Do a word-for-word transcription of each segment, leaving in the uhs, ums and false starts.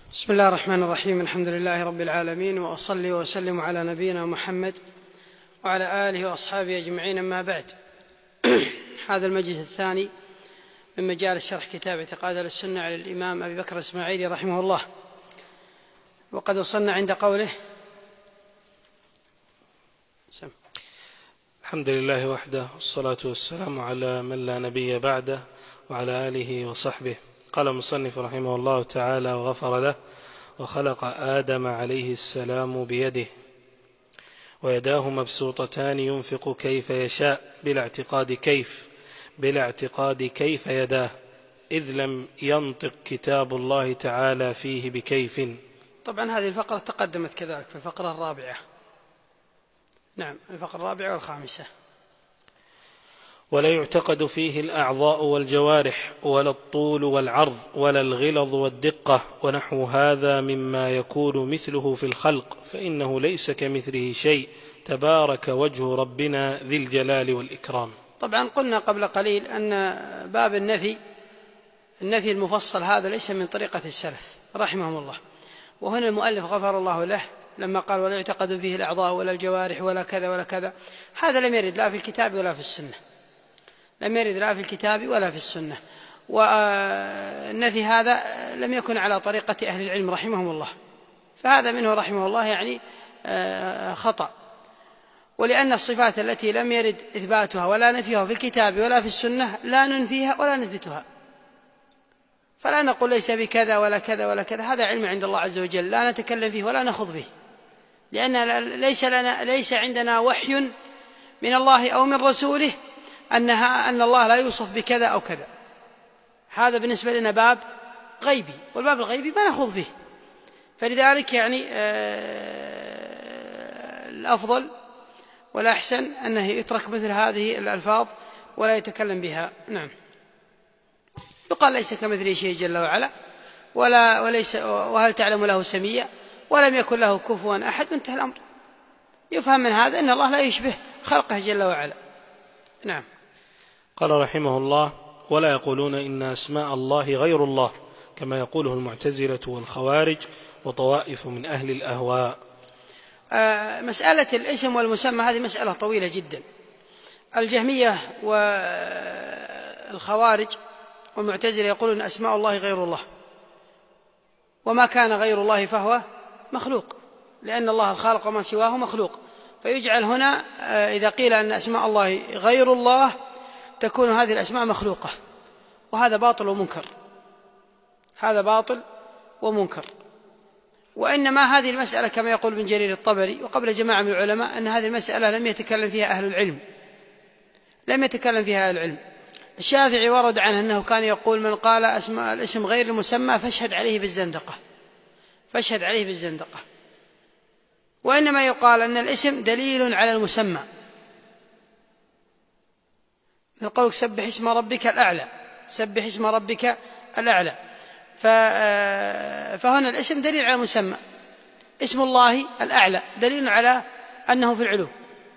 بسم الله الرحمن الرحيم. الحمد لله رب العالمين، وأصلي وأسلم على نبينا محمد وعلى آله وأصحابه أجمعين، أما بعد. هذا المجلس الثاني من مجال شرح كتاب اعتقاد أهل السنة على الإمام أبي بكر الإسماعيلي رحمه الله، وقد وصلنا عند قوله: سم. الحمد لله وحده، والصلاة والسلام على من لا نبي بعده وعلى آله وصحبه. قال المصنف رحمه الله تعالى وغفر له: وخلق آدم عليه السلام بيده، ويداه مبسوطتان ينفق كيف يشاء بلا اعتقاد كيف بلا اعتقاد كيف يداه، إذ لم ينطق كتاب الله تعالى فيه بكيف. طبعا هذه الفقرة تقدمت كذلك في الفقرة الرابعة. نعم، الفقرة الرابعة والخامسة. ولا يعتقد فيه الأعضاء والجوارح، ولا الطول والعرض، ولا الغلظ والدقة، ونحو هذا مما يكون مثله في الخلق، فإنه ليس كمثله شيء، تبارك وجه ربنا ذي الجلال والإكرام. طبعا قلنا قبل قليل أن باب النفي النفي المفصل هذا ليس من طريقة السلف رحمهم الله، وهنا المؤلف غفر الله له لما قال: ولا يعتقد فيه الأعضاء ولا الجوارح ولا كذا ولا كذا، هذا لم يرد لا في الكتاب ولا في السنة، لم يرد لا في الكتاب ولا في السنة. والنفي هذا لم يكن على طريقة أهل العلم رحمهم الله، فهذا منه رحمه الله يعني خطأ. ولأن الصفات التي لم يرد إثباتها ولا نفيها في الكتاب ولا في السنة لا ننفيها ولا نثبتها، فلا نقول ليس بكذا ولا كذا ولا كذا، هذا علم عند الله عز وجل لا نتكلم فيه ولا نخوض فيه، لأن ليس لنا ليس عندنا وحي من الله أو من رسوله أنها أن الله لا يوصف بكذا أو كذا. هذا بالنسبة لنا باب غيبي، والباب الغيبي ما نخوض فيه. فلذلك يعني آه الأفضل والأحسن أنه يترك مثل هذه الألفاظ ولا يتكلم بها. نعم، يقال ليس كمثله شيء جل وعلا، ولا وليس وهل تعلم له سميا، ولم يكن له كفوا أحد، وانتهى الأمر. يفهم من هذا أن الله لا يشبه خلقه جل وعلا. نعم. قال رحمه الله: ولا يقولون إن أسماء الله غير الله، كما يقوله المعتزلة والخوارج وطوائف من أهل الأهواء. آه مسألة الاسم والمسمى هذه مسألة طويلة جدا. الجهمية والخوارج والمعتزلة يقولون أسماء الله غير الله، وما كان غير الله فهو مخلوق، لأن الله الخالق وما سواه مخلوق. فيجعل هنا إذا قيل أن أسماء الله غير الله تكون هذه الأسماء مخلوقة، وهذا باطل ومنكر، هذا باطل ومنكر. وإنما هذه المسألة كما يقول ابن جرير الطبري وقبل جماعة من العلماء أن هذه المسألة لم يتكلم فيها أهل العلم، لم يتكلم فيها أهل العلم. الشافعي ورد عنه أنه كان يقول: من قال أسماء الاسم غير المسمى فاشهد عليه بالزندقة، فاشهد عليه بالزندقة. وإنما يقال أن الاسم دليل على المسمى، مثل قولك: سبح اسم ربك الأعلى، سبح اسم ربك الأعلى. فهنا الاسم دليل على المسمى، اسم الله الأعلى دليل على أنه في العلو،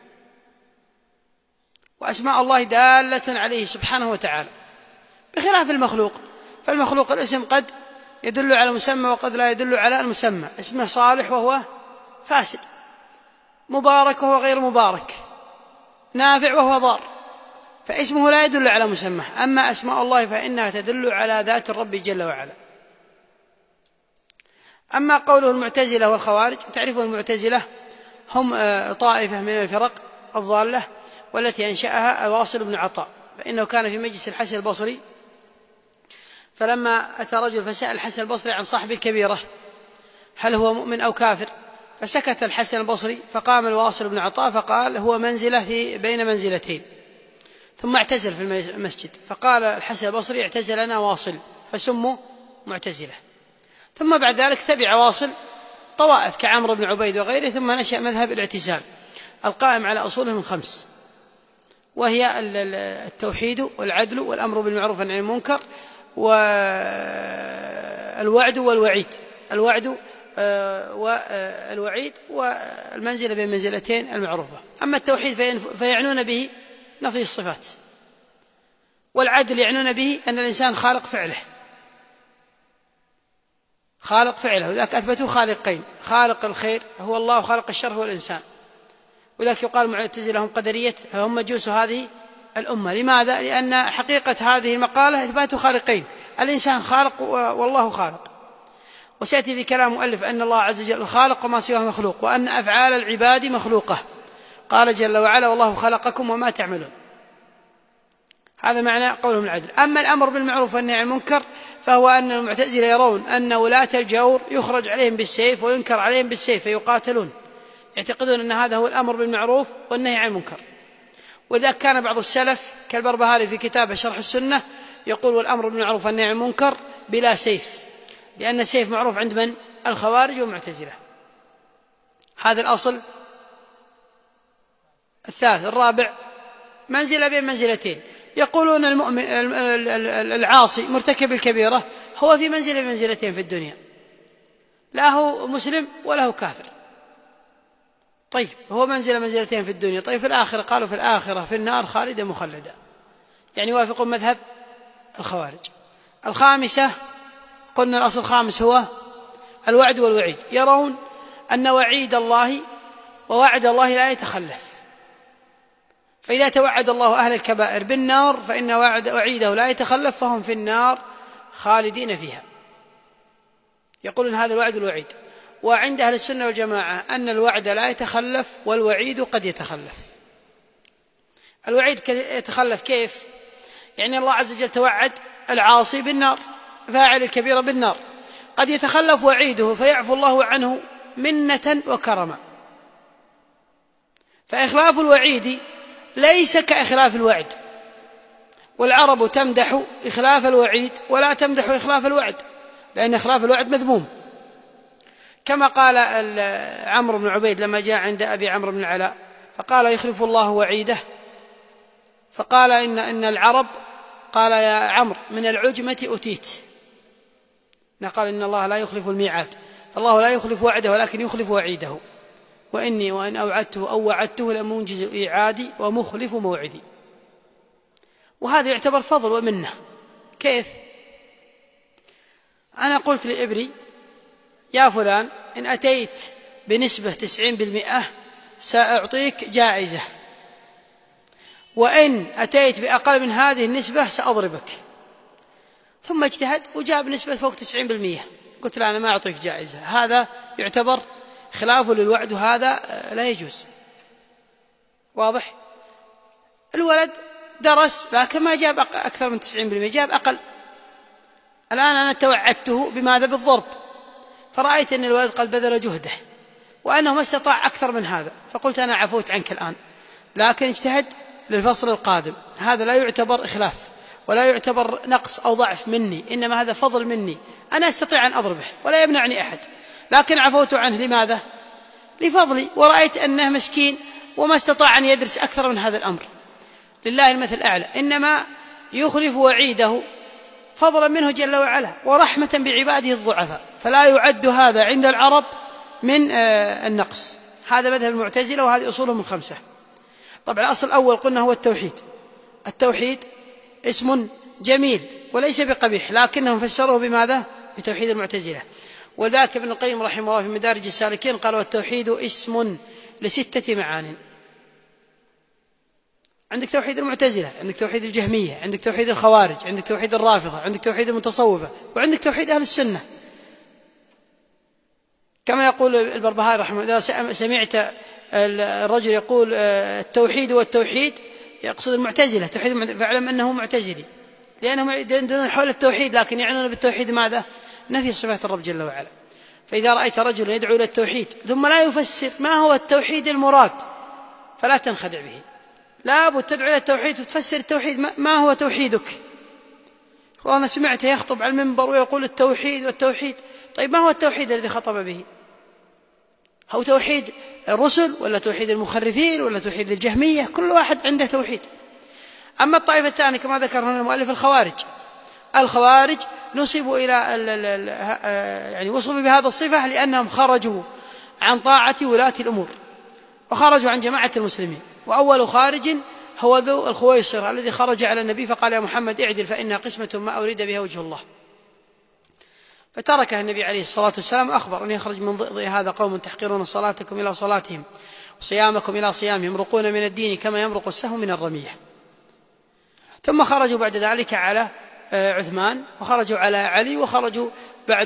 وأسماء الله دالة عليه سبحانه وتعالى، بخلاف المخلوق. فالمخلوق الاسم قد يدل على المسمى وقد لا يدل على المسمى. اسمه صالح وهو فاسد، مبارك وهو غير مبارك، نافع وهو ضار، فاسمه لا يدل على مسمى. أما أسماء الله فإنها تدل على ذات الرب جل وعلا. أما قوله المعتزلة والخوارج، تعرفون المعتزلة هم طائفة من الفرق الضالة والتي أنشأها واصل بن عطاء، فإنه كان في مجلس الحسن البصري، فلما أتى رجل فسأل الحسن البصري عن صاحب الكبيرة هل هو مؤمن أو كافر، فسكت الحسن البصري، فقام الواصل بن عطاء فقال: هو منزلة في بين منزلتين، ثم اعتزل في المسجد. فقال الحسن البصري: اعتزلنا واصل، فسموا معتزلة. ثم بعد ذلك تبع واصل طوائف كعمرو بن عبيد وغيره، ثم نشأ مذهب الاعتزال القائم على أصولهم الخمس، وهي التوحيد والعدل والأمر بالمعروف والنهي عن المنكر والوعد والوعيد، الوعد والوعيد والمنزلة بين منزلتين المعروفة. أما التوحيد فيعنون به نفي الصفات، والعدل يعنون به أن الإنسان خالق فعله، خالق فعله، وذاك أثبتوا خالقين، خالق الخير هو الله وخالق الشر هو الإنسان. وذاك يقال المعتزلة هم قدرية، هم مجوس هذه الأمة. لماذا؟ لأن حقيقة هذه المقالة إثبات خالقين، الإنسان خالق والله خالق. وسيأتي في كلام مؤلف أن الله عز وجل الخالق وما سواه مخلوق، وأن أفعال العباد مخلوقة. قال جل وعلا: والله خلقكم وما تعملون. هذا معنى قولهم العدل. أما الأمر بالمعروف والنهي عن المنكر فهو أن المعتزلة يرون أن ولاة الجور يخرج عليهم بالسيف وينكر عليهم بالسيف فيقاتلون، يعتقدون أن هذا هو الأمر بالمعروف والنهي عن المنكر. وإذا كان بعض السلف كالبربهاري في كتابه شرح السنة يقول: والأمر بالمعروف والنهي عن المنكر بلا سيف، لأن السيف معروف عند من؟ الخوارج والمعتزلة. هذا الأصل الثالث. الرابع منزلة بين منزلتين، يقولون المؤمن العاصي مرتكب الكبيرة هو في منزلة منزلتين في الدنيا، لا هو مسلم ولا هو كافر. طيب هو منزلة منزلتين في الدنيا، طيب في الآخرة؟ قالوا في الآخرة في النار خالدا مخلدا، يعني يوافقون مذهب الخوارج. الخامسة قلنا الأصل الخامس هو الوعد والوعيد، يرون أن وعيد الله ووعد الله لا يتخلف، فإذا توعد الله أهل الكبائر بالنار فإن وعد وعيده لا يتخلف، فهم في النار خالدين فيها. يقولون هذا الوعد والوعيد. وعند أهل السنة والجماعة أن الوعد لا يتخلف والوعيد قد يتخلف. الوعيد يتخلف كيف؟ يعني الله عز وجل توعد العاصي بالنار، فاعل الكبيرة بالنار، قد يتخلف وعيده فيعفو الله عنه منة وكرما. فإخلاف الوعيد ليس كإخلاف الوعد، والعرب تمدح إخلاف الوعيد ولا تمدح إخلاف الوعد، لأن إخلاف الوعد مذموم. كما قال عمرو بن عبيد لما جاء عند أبي عمرو بن العلاء فقال: يخلف الله وعيده، فقال إن, إن العرب قال: يا عمرو من العجمة أتيت، قال إن الله لا يخلف الميعاد، فالله لا يخلف وعده ولكن يخلف وعيده، وإني وإن أوعدته أو وعدته لمنجز إيعادي ومخلف موعدي. وهذا يعتبر فضل ومنه. كيف؟ أنا قلت لإبري: يا فلان إن أتيت بنسبة تسعين بالمئة سأعطيك جائزة، وإن أتيت بأقل من هذه النسبة سأضربك. ثم اجتهد وجاب نسبة فوق تسعين بالمئة، قلت له أنا ما أعطيك جائزة. هذا يعتبر خلافه للوعد، وهذا لا يجوز. واضح؟ الولد درس لكن ما جاب أكثر من تسعين بالمئة، جاب أقل. الآن أنا توعدته بماذا؟ بالضرب، فرأيت أن الولد قد بذل جهده وأنه ما استطاع أكثر من هذا، فقلت أنا عفوت عنك الآن، لكن اجتهد للفصل القادم. هذا لا يعتبر إخلاف ولا يعتبر نقص أو ضعف مني، إنما هذا فضل مني، أنا أستطيع أن أضربه ولا يمنعني أحد، لكن عفوت عنه. لماذا؟ لفضلي، ورأيت أنه مسكين وما استطاع أن يدرس أكثر من هذا الأمر. لله المثل الأعلى، إنما يخلف وعيده فضلا منه جل وعلا ورحمة بعباده الضعفاء، فلا يعد هذا عند العرب من النقص. هذا مذهب المعتزلة، وهذه أصولهم الخمسة. طبعا الأصل الأول قلنا هو التوحيد. التوحيد اسم جميل وليس بقبيح، لكنهم فسروه بماذا؟ بتوحيد المعتزلة. وذاك ابن القيم رحمه الله في مدارج السالكين قال: والتوحيد اسم لستة معان. عندك توحيد المعتزلة، عندك توحيد الجهمية، عندك توحيد الخوارج، عندك توحيد الرافضة، عندك توحيد المتصوفة، وعندك توحيد أهل السنة. كما يقول البربهاري رحمه الله: إذا سمعت الرجل يقول التوحيد والتوحيد يقصد المعتزلة، توحيد، فاعلم أنه معتزلي، لأنهم يدندون حول التوحيد لكن يعنون بالتوحيد ماذا؟ نفي صفات الرب جل وعلا. فإذا رأيت رجل يدعو إلى التوحيد ثم لا يفسر ما هو التوحيد المراد فلا تنخدع به، لا بد تدعو إلى التوحيد وتفسر التوحيد ما هو توحيدك. أنا سمعته يخطب على المنبر ويقول التوحيد والتوحيد، طيب ما هو التوحيد الذي خطب به؟ هو توحيد الرسل ولا توحيد المخرفين ولا توحيد الجهمية؟ كل واحد عنده توحيد. أما الطائفة الثانية كما ذكر هنا المؤلف الخوارج، الخوارج نصبوا إلى يعني وصفوا بهذا الصفة لأنهم خرجوا عن طاعة ولاة الأمور وخرجوا عن جماعة المسلمين. وأول خارج هو ذو الخويصر الذي خرج على النبي فقال: يا محمد اعدل فإنها قسمة ما أريد بها وجه الله. فتركه النبي عليه الصلاة والسلام، أخبر أن يخرج من ضئضئ هذا قوم تحقرون صلاتكم إلى صلاتهم وصيامكم إلى صيامهم يمرقون من الدين كما يمرق السهم من الرمية. ثم خرجوا بعد ذلك على عثمان، وخرجوا على علي، وخرجوا بعد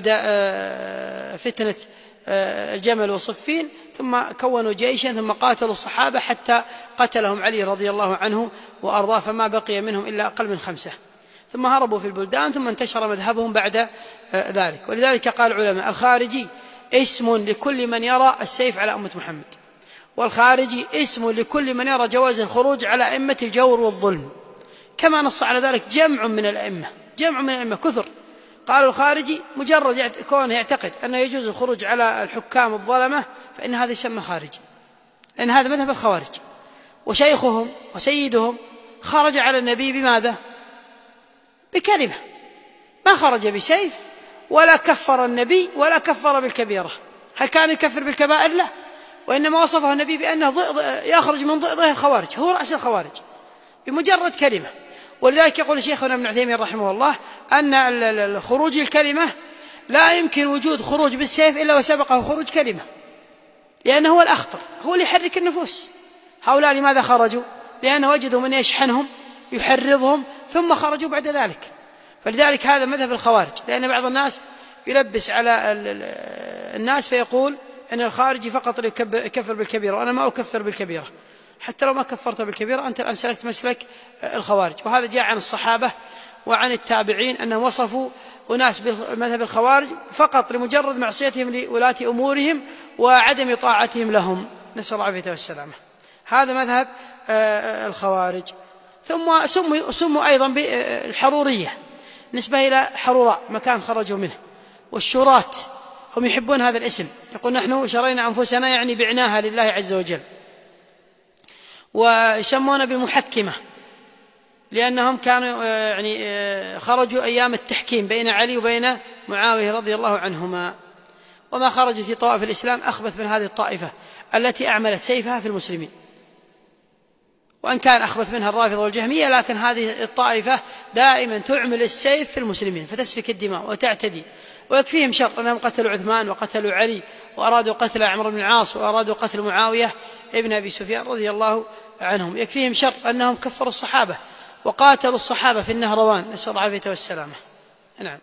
فتنة الجمل وصفين، ثم كونوا جيشا، ثم قاتلوا الصحابة حتى قتلهم علي رضي الله عنه وأرضاه، فما بقي منهم إلا أقل من خمسة، ثم هربوا في البلدان، ثم انتشر مذهبهم بعد ذلك. ولذلك قال العلماء: الخارجي اسم لكل من يرى السيف على أمة محمد، والخارجي اسم لكل من يرى جواز الخروج على أئمة الجور والظلم، كما نص على ذلك جمع من الأئمة، جمع من الأئمة كثر. قالوا الخارجي مجرد كونه يعتقد أنه يجوز الخروج على الحكام الظلمة فإن هذا يسمى خارجي، لأن هذا مذهب الخوارج. وشيخهم وسيدهم خرج على النبي بماذا؟ بكلمة، ما خرج بسيف ولا كفر النبي ولا كفر بالكبيرة. هل كان يكفر بالكبائر؟ لا، وإنما وصفه النبي بأنه يخرج من ضئضئ الخوارج، هو رأس الخوارج بمجرد كلمة. ولذلك يقول شيخنا ابن عثيمين رحمه الله أن الخروج الكلمة لا يمكن وجود خروج بالسيف إلا وسبقه خروج كلمة، لأنه هو الأخطر، هو اللي يحرك النفوس. هؤلاء لماذا خرجوا؟ لأنه وجدوا من يشحنهم يحرضهم ثم خرجوا بعد ذلك. فلذلك هذا مذهب الخوارج، لأن بعض الناس يلبس على الناس فيقول أن الخارجي فقط يكفر بالكبيرة، وأنا ما أكفر بالكبيرة. حتى لو ما كفرت بالكبيرة أنت الآن سلكت مسلك الخوارج. وهذا جاء عن الصحابة وعن التابعين أنهم وصفوا أناس بمذهب الخوارج فقط لمجرد معصيتهم لولاة أمورهم وعدم طاعتهم لهم، نسأل الله العافية والسلامة. هذا مذهب الخوارج. ثم سموا, سموا أيضا بالحرورية نسبة إلى حروراء مكان خرجوا منه، والشورات هم يحبون هذا الاسم، يقول نحن شرينا أنفسنا يعني بعناها لله عز وجل. ويسمون بالمحكمة لأنهم كانوا يعني خرجوا أيام التحكيم بين علي وبين معاوية رضي الله عنهما. وما خرجت في طوائف الإسلام أخبث من هذه الطائفة التي أعملت سيفها في المسلمين، وأن كان أخبث منها الرافضة والجهمية، لكن هذه الطائفة دائما تعمل السيف في المسلمين فتسفك الدماء وتعتدي. ويكفيهم شر أنهم قتلوا عثمان وقتلوا علي وأرادوا قتل عمرو بن العاص وأرادوا قتل معاوية ابن أبي سفيان رضي الله عنهم. يكفيهم شر أنهم كفروا الصحابة وقاتلوا الصحابة في النهروان، نسأل الله العافية والسلامة. نعم.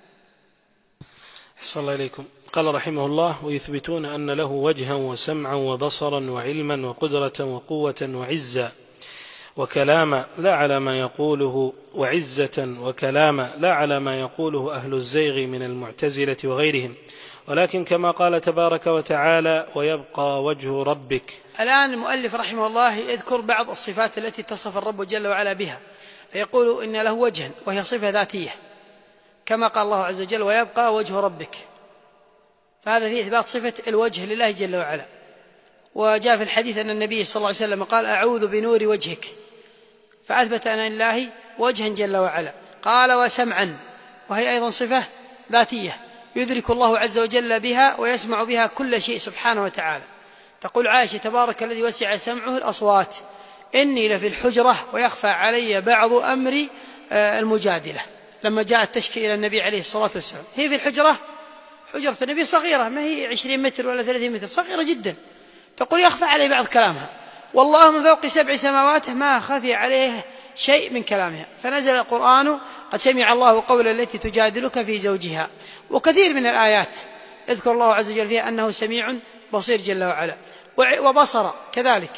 أحسن الله إليكم. قال رحمه الله: ويثبتون أن له وجها وسمعا وبصرا وعلما وقدرة وقوة وعزة وكلاما لا على ما يقوله وعزة وكلاما لا على ما يقوله أهل الزيغ من المعتزلة وغيرهم، ولكن كما قال تبارك وتعالى: ويبقى وجه ربك. الآن المؤلف رحمه الله يذكر بعض الصفات التي تصف الرب جل وعلا بها، فيقول إن له وجها وهي صفة ذاتية كما قال الله عز وجل: ويبقى وجه ربك، فهذا فيه إثبات صفة الوجه لله جل وعلا. وجاء في الحديث أن النبي صلى الله عليه وسلم قال: أعوذ بنور وجهك، فأثبت أن لله وجها جل وعلا. قال: وسمعا، وهي أيضا صفة ذاتية يدرك الله عز وجل بها ويسمع بها كل شيء سبحانه وتعالى. تقول عائشة: تبارك الذي وسع سمعه الأصوات، إني لفي الحجرة ويخفى علي بعض أمر المجادلة. لما جاءت تشكي إلى النبي عليه الصلاة والسلام، هي في الحجرة، حجرة النبي صغيرة، ما هي عشرين متر ولا ثلاثين متر، صغيرة جدا. تقول يخفى علي بعض كلامها، والله من فوق سبع سماوات ما خفي عليه شيء من كلامها. فنزل القرآن: قد سمع الله قول التي تجادلك في زوجها. وكثير من الآيات اذكر الله عز وجل فيها أنه سميع بصير جل وعلا. وبصر كذلك،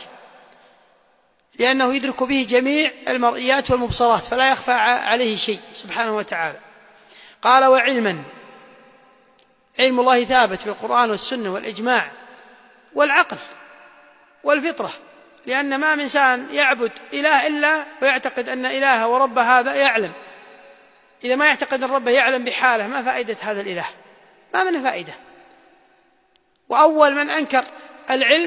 لأنه يدرك به جميع المرئيات والمبصرات فلا يخفى عليه شيء سبحانه وتعالى. قال: وعلما، علم الله ثابت بالقرآن والسنة والإجماع والعقل والفطرة، لأن ما من إنسان يعبد إله إلا ويعتقد أن إله ورب هذا يعلم. إذا ما يعتقد أن ربه يعلم بحاله ما فائدة هذا الإله؟ ما منه فائدة. وأول من أنكر العلم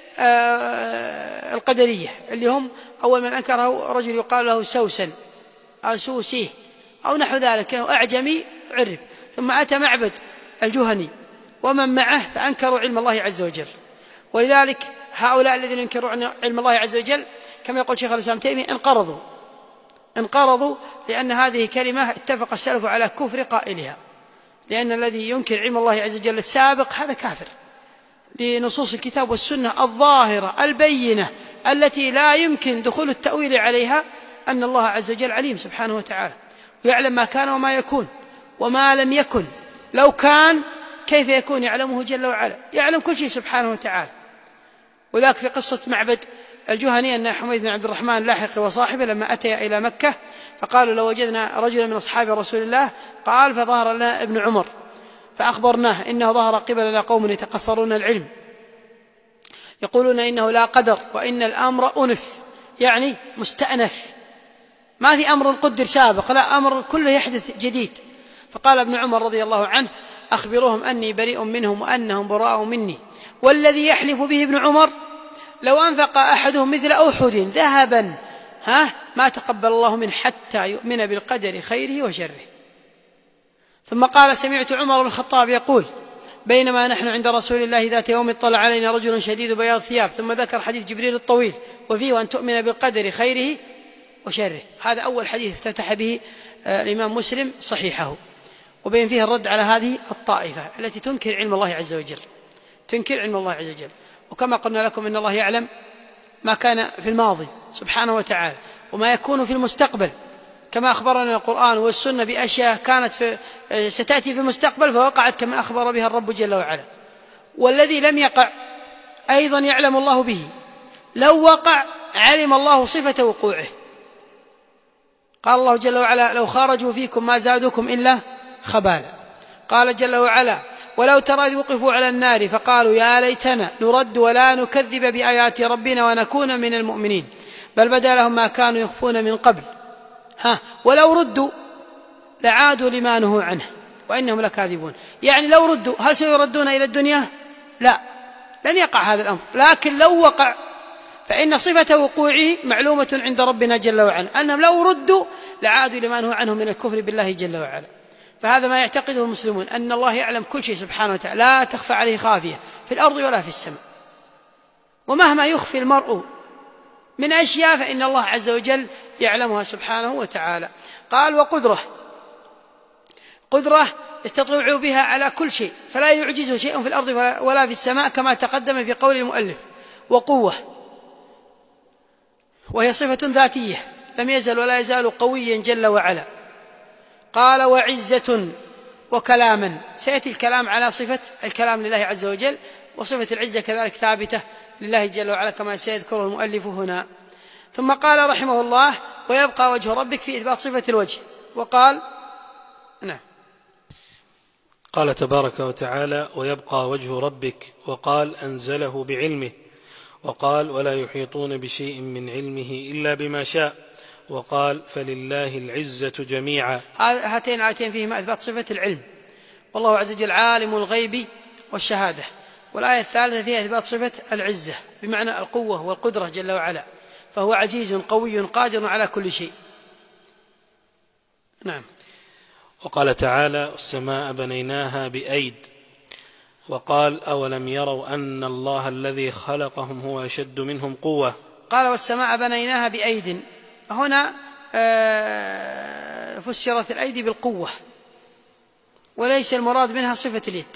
آه القدرية، اللي هم أول من أنكره رجل يقال له سوسن أو سوسيه أو نحو ذلك، أعجمي عرب، ثم أتى معبد الجهني ومن معه فأنكروا علم الله عز وجل. ولذلك هؤلاء الذين ينكروا علم الله عز وجل كما يقول شيخ الإسلام تيمية انقرضوا انقرضوا لأن هذه كلمة اتفق السلف على كفر قائلها، لأن الذي ينكر علم الله عز وجل السابق هذا كافر، لنصوص الكتاب والسنة الظاهرة البينة التي لا يمكن دخول التأويل عليها، أن الله عز وجل عليم سبحانه وتعالى، ويعلم ما كان وما يكون وما لم يكن. لو كان كيف يكون يعلمه جل وعلا؟ يعلم كل شيء سبحانه وتعالى. وذاك في قصة معبد الجهني أن حميد بن عبد الرحمن لاحق وصاحبه لما أتيا إلى مكة فقالوا لو وجدنا رجلا من أصحاب رسول الله، قال فظهر لنا ابن عمر فأخبرناه إنه ظهر قبلنا قوم يتقفرون العلم يقولون إنه لا قدر وإن الأمر أنف، يعني مستأنف، ما في أمر قدر سابق، لا، أمر كله يحدث جديد. فقال ابن عمر رضي الله عنه أخبروهم أني بريء منهم وأنهم براء مني، والذي يحلف به ابن عمر لو أنفق أحدهم مثل أحد ذهبا ها ما تقبل الله منه حتى يؤمن بالقدر خيره وشره. ثم قال سمعت عمر بن الخطاب يقول بينما نحن عند رسول الله ذات يوم اطلع علينا رجل شديد بياض ثياب، ثم ذكر حديث جبريل الطويل وفيه أن تؤمن بالقدر خيره وشره. هذا أول حديث افتتح به الإمام مسلم صحيحه، وبين فيه الرد على هذه الطائفة التي تنكر علم الله عز وجل، تنكر علم الله عز وجل. وكما قلنا لكم إن الله يعلم ما كان في الماضي سبحانه وتعالى وما يكون في المستقبل، كما أخبرنا القرآن والسنة بأشياء كانت في ستأتي في المستقبل فوقعت كما أخبر بها الرب جل وعلا. والذي لم يقع أيضا يعلم الله به، لو وقع علم الله صفة وقوعه. قال الله جل وعلا لو خرجوا فيكم ما زادوكم إلا خبالا. قال جل وعلا ولو ترى إذ وقفوا على النار فقالوا يا ليتنا نرد ولا نكذب بآيات ربنا ونكون من المؤمنين بل بدا لهم ما كانوا يخفون من قبل ها ولو ردوا لعادوا لما نهوا عنه وإنهم لكاذبون. يعني لو ردوا هل سيردون إلى الدنيا؟ لا، لن يقع هذا الأمر، لكن لو وقع فإن صفة وقوعه معلومة عند ربنا جل وعلا، أنهم لو ردوا لعادوا لما نهوا عنه من الكفر بالله جل وعلا. فهذا ما يعتقده المسلمون، أن الله يعلم كل شيء سبحانه وتعالى، لا تخفى عليه خافية في الأرض ولا في السماء، ومهما يخفي المرء من أشياء فإن الله عز وجل يعلمها سبحانه وتعالى. قال وقدرة، قدرة يستطيع بها على كل شيء فلا يعجزه شيء في الأرض ولا في السماء كما تقدم في قول المؤلف. وقوة وهي صفة ذاتية لم يزل ولا يزال قويا جل وعلا. قال وعزة وكلاما، سيأتي الكلام على صفة الكلام لله عز وجل، وصفة العزة كذلك ثابتة لله جل وعلا كما سيذكر المؤلف هنا. ثم قال رحمه الله ويبقى وجه ربك في إثبات صفة الوجه. وقال نعم قال تبارك وتعالى ويبقى وجه ربك، وقال أنزله بعلمه، وقال ولا يحيطون بشيء من علمه إلا بما شاء، وقال فلله العزة جميعا. هاتين الآيتين فيهما إثبات صفة العلم، والله عز وجل عالم الغيب والشهادة. والآية الثالثة فيها إثبات صفة العزة بمعنى القوة والقدرة جل وعلا، فهو عزيز قوي قادر على كل شيء. نعم. وقال تعالى السماء بنيناها بأيد، وقال أولم يروا أن الله الذي خلقهم هو أشد منهم قوة. قال والسماء بنيناها بأيد، هنا فسرت الأيدي بالقوة وليس المراد منها صفة اليد.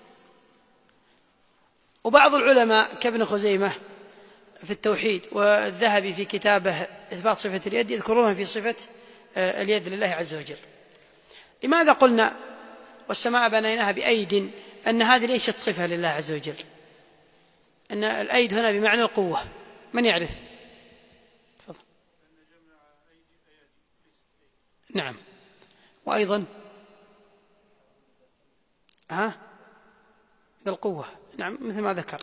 وبعض العلماء كابن خزيمة في التوحيد والذهبي في كتابه إثبات صفة اليد يذكرونها في صفة اليد لله عز وجل. لماذا قلنا والسماء بنيناها بأيد؟ أن هذه ليست صفة لله عز وجل، أن الأيد هنا بمعنى القوة. من يعرف؟ تفضل. نعم. وأيضا ها بالقوة، نعم مثل ما ذكر.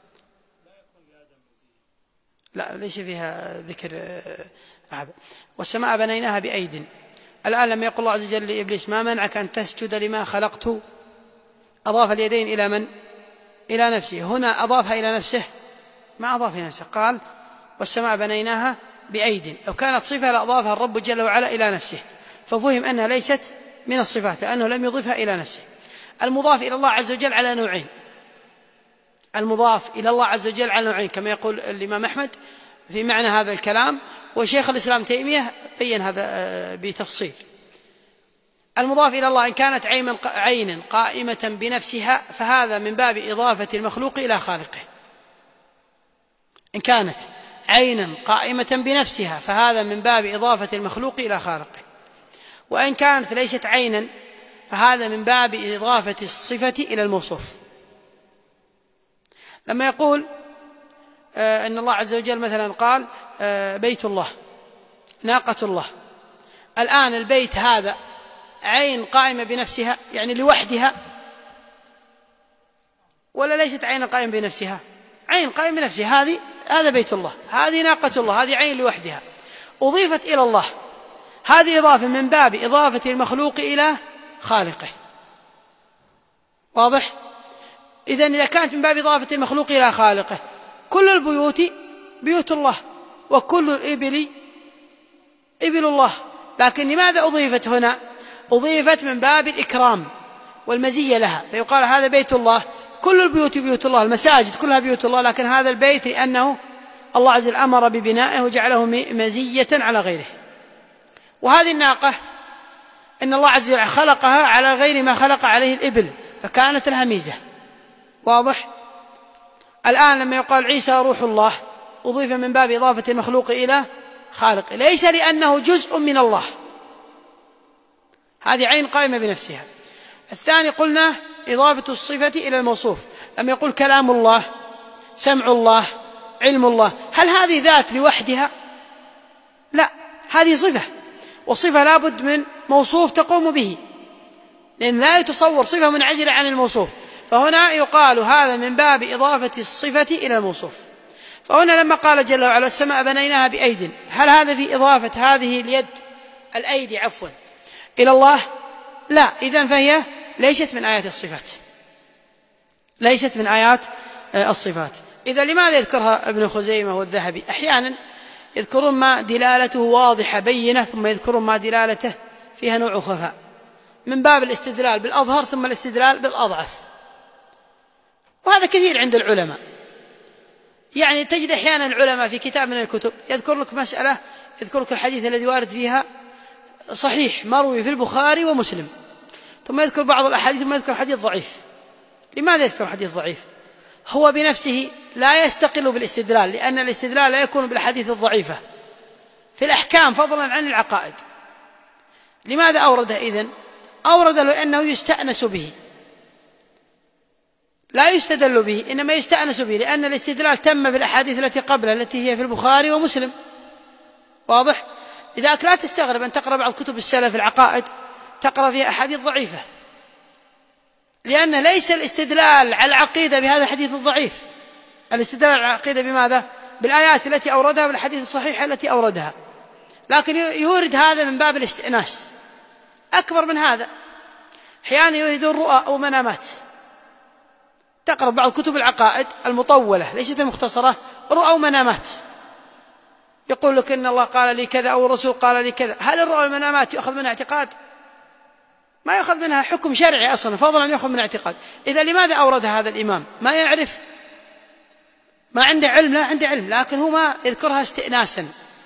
لا ليس فيها ذكر أحد. والسماء بنيناها بأيد. الآن لما يقول الله عز وجل لإبليس ما منعك أن تسجد لما خلقت، أضاف اليدين إلى من؟ إلى نفسه. هنا أضافها إلى نفسه؟ ما أضاف إلى نفسه، قال والسماء بنيناها بأيد. لو كانت صفة لأضافها الرب جل وعلا إلى نفسه، ففهم أنها ليست من الصفات لأنه لم يضيفها إلى نفسه. المضاف إلى الله عز وجل على نوعين، المضاف إلى الله عز وجل على نوعين كما يقول الإمام أحمد في معنى هذا الكلام، وشيخ الإسلام تيمية بين هذا بتفصيل. المضاف إلى الله إن كانت عينا قائمة بنفسها فهذا من باب إضافة المخلوق إلى خالقه. إن كانت عينا قائمة بنفسها فهذا من باب إضافة المخلوق إلى خالقه. وإن كانت ليست عينا فهذا من باب إضافة الصفة إلى الموصوف. لما يقول آه أن الله عز وجل مثلا قال آه بيت الله، ناقة الله، الآن البيت هذا عين قائمة بنفسها يعني لوحدها، ولا ليست عين قائمة بنفسها؟ عين قائمة بنفسها، هذه هذا بيت الله، هذه ناقة الله، هذه عين لوحدها أضيفت إلى الله، هذه إضافة من باب إضافة المخلوق إلى خالقه. واضح؟ إذن إذا كانت من باب إضافة المخلوق إلى خالقه كل البيوت بيوت الله وكل الإبل إبل الله، لكن لماذا أضيفت هنا؟ أضيفت من باب الإكرام والمزية لها، فيقال هذا بيت الله، كل البيوت بيوت الله، المساجد كلها بيوت الله، لكن هذا البيت لأنه الله عز وجل أمر ببنائه وجعله مزية على غيره. وهذه الناقة إن الله عز وجل خلقها على غير ما خلق عليه الإبل فكانت لها ميزة. واضح؟ الآن لما يقال عيسى روح الله أضيف من باب إضافة المخلوق إلى خالق، ليس لأنه جزء من الله، هذه عين قائمة بنفسها. الثاني قلنا إضافة الصفة إلى الموصوف، لما يقول كلام الله، سمع الله، علم الله، هل هذه ذات لوحدها؟ لا، هذه صفة، وصفة لابد من موصوف تقوم به، لأن لا يتصور صفة منعزلة عن الموصوف، فهنا يقال هذا من باب إضافة الصفة إلى الموصوف. فهنا لما قال جل وعلا السماء بنيناها بأيد، هل هذا في إضافة هذه اليد الأيدي عفوا إلى الله؟ لا، إذن فهي ليست من آيات الصفات، ليست من آيات الصفات. إذا لماذا يذكرها ابن خزيمة والذهبي؟ أحيانا يذكرون ما دلالته واضحة بينة، ثم يذكرون ما دلالته فيها نوع خفاء، من باب الاستدلال بالأظهر ثم الاستدلال بالأضعف، وهذا كثير عند العلماء. يعني تجد أحيانا العلماء في كتاب من الكتب يذكر لك مسألة، يذكر لك الحديث الذي وارد فيها صحيح مروي في البخاري ومسلم، ثم يذكر بعض الأحاديث ثم يذكر حديث ضعيف. لماذا يذكر حديث ضعيف؟ هو بنفسه لا يستقل بالاستدلال، لأن الاستدلال لا يكون بالحديث الضعيفة في الأحكام فضلا عن العقائد. لماذا أورده إذن؟ أورده لأنه يستأنس به، لا يستدل به، إنما يستأنس به، لأن الاستدلال تم بالأحاديث التي قبلها التي هي في البخاري ومسلم. واضح؟ لذلك لا تستغرب أن تقرأ بعض كتب السلف العقائد تقرأ فيها أحاديث ضعيفة، لأن ليس الاستدلال على العقيدة بهذا الحديث الضعيف، الاستدلال على العقيدة بماذا؟ بالآيات التي أوردها والحديث الصحيحة التي أوردها، لكن يورد هذا من باب الاستئناس. أكبر من هذا، أحيانا يريدون رؤى أو منامات، تقرأ بعض كتب العقائد المطولة ليست المختصرة، رؤى ومنامات، يقول لك إن الله قال لي كذا أو الرسول قال لي كذا. هل الرؤى والمنامات يأخذ منها اعتقاد؟ ما يأخذ منها حكم شرعي أصلا، فضلا أن يأخذ من اعتقاد. إذا لماذا أورد هذا الإمام؟ ما يعرف، ما عنده علم، لا عنده علم، لكن هو ما يذكرها استئناسا،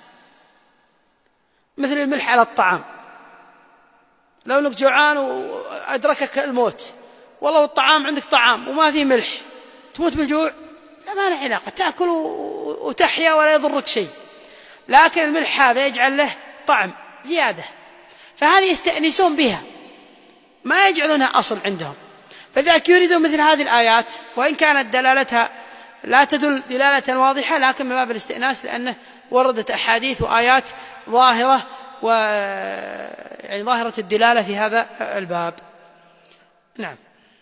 مثل الملح على الطعام. لو أنك جوعان وأدركك الموت، والله الطعام عندك طعام وما فيه ملح، تموت من الجوع؟ لا، ما له علاقة، تأكل وتحيا ولا يضرك شيء، لكن الملح هذا يجعل له طعم زيادة، فهذه يستأنسون بها، ما يجعلونها أصل عندهم. فذلك يريدون مثل هذه الآيات، وإن كانت دلالتها لا تدل دلالة واضحة، لكن من باب الاستئناس، لأنه وردت أحاديث وآيات ظاهرة و يعني ظاهرة الدلالة في هذا الباب. نعم.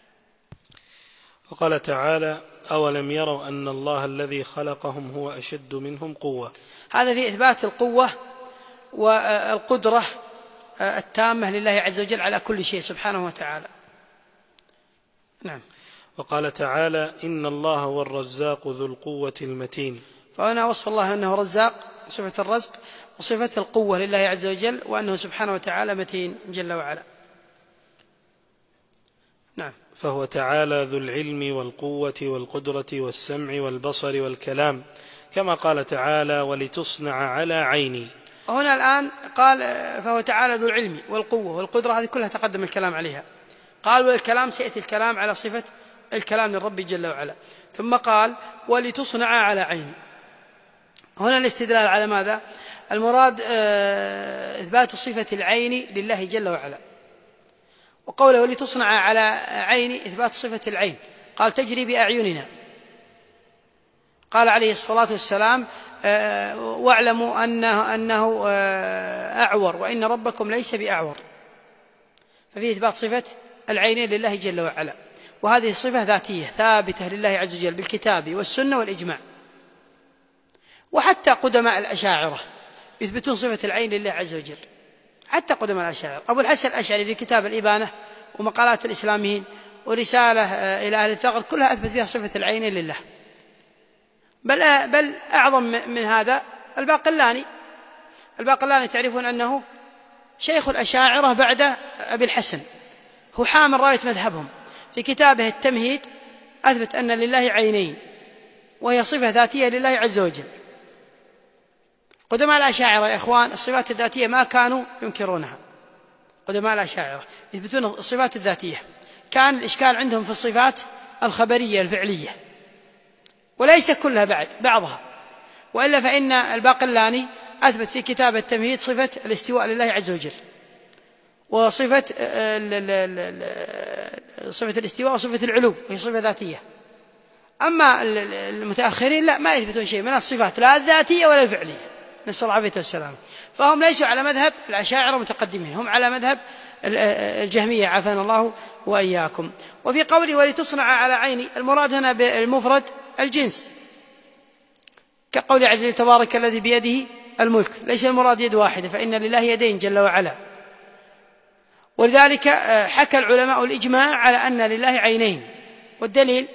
وقال تعالى: أولم يروا أن الله الذي خلقهم هو أشد منهم قوة. هذا في إثبات القوة والقدرة التامة لله عز وجل على كل شيء سبحانه وتعالى. نعم. وقال تعالى: إن الله هو الرزاق ذو القوة المتين. فهنا وصف الله أنه رزاق، صفة الرزق وصفة القوة لله عز وجل، وأنه سبحانه وتعالى متين جل وعلا. نعم. فهو تعالى ذو العلم والقوة والقدرة والسمع والبصر والكلام، كما قال تعالى: ولتصنع على عيني. وهنا الآن قال فهو تعالى ذو العلم والقوة والقدرة، هذه كلها تقدم الكلام عليها. قال والكلام سيأتي الكلام على صفة الكلام للرب جل وعلا. ثم قال ولتصنع على عيني. هنا الاستدلال على ماذا؟ المراد إثبات صفة العين لله جل وعلا، وقوله ولتصنع على عيني إثبات صفة العين. قال تجري بأعيننا. قال عليه الصلاة والسلام واعلموا أنه, أنه أعور وإن ربكم ليس بأعور، ففيه إثبات صفة العينين لله جل وعلا، وهذه صفة ذاتية ثابتة لله عز وجل بالكتاب والسنة والإجماع. وحتى قدماء الأشاعرة يثبتون صفة العين لله عز وجل، حتى قدماء الأشاعرة. أبو الحسن الأشعري في كتاب الإبانة ومقالات الإسلاميين ورسالة إلى أهل الثغر كلها أثبت فيها صفة العين لله. بل, بل أعظم من هذا الباقلاني. الباقلاني تعرفون أنه شيخ الأشاعرة بعد أبي الحسن، هو حامل راية مذهبهم. في كتابه التمهيد أثبت أن لله عينين وهي صفة ذاتية لله عز وجل. قدماء الأشاعرة يا إخوان الصفات الذاتية ما كانوا ينكرونها. قدماء الأشاعرة يثبتون الصفات الذاتية، كان الإشكال عندهم في الصفات الخبرية الفعلية، وليس كلها بعد بعضها. وإلا فإن الباقلاني أثبت في كتاب التمهيد صفة الاستواء لله عز وجل، وصفة صفة الاستواء وصفة العلو وهي صفة ذاتية. أما المتأخرين لا، ما يثبتون شيء من الصفات لا الذاتية ولا الفعلية، نسأل الله العافية والسلام. فهم ليسوا على مذهب الأشاعرة متقدمين، هم على مذهب الجهمية عافانا الله وإياكم. وفي قوله ولتصنع على عيني المراد هنا بالمفرد الجنس، كقول عز وجل تبارك الذي بيده الملك، ليس المراد يد واحدة، فإن لله يدين جل وعلا. ولذلك حكى العلماء الإجماع على أن لله عينين، والدليل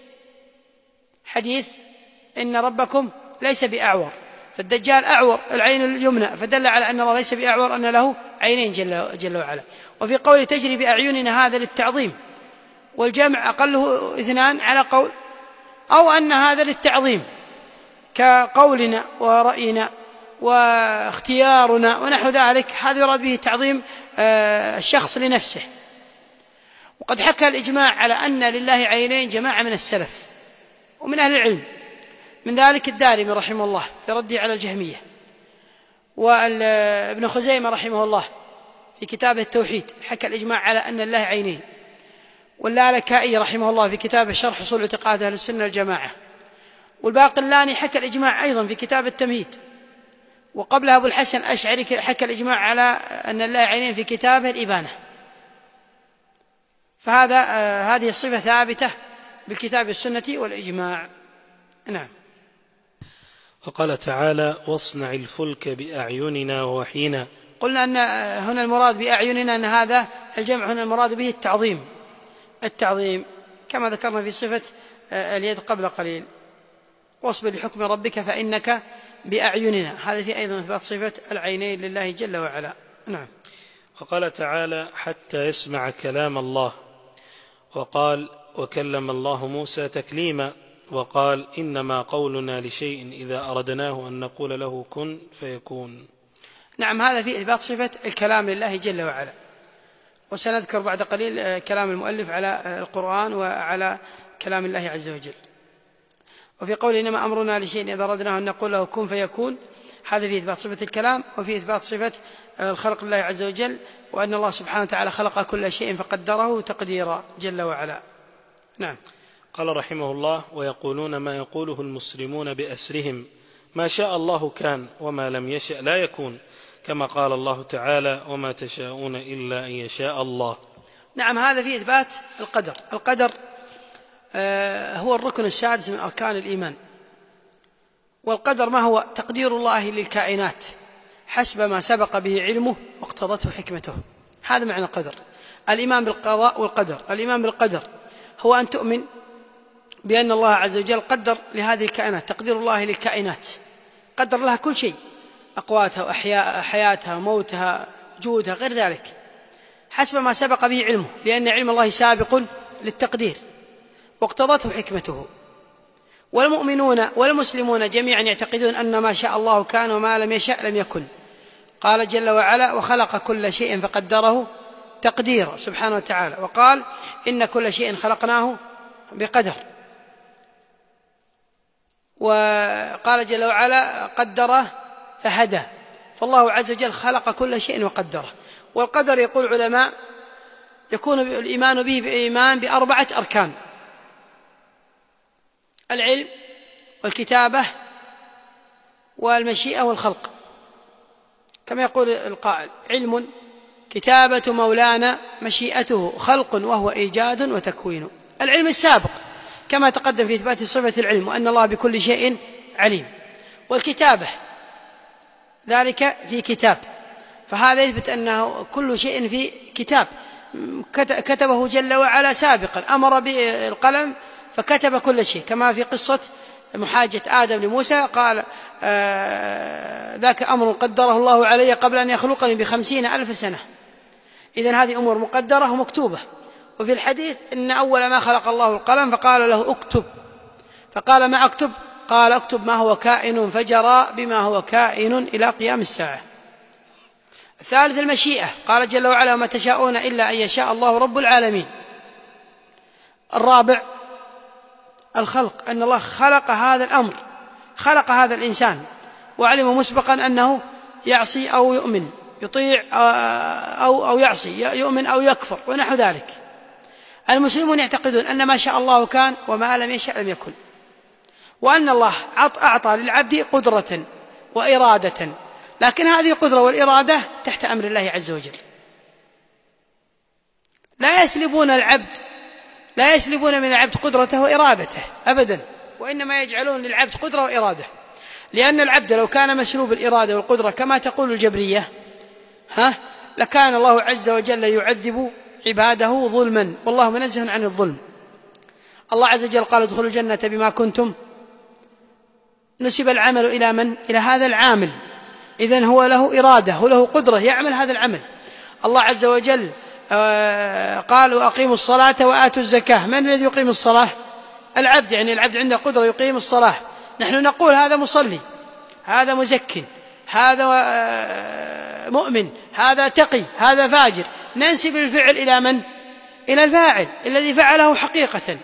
حديث إن ربكم ليس بأعور، فالدجال أعور العين اليمنى، فدل على أن الله ليس بأعور، أن له عينين جل, جل وعلا. وفي قول تجري بأعيننا هذا للتعظيم، والجمع أقله اثنان على قول، أو أن هذا للتعظيم كقولنا ورأينا واختيارنا ونحو ذلك، هذا يراد به تعظيم الشخص لنفسه. وقد حكى الإجماع على أن لله عينين جماعة من السلف ومن أهل العلم، من ذلك الدارمي رحمه الله في رده على الجهمية، وابن خزيمة رحمه الله في كتابه التوحيد حكى الإجماع على أن لله عينين، واللالكائي رحمه الله في كتابه شرح أصول اعتقاد أهل السنة والجماعة، والباقلاني حكى الإجماع أيضا في كتاب التمهيد، وقبلها أبو الحسن الأشعري حكى الإجماع على أن لله عينين في كتابه الإبانة. فهذا آه هذه الصفة ثابتة بالكتاب والسنة والإجماع. نعم. وقال تعالى واصنع الفلك بأعيننا ووحينا. قلنا أن هنا المراد بأعيننا أن هذا الجمع هنا المراد به التعظيم، التعظيم كما ذكرنا في صفة اليد قبل قليل، واصبر لحكم ربك فإنك بأعيننا، هذا في أيضا إثبات صفة العينين لله جل وعلا. نعم. وقال تعالى حتى يسمع كلام الله، وقال وكلم الله موسى تكليما، وقال إنما قولنا لشيء إذا أردناه أن نقول له كن فيكون. نعم، هذا في إثبات صفة الكلام لله جل وعلا، وسنذكر بعد قليل كلام المؤلف على القرآن وعلى كلام الله عز وجل. وفي قول إنما أمرنا لشيء إذا أردناه أن نقول له كن فيكون، هذا في إثبات صفة الكلام، وفي إثبات صفة الخلق لله عز وجل، وأن الله سبحانه وتعالى خلق كل شيء فقدره تقديرا جل وعلا. نعم. قال رحمه الله ويقولون ما يقوله المسلمون بأسرهم ما شاء الله كان وما لم يشأ لا يكون، كما قال الله تعالى وما تشاءون إلا أن يشاء الله. نعم، هذا في إثبات القدر. القدر هو الركن السادس من أركان الإيمان، والقدر ما هو تقدير الله للكائنات حسب ما سبق به علمه واقتضته حكمته، هذا معنى القدر. الإيمان بالقضاء والقدر، الإيمان بالقدر هو أن تؤمن بأن الله عز وجل قدر لهذه الكائنات، تقدير الله للكائنات قدر لها كل شيء، أقواتها وحياتها وموتها وجودها غير ذلك حسب ما سبق به علمه، لأن علم الله سابق للتقدير واقتضته حكمته. والمؤمنون والمسلمون جميعا يعتقدون أن ما شاء الله كان وما لم يشأ لم يكن، قال جل وعلا: وخلق كل شيء فقدره تقديرا سبحانه وتعالى. وقال: إن كل شيء خلقناه بقدر. وقال جل وعلا: قدره فهدى. فالله عز وجل خلق كل شيء وقدره. والقدر يقول العلماء يكون الإيمان به بإيمان بأربعة أركان: العلم والكتابة والمشيئة والخلق، كما يقول القائل: علم، كتابة مولانا، مشيئته، خلق وهو إيجاد وتكوين. العلم السابق كما تقدم في إثبات صفة العلم وأن الله بكل شيء عليم. والكتابة ذلك في كتاب، فهذا يثبت أنه كل شيء في كتاب كتبه جل وعلا سابقا، أمر بالقلم فكتب كل شيء، كما في قصة محاجة آدم لموسى قال: آه ذاك أمر قدره الله علي قبل أن يخلقني بخمسين ألف سنة. إذن هذه أمور مقدرة ومكتوبة. وفي الحديث إن أول ما خلق الله القلم فقال له: اكتب. فقال: ما أكتب؟ قال: اكتب ما هو كائن، فجرى بما هو كائن إلى قيام الساعة. الثالث المشيئة، قال جل وعلا: وما تشاءون إلا أن يشاء الله رب العالمين. الرابع الخلق، أن الله خلق هذا الأمر، خلق هذا الإنسان وعلم مسبقا أنه يعصي أو يؤمن، يطيع أو, أو يعصي، يؤمن أو يكفر ونحو ذلك. المسلمون يعتقدون أن ما شاء الله كان وما لم يشاء لم يكن، وأن الله أعطى للعبد قدرة وإرادة، لكن هذه القدرة والإرادة تحت أمر الله عز وجل. لا يسلبون العبد لا يسلبون من العبد قدرته وإرادته أبدا، وإنما يجعلون للعبد قدرة وإرادة، لأن العبد لو كان مسلوب الإرادة والقدرة كما تقول الجبرية ها لكان الله عز وجل يعذب عباده ظلما، والله منزه عن الظلم. الله عز وجل قال: ادخلوا الجنة بما كنتم. نسب العمل إلى من؟ إلى هذا العامل، إذن هو له إرادة وله قدرة يعمل هذا العمل. الله عز وجل قال: وأقيموا الصلاة وآتوا الزكاة. من الذي يقيم الصلاة؟ العبد، يعني العبد عنده قدرة يقيم الصلاة. نحن نقول هذا مصلي، هذا مزكٍ، هذا مؤمن، هذا تقي، هذا فاجر، ننسب الفعل إلى من؟ إلى الفاعل الذي فعله حقيقة.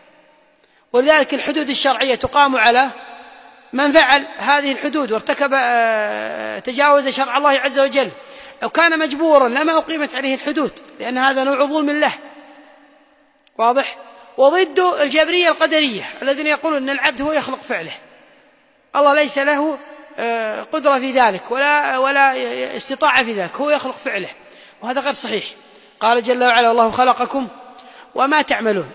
ولذلك الحدود الشرعية تقام على من فعل هذه الحدود وارتكب تجاوز شرع الله عز وجل. لو كان مجبورا لما أقيمت عليه الحدود، لأن هذا نوع ظلم الله. واضح؟ وضد الجبرية القدرية الذين يقولون أن العبد هو يخلق فعله، الله ليس له قدرة في ذلك ولا ولا استطاعة في ذلك، هو يخلق فعله، وهذا غير صحيح. قال جل وعلا: والله خلقكم وما تعملون.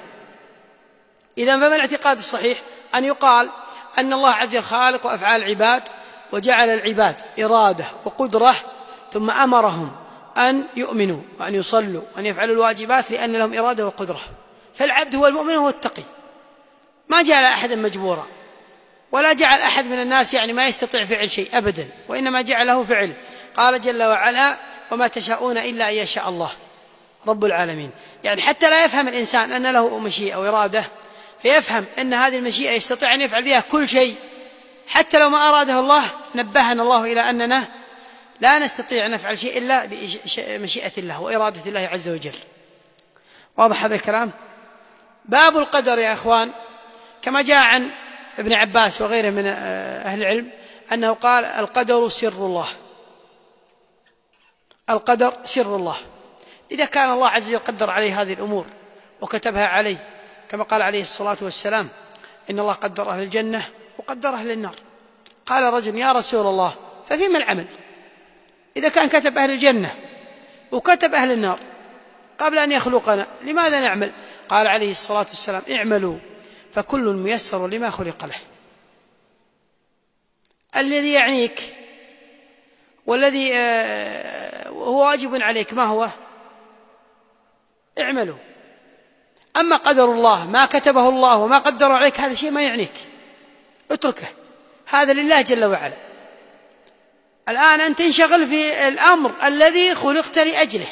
إذن فما الاعتقاد الصحيح؟ أن يقال أن الله عز وجل خالق وأفعال العباد، وجعل العباد إرادة وقدرة، ثم أمرهم أن يؤمنوا وأن يصلوا وأن يفعلوا الواجبات لأن لهم إرادة وقدرة. فالعبد هو المؤمن هو التقي، ما جعل أحدا مجبورا، ولا جعل أحد من الناس يعني ما يستطيع فعل شيء أبدا، وإنما جعله فعل. قال جل وعلا: وما تشاءون إلا أن يشاء الله رب العالمين. يعني حتى لا يفهم الإنسان أن له مشيئة وإرادة فيفهم أن هذه المشيئة يستطيع أن يفعل بها كل شيء، حتى لو ما أراده الله. نبهنا الله إلى أننا لا نستطيع أن نفعل شيء إلا بمشيئة الله وإرادة الله عز وجل. واضح هذا الكلام؟ باب القدر يا أخوان، كما جاء عن ابن عباس وغيره من أهل العلم أنه قال: القدر سر الله. القدر سر الله. إذا كان الله عز وجل قدر عليه هذه الأمور وكتبها عليه، كما قال عليه الصلاة والسلام: إن الله قدر أهل الجنة وقدر أهل النار. قال رجل: يا رسول الله، ففيما العمل؟ إذا كان كتب أهل الجنة وكتب أهل النار قبل أن يخلقنا، لماذا نعمل؟ قال عليه الصلاة والسلام: اعملوا فكل ميسر لما خلق له. الذي يعنيك والذي هو واجب عليك ما هو؟ اعملوا. أما قدر الله، ما كتبه الله وما قدره عليك، هذا شيء ما يعنيك، اتركه، هذا لله جل وعلا. الآن أنت تنشغل في الأمر الذي خلقت لأجله،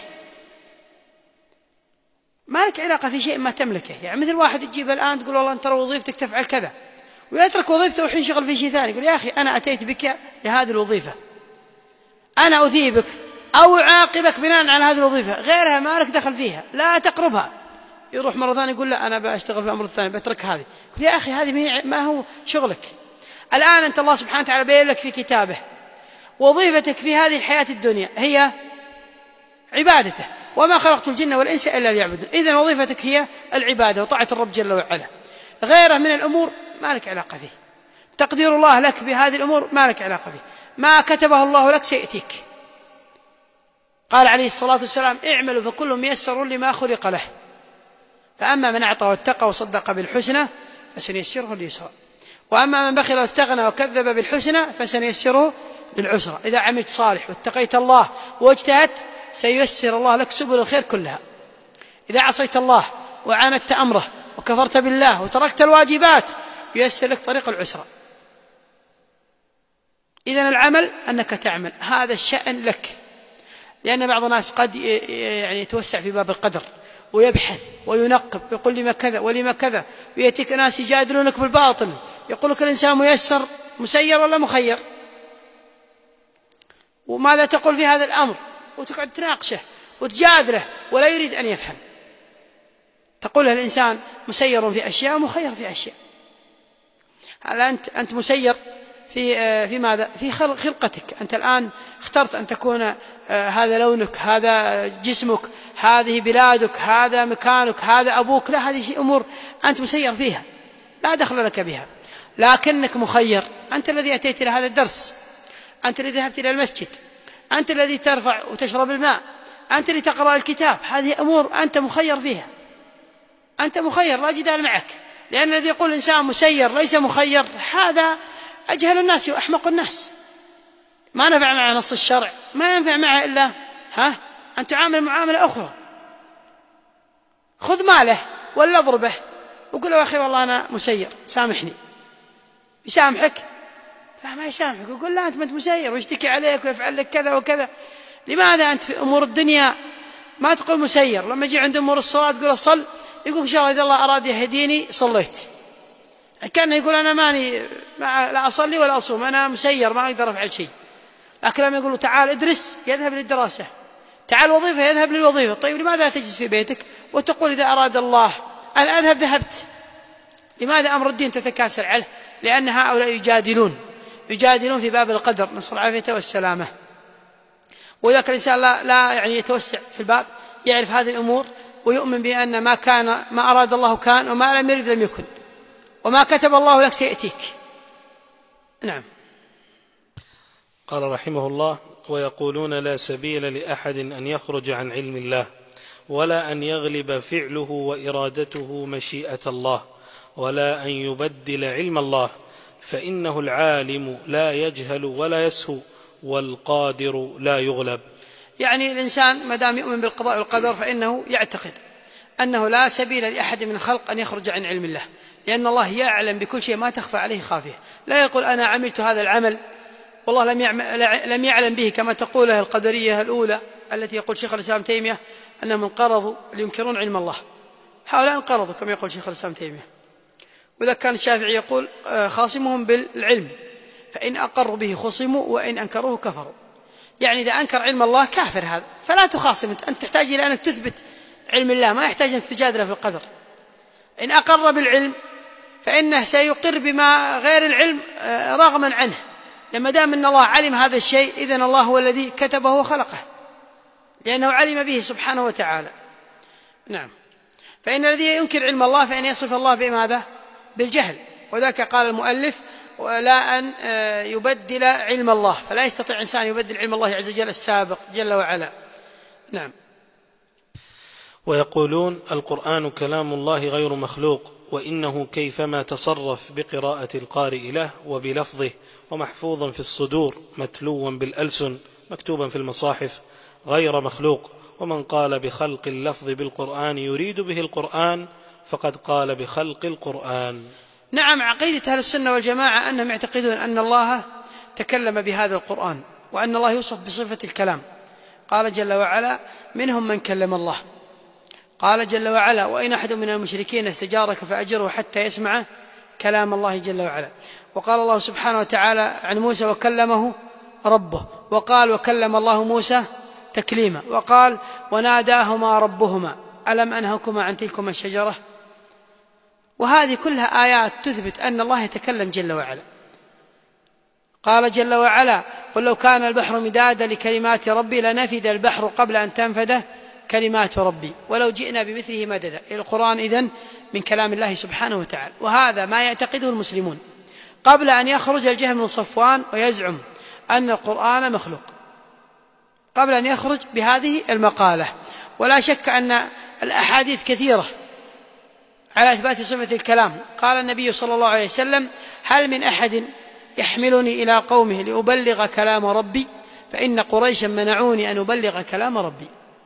ما لك علاقة في شيء ما تملكه. يعني مثل واحد تجيب الآن تقول: والله أنت وظيفتك تفعل كذا، ويترك وظيفته وينشغل في شيء ثاني، يقول: يا أخي أنا أتيت بك لهذه الوظيفة، أنا أثيبك أو أعاقبك بناء على هذه الوظيفة، غيرها ما لك دخل فيها، لا تقربها. يروح مرة ثانية يقول لا أنا بأشتغل في الأمر الثاني، بترك هذه. يا أخي هذه ما هو شغلك. الآن أنت الله سبحانه وتعالى بين لك في كتابه وظيفتك في هذه الحياة الدنيا هي عبادته، وما خلقت الجن والإنس إلا ليعبدون. إذن وظيفتك هي العبادة وطاعة الرب جل وعلا. غيره من الأمور ما لك علاقة فيه، تقدير الله لك بهذه الأمور ما لك علاقة فيه، ما كتبه الله لك سيأتيك. قال عليه الصلاة والسلام اعملوا فكل ميسر لما خلق له، فأما من أعطى واتقى وصدق بالحسنى فسنيسره لليسرى، وأما من بخل واستغنى وكذب بالحسنى فسنيسره للعسرى. إذا عملت صالح واتقيت الله واجتهدت سييسر الله لك سبل الخير كلها. إذا عصيت الله وعاندت أمره وكفرت بالله وتركت الواجبات ييسر لك طريق العسرى. إذن العمل أنك تعمل، هذا الشأن لك. لأن بعض الناس قد يعني يتوسع في باب القدر ويبحث وينقب ويقول لما كذا ولما كذا، ويأتيك ناس يجادلونك بالباطل، يقول لك الإنسان ميسر مسير ولا مخير، وماذا تقول في هذا الأمر، وتقعد تناقشه وتجادله ولا يريد أن يفهم. تقول له الإنسان مسير في أشياء ومخير في أشياء. هل أنت أنت مسير في في ماذا؟ في خلقتك. أنت الآن اخترت أن تكون هذا لونك، هذا جسمك، هذه بلادك، هذا مكانك، هذا أبوك. لا، هذه أمور أنت مسير فيها لا دخل لك بها، لكنك مخير. أنت الذي أتيت إلى هذا الدرس، أنت الذي ذهبت إلى المسجد، أنت الذي ترفع وتشرب الماء، أنت الذي تقرأ الكتاب. هذه أمور أنت مخير فيها، أنت مخير لا جدال معك. لأن الذي يقول الإنسان مسير ليس مخير هذا أجهل الناس وأحمق الناس، ما نفع معه نص الشرع، ما ينفع معه إلا ها أن تعامل معاملة أخرى. خذ ماله ولا اضربه وقل له يا أخي والله أنا مسير سامحني، يسامحك؟ لا، ما يسامحك، يقول لا أنت ما أنت مسير ويشتكي عليك ويفعل لك كذا وكذا. لماذا أنت في أمور الدنيا ما تقول مسير؟ لما يجي عند أمور الصلاة تقول صل، يقول إن شاء الله إذا الله أراد يهديني صليت. كان يقول أنا ماني لا أصلي ولا أصوم، أنا مسير ما أقدر أفعل شيء. لكن لما يقولوا تعال ادرس يذهب للدراسة، تعال وظيفة يذهب للوظيفة. طيب لماذا تجلس في بيتك وتقول إذا أراد الله أن أذهب ذهبت؟ لماذا أمر الدين تتكاسل عليه؟ لأن هؤلاء يجادلون يجادلون في باب القدر، نسأل العافية والسلامة. وإذا كان الإنسان لا, لا يعني يتوسع في الباب، يعرف هذه الأمور ويؤمن بأن ما كان ما أراد الله كان، وما لم يرد لم يكن، وما كتب الله لك سيأتيك. نعم. قال رحمه الله: ويقولون لا سبيل لأحد أن يخرج عن علم الله، ولا أن يغلب فعله وإرادته مشيئة الله، ولا أن يبدل علم الله، فإنه العالم لا يجهل ولا يسهو، والقادر لا يغلب. يعني الإنسان ما دام يؤمن بالقضاء والقدر فإنه يعتقد أنه لا سبيل لأحد من الخلق أن يخرج عن علم الله، لأن الله يعلم بكل شيء ما تخفى عليه خافية. لا يقول أنا عملت هذا العمل والله لم لم يعلم به، كما تقوله القدرية الأولى التي يقول شيخ الإسلام تيمية أنهم انقرضوا لينكرون علم الله. هؤلاء انقرضوا كما يقول شيخ الإسلام تيمية. وإذا كان الشافعي يقول خاصمهم بالعلم، فإن أقروا به خصموا وإن أنكروه كفروا. يعني إذا أنكر علم الله كافر هذا، فلا تخاصم. أنت تحتاج إلى أنك تثبت علم الله، ما يحتاج أنك تجادله في القدر. إن أقر بالعلم فإنه سيقر بما غير العلم رغما عنه، لما دام أن الله علم هذا الشيء إذن الله هو الذي كتبه وخلقه، لأنه علم به سبحانه وتعالى. نعم. فإن الذي ينكر علم الله فإن يصف الله بماذا؟ بالجهل. وذلك قال المؤلف ولا أن يبدل علم الله، فلا يستطيع إنسان يبدل علم الله عز وجل السابق جل وعلا. نعم. ويقولون القرآن كلام الله غير مخلوق، وإنه كيفما تصرف بقراءة القارئ له وبلفظه، ومحفوظا في الصدور متلوا بالألسن مكتوبا في المصاحف غير مخلوق. ومن قال بخلق اللفظ بالقرآن يريد به القرآن فقد قال بخلق القرآن. نعم. عقيدة أهل السنة والجماعة أنهم يعتقدون أن الله تكلم بهذا القرآن، وأن الله يوصف بصفة الكلام. قال جل وعلا منهم من كلم الله. قال جل وعلا وإن أحد من المشركين استجارك فأجره حتى يسمع كلام الله جل وعلا. وقال الله سبحانه وتعالى عن موسى وكلمه ربه، وقال وكلم الله موسى تكليما، وقال وناداهما ربهما ألم أنهكما عن تلكما الشجرة. وهذه كلها آيات تثبت أن الله يتكلم جل وعلا. قال جل وعلا قل لو كان البحر مدادا لكلمات ربي لنفد البحر قبل أن تنفد كلمات ربي ولو جئنا بمثله مددا. القرآن إذن من كلام الله سبحانه وتعالى، وهذا ما يعتقده المسلمون قبل أن يخرج الجهم بن صفوان ويزعم أن القرآن مخلوق، قبل أن يخرج بهذه المقالة. ولا شك أن الأحاديث كثيرة على إثبات صفة الكلام. قال النبي صلى الله عليه وسلم هل من أحد يحملني إلى قومه لأبلغ كلام ربي فإن قريشا منعوني أن أبلغ كلام ربي.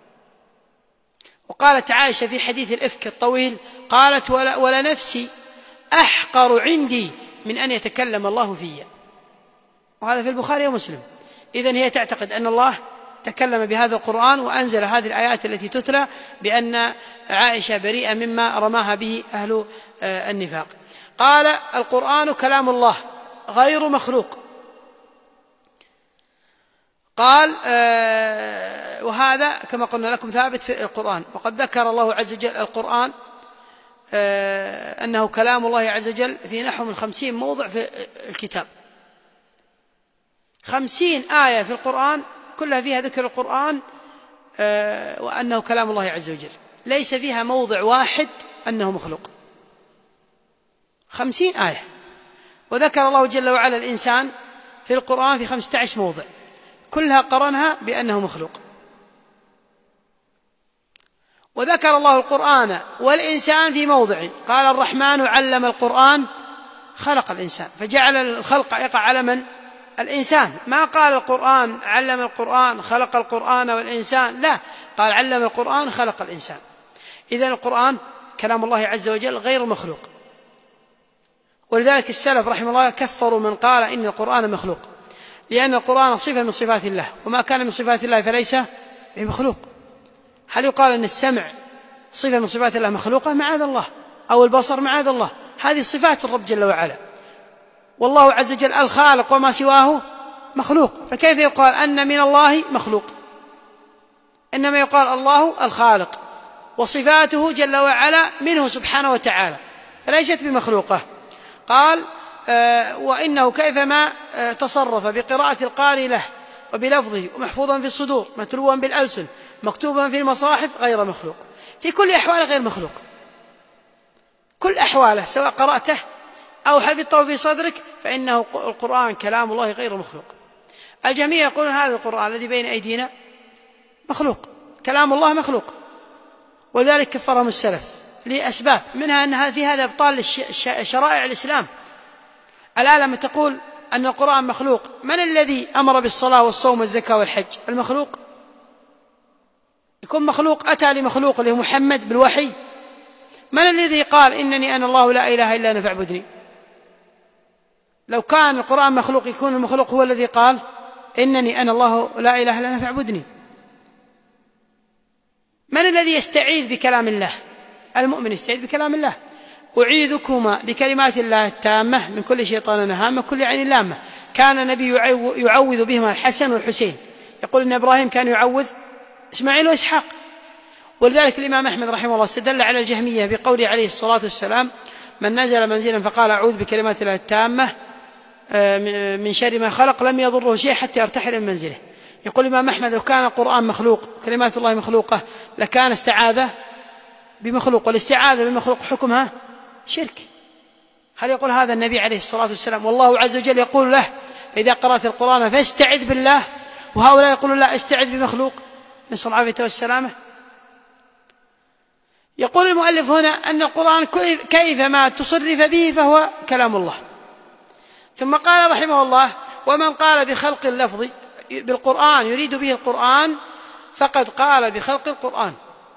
وقالت عائشة في حديث الإفك الطويل قالت ولا, ولا نفسي أحقر عندي من أن يتكلم الله في، وهذا في البخاري ومسلم. إذن هي تعتقد أن الله تكلم بهذا القرآن وأنزل هذه الآيات التي تتلى بأن عائشة بريئة مما رماها به أهل النفاق. قال القرآن كلام الله غير مخلوق. قال آه وهذا كما قلنا لكم ثابت في القرآن. وقد ذكر الله عز وجل القرآن آه أنه كلام الله عز وجل في نحو من خمسين موضع في الكتاب، خمسين آية في القرآن كلها فيها ذكر القرآن آه وأنه كلام الله عز وجل، ليس فيها موضع واحد أنه مخلوق. خمسين آية. وذكر الله جل وعلا الإنسان في القرآن في خمسة عشر موضع كلها قرنها بأنه مخلوق. وذكر الله القرآن والإنسان في موضع قال الرحمن علم القرآن خلق الإنسان، فجعل الخلق يقع على من؟ الإنسان. ما قال القرآن علم القرآن خلق القرآن والإنسان، لا، قال علم القرآن خلق الإنسان. إذن القرآن كلام الله عز وجل غير مخلوق. ولذلك السلف رحمه الله كفروا من قال إن القرآن مخلوق، لأن القرآن صفة من صفات الله، وما كان من صفات الله فليس بمخلوق. هل يقال أن السمع صفة من صفات الله مخلوقة؟ معاذ الله. أو البصر؟ معاذ الله. هذه صفات الرب جل وعلا، والله عز وجل الخالق وما سواه مخلوق، فكيف يقال أن من الله مخلوق؟ إنما يقال الله الخالق وصفاته جل وعلا منه سبحانه وتعالى، فليست بمخلوقة. قال آه وإنه كيفما آه تصرف بقراءة القارئ له وبلفظه ومحفوظا في الصدور متلوا بالألسن مكتوبا في المصاحف غير مخلوق، في كل أحواله غير مخلوق، كل أحواله سواء قرأته أو حفظته في صدرك فإنه القرآن كلام الله غير مخلوق. الجميع يقولون هذا القرآن الذي بين أيدينا مخلوق، كلام الله مخلوق. ولذلك كفرهم السلف لأسباب، منها أن في هذا إبطال شرائع الإسلام. الآن لما تقول أن القرآن مخلوق، من الذي أمر بالصلاة والصوم والزكاة والحج؟ المخلوق. يكون مخلوق أتى لمخلوق اللي هو محمد بالوحي. من الذي قال إنني أنا الله لا إله إلا أنا فاعبدني؟ لو كان القرآن مخلوق يكون المخلوق هو الذي قال إنني أنا الله لا إله إلا أنا فاعبدني. من الذي يستعيذ بكلام الله؟ المؤمن يستعيذ بكلام الله. أعيذكما بكلمات الله التامة من كل شيطان هامة كل عين لامة. كان النبي يعوذ بهما الحسن والحسين، يقول إن إبراهيم كان يعوذ إسماعيل وإسحاق. ولذلك الإمام أحمد رحمه الله استدل على الجهمية بقوله عليه الصلاة والسلام من نزل منزلا فقال أعوذ بكلمات الله التامة من شر ما خلق لم يضره شيء حتى يرتحل من منزله. يقول الإمام أحمد لو كان القرآن مخلوق كلمات الله مخلوقة لكان استعاذة بمخلوق، والاستعاذة بمخلوق حكمها شرك. هل يقول هذا النبي عليه الصلاة والسلام والله عز وجل يقول له فإذا قرأت القرآن فاستعذ بالله، وهؤلاء يقولون لا استعذ بمخلوق؟ نسأل العافية والسلامة. يقول المؤلف هنا أن القرآن كيفما تصرف به فهو كلام الله. ثم قال رحمه الله ومن قال بخلق اللفظ بالقرآن يريد به القرآن فقد قال بخلق القرآن.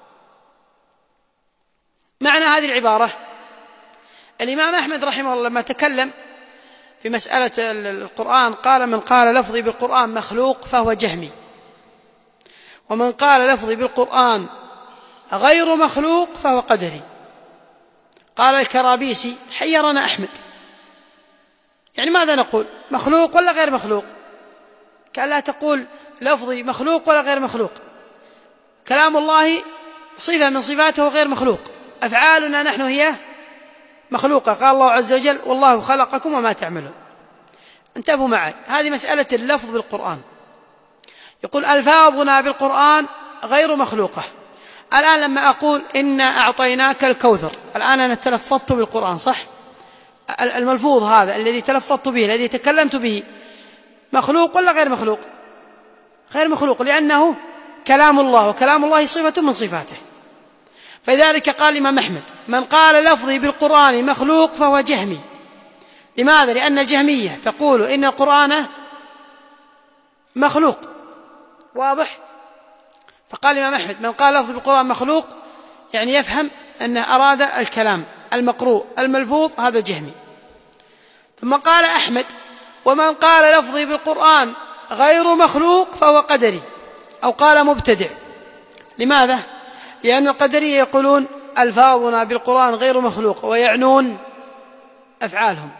معنى هذه العبارة الإمام أحمد رحمه الله لما تكلم في مسألة القرآن قال من قال لفظي بالقرآن مخلوق فهو جهمي، ومن قال لفظي بالقرآن غير مخلوق فهو قدري. قال الكرابيسي حيرنا أحمد، يعني ماذا نقول؟ مخلوق ولا غير مخلوق؟ كأن لا تقول لفظي مخلوق ولا غير مخلوق. كلام الله صفة من صفاته غير مخلوق، أفعالنا نحن هي مخلوقة. قال الله عز وجل والله خلقكم وما تعملون. انتبهوا معي، هذه مسألة اللفظ بالقرآن. يقول ألفاظنا بالقرآن غير مخلوقة. الآن لما أقول إنا أعطيناك الكوثر، الآن أنا تلفظت بالقرآن صح؟ الملفوظ هذا الذي تلفظت به الذي تكلمت به مخلوق ولا غير مخلوق؟ غير مخلوق، لأنه كلام الله، وكلام الله صفة من صفاته. فلذلك قال الإمام أحمد من قال لفظي بالقرآن مخلوق فهو جهمي. لماذا؟ لأن الجهمية تقول إن القرآن مخلوق. واضح؟ فقال الإمام أحمد من قال لفظي بالقرآن مخلوق يعني يفهم أنه أراد الكلام المقروء الملفوظ، هذا جهمي. ثم قال أحمد ومن قال لفظي بالقرآن غير مخلوق فهو قدري، أو قال مبتدع. لماذا؟ لأن القدرية يقولون ألفاظنا بالقرآن غير مخلوق، ويعنون أفعالهم.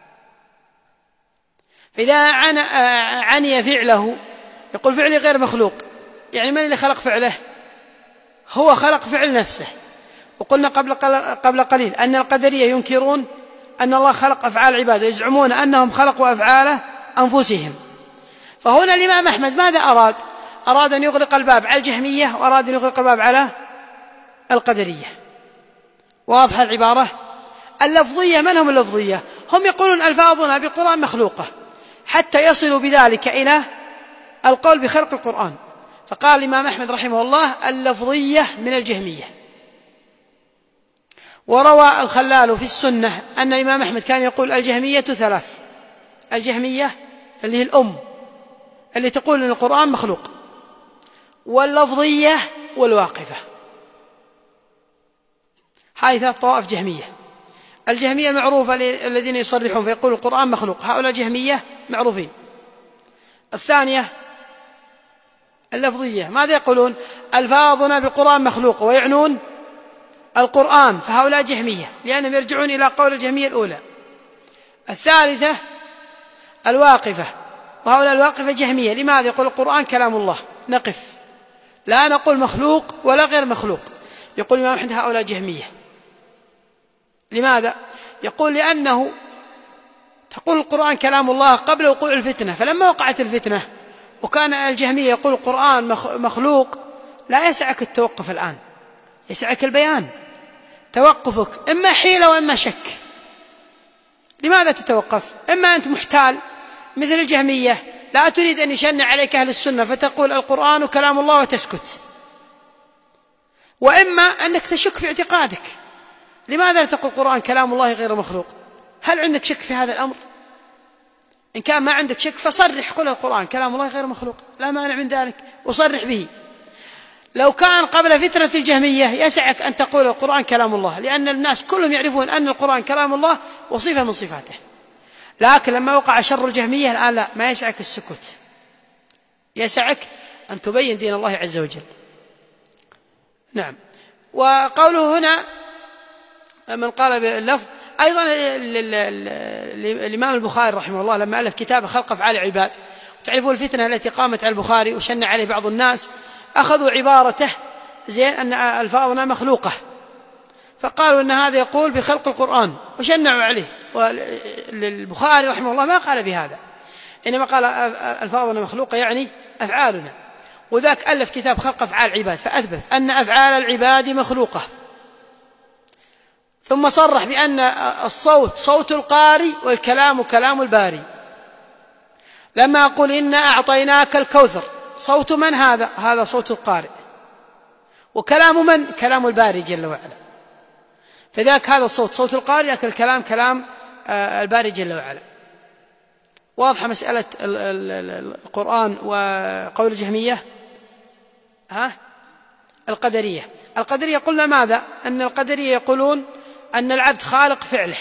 فإذا عني فعله يقول فعلي غير مخلوق، يعني من اللي خلق فعله؟ هو خلق فعل نفسه. وقلنا قبل قبل قليل أن القدرية ينكرون أن الله خلق أفعال عباده، يزعمون أنهم خلقوا أفعال أنفسهم. فهنا الإمام أحمد ماذا أراد؟ أراد أن يغلق الباب على الجهمية، وأراد أن يغلق الباب على القدرية. واضحة العبارة؟ اللفظية من هم اللفظية؟ هم يقولون ألفاظنا بالقرآن مخلوقة، حتى يصلوا بذلك إلى القول بخلق القرآن. فقال الإمام أحمد رحمه الله اللفظية من الجهمية. وروى الخلال في السنة أن الإمام أحمد كان يقول الجهمية ثلاث: الجهمية اللي هي الأم اللي تقول أن القرآن مخلوق، واللفظية والواقفة. هذه ثلاث طوائف جهمية. الجهمية المعروفة الذين يصرحون فيقول القرآن مخلوق، هؤلاء جهمية معروفين. الثانية اللفظية، ماذا يقولون؟ ألفاظنا بالقرآن مخلوق، ويعنون القرآن، فهؤلاء جهمية لأنهم يرجعون إلى قول الجهمية الأولى. الثالثة الواقفة، وهؤلاء الواقفة جهمية. لماذا؟ يقول القرآن كلام الله، نقف، لا نقول مخلوق ولا غير مخلوق. يقول الإمام أحمد هؤلاء جهمية. لماذا؟ يقول لأنه تقول القرآن كلام الله قبل وقوع الفتنة، فلما وقعت الفتنة وكان الجهمية يقول القرآن مخلوق، لا يسعك التوقف الآن، يسعك البيان. توقفك إما حيلة وإما شك. لماذا تتوقف؟ إما أنت محتال مثل الجهمية، لا تريد أن يشنع عليك أهل السنة فتقول القرآن كلام الله وتسكت، وإما أنك تشك في اعتقادك. لماذا لا تقول القرآن كلام الله غير مخلوق؟ هل عندك شك في هذا الأمر؟ إن كان ما عندك شك فصرح، قل القرآن كلام الله غير مخلوق، لا مانع من ذلك، وصرح به. لو كان قبل فتنة الجهمية يسعك أن تقول القرآن كلام الله، لأن الناس كلهم يعرفون أن القرآن كلام الله وصفة من صفاته. لكن لما وقع شر الجهمية الآن لا، ما يسعك السكوت، يسعك أن تبين دين الله عز وجل. نعم. وقوله هنا من قال باللفظ، أيضا الإمام البخاري رحمه الله لما ألف كتاب خلق أفعال العباد، تعرفون الفتنة التي قامت على البخاري وشن عليه بعض الناس، أخذوا عبارته زين أن ألفاظنا مخلوقة، فقالوا أن هذا يقول بخلق القرآن وشنعوا عليه. والبخاري رحمه الله ما قال بهذا، إنما قال ألفاظنا مخلوقة يعني أفعالنا. وذاك ألف كتاب خلق أفعال العباد فأثبت أن أفعال العباد مخلوقة، ثم صرح بأن الصوت صوت القاري والكلام كلام الباري. لما أقول إنا أعطيناك الكوثر، صوت من هذا؟ هذا صوت القارئ. وكلام من؟ كلام الباري جل وعلا. فذاك هذا الصوت صوت القارئ، لكن الكلام كلام الباري جل وعلا. واضحة مسألة القرآن وقول الجهمية. ها؟ القدرية القدرية قلنا ماذا؟ أن القدرية يقولون أن العبد خالق فعله،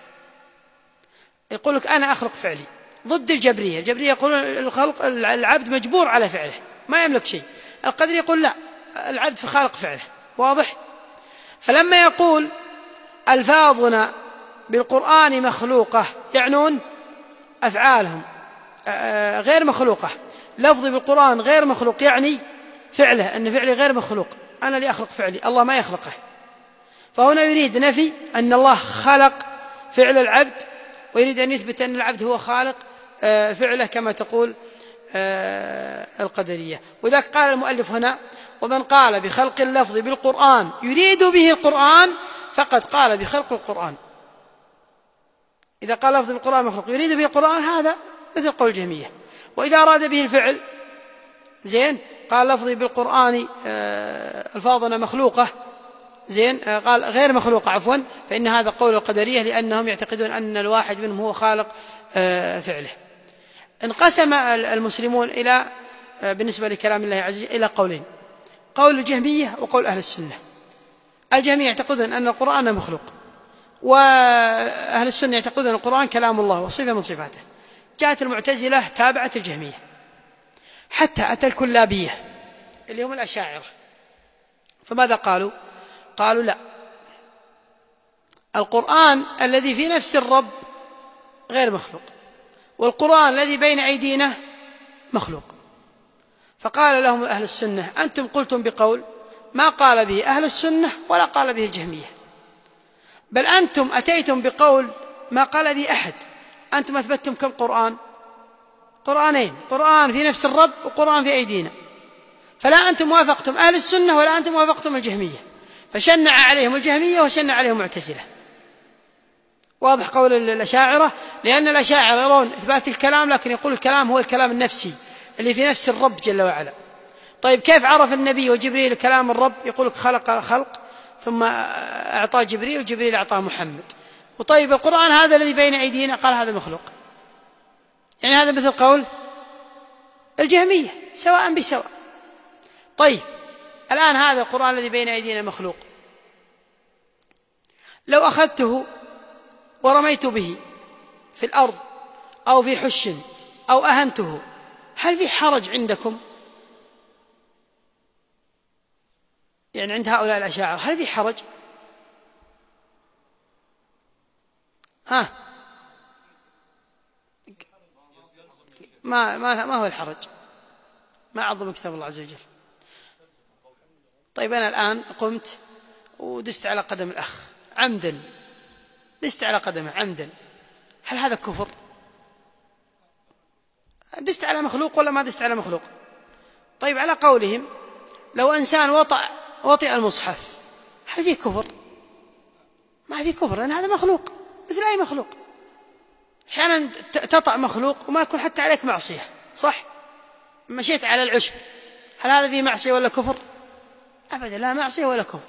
يقول لك أنا أخلق فعلي، ضد الجبرية. الجبرية يقولون الخلق العبد مجبور على فعله، ما يملك شيء. القدرية يقول لا، العبد في خالق فعله. واضح؟ فلما يقول ألفاظنا بالقرآن مخلوقة، يعنون أفعالهم غير مخلوقة. لفظي بالقرآن غير مخلوق يعني فعله، أن فعلي غير مخلوق، أنا اللي أخلق فعلي، الله ما يخلقه. فهنا يريد نفي أن الله خلق فعل العبد، ويريد أن يثبت أن العبد هو خالق فعله كما تقول القدرية. وذلك قال المؤلف هنا: ومن قال بخلق اللفظ بالقرآن يريد به القرآن فقد قال بخلق القرآن. إذا قال لفظ بالقرآن مخلوق يريد به القرآن، هذا مثل قول الجهمية. وإذا أراد به الفعل زين قال لفظي بالقرآن ألفاظنا مخلوقة زين قال غير مخلوقة عفوا، فإن هذا قول القدرية، لأنهم يعتقدون أن الواحد منهم هو خالق فعله. انقسم المسلمون إلى بالنسبة لكلام الله عز وجل إلى قولين: قول الجهمية وقول أهل السنة. الجهمية يعتقدون أن القرآن مخلوق، وأهل السنة يعتقدون أن القرآن كلام الله وصفة من صفاته. جاءت المعتزلة تابعت الجهمية حتى أتى الكلابية اللي هم الأشاعرة، فماذا قالوا؟ قالوا لا، القرآن الذي في نفس الرب غير مخلوق، والقرآن الذي بين أيدينا مخلوق. فقال لهم أهل السنة: أنتم قلتم بقول ما قال به أهل السنة ولا قال به الجهمية، بل أنتم أتيتم بقول ما قال به أحد. أنتم أثبتتم كم قرآن؟ قرآنين، قرآن في نفس الرب وقرآن في أيدينا، فلا أنتم وافقتم أهل السنة ولا أنتم وافقتم الجهمية، فشنع عليهم الجهمية وشنع عليهم معتزلة. واضح قول الأشاعرة، لأن الأشاعرة يرون إثبات الكلام، لكن يقول الكلام هو الكلام النفسي اللي في نفس الرب جل وعلا. طيب كيف عرف النبي وجبريل كلام الرب؟ يقول لك خلق خلق ثم أعطاه جبريل وجبريل أعطاه محمد. وطيب القرآن هذا الذي بين أيدينا قال هذا مخلوق، يعني هذا مثل قول الجهمية سواء بسواء. طيب الآن هذا القرآن الذي بين أيدينا مخلوق، لو أخذته ورميت به في الأرض أو في حش أو أهنته، هل في حرج عندكم؟ يعني عند هؤلاء الأشاعرة هل في حرج؟ ها ما, ما, ما هو الحرج؟ ما أعظم كتاب الله عز وجل. طيب أنا الآن قمت ودست على قدم الأخ عمدا، دست على قدمه عمدا، هل هذا كفر؟ دست على مخلوق ولا ما دست على مخلوق؟ طيب على قولهم لو إنسان وطأ وطئ المصحف هل فيه كفر؟ ما فيه كفر، لأن هذا مخلوق مثل أي مخلوق. أحيانا تطأ مخلوق وما يكون حتى عليك معصية، صح؟ مشيت على العشب، هل هذا فيه معصية ولا كفر؟ أبدا، لا معصية ولا كفر.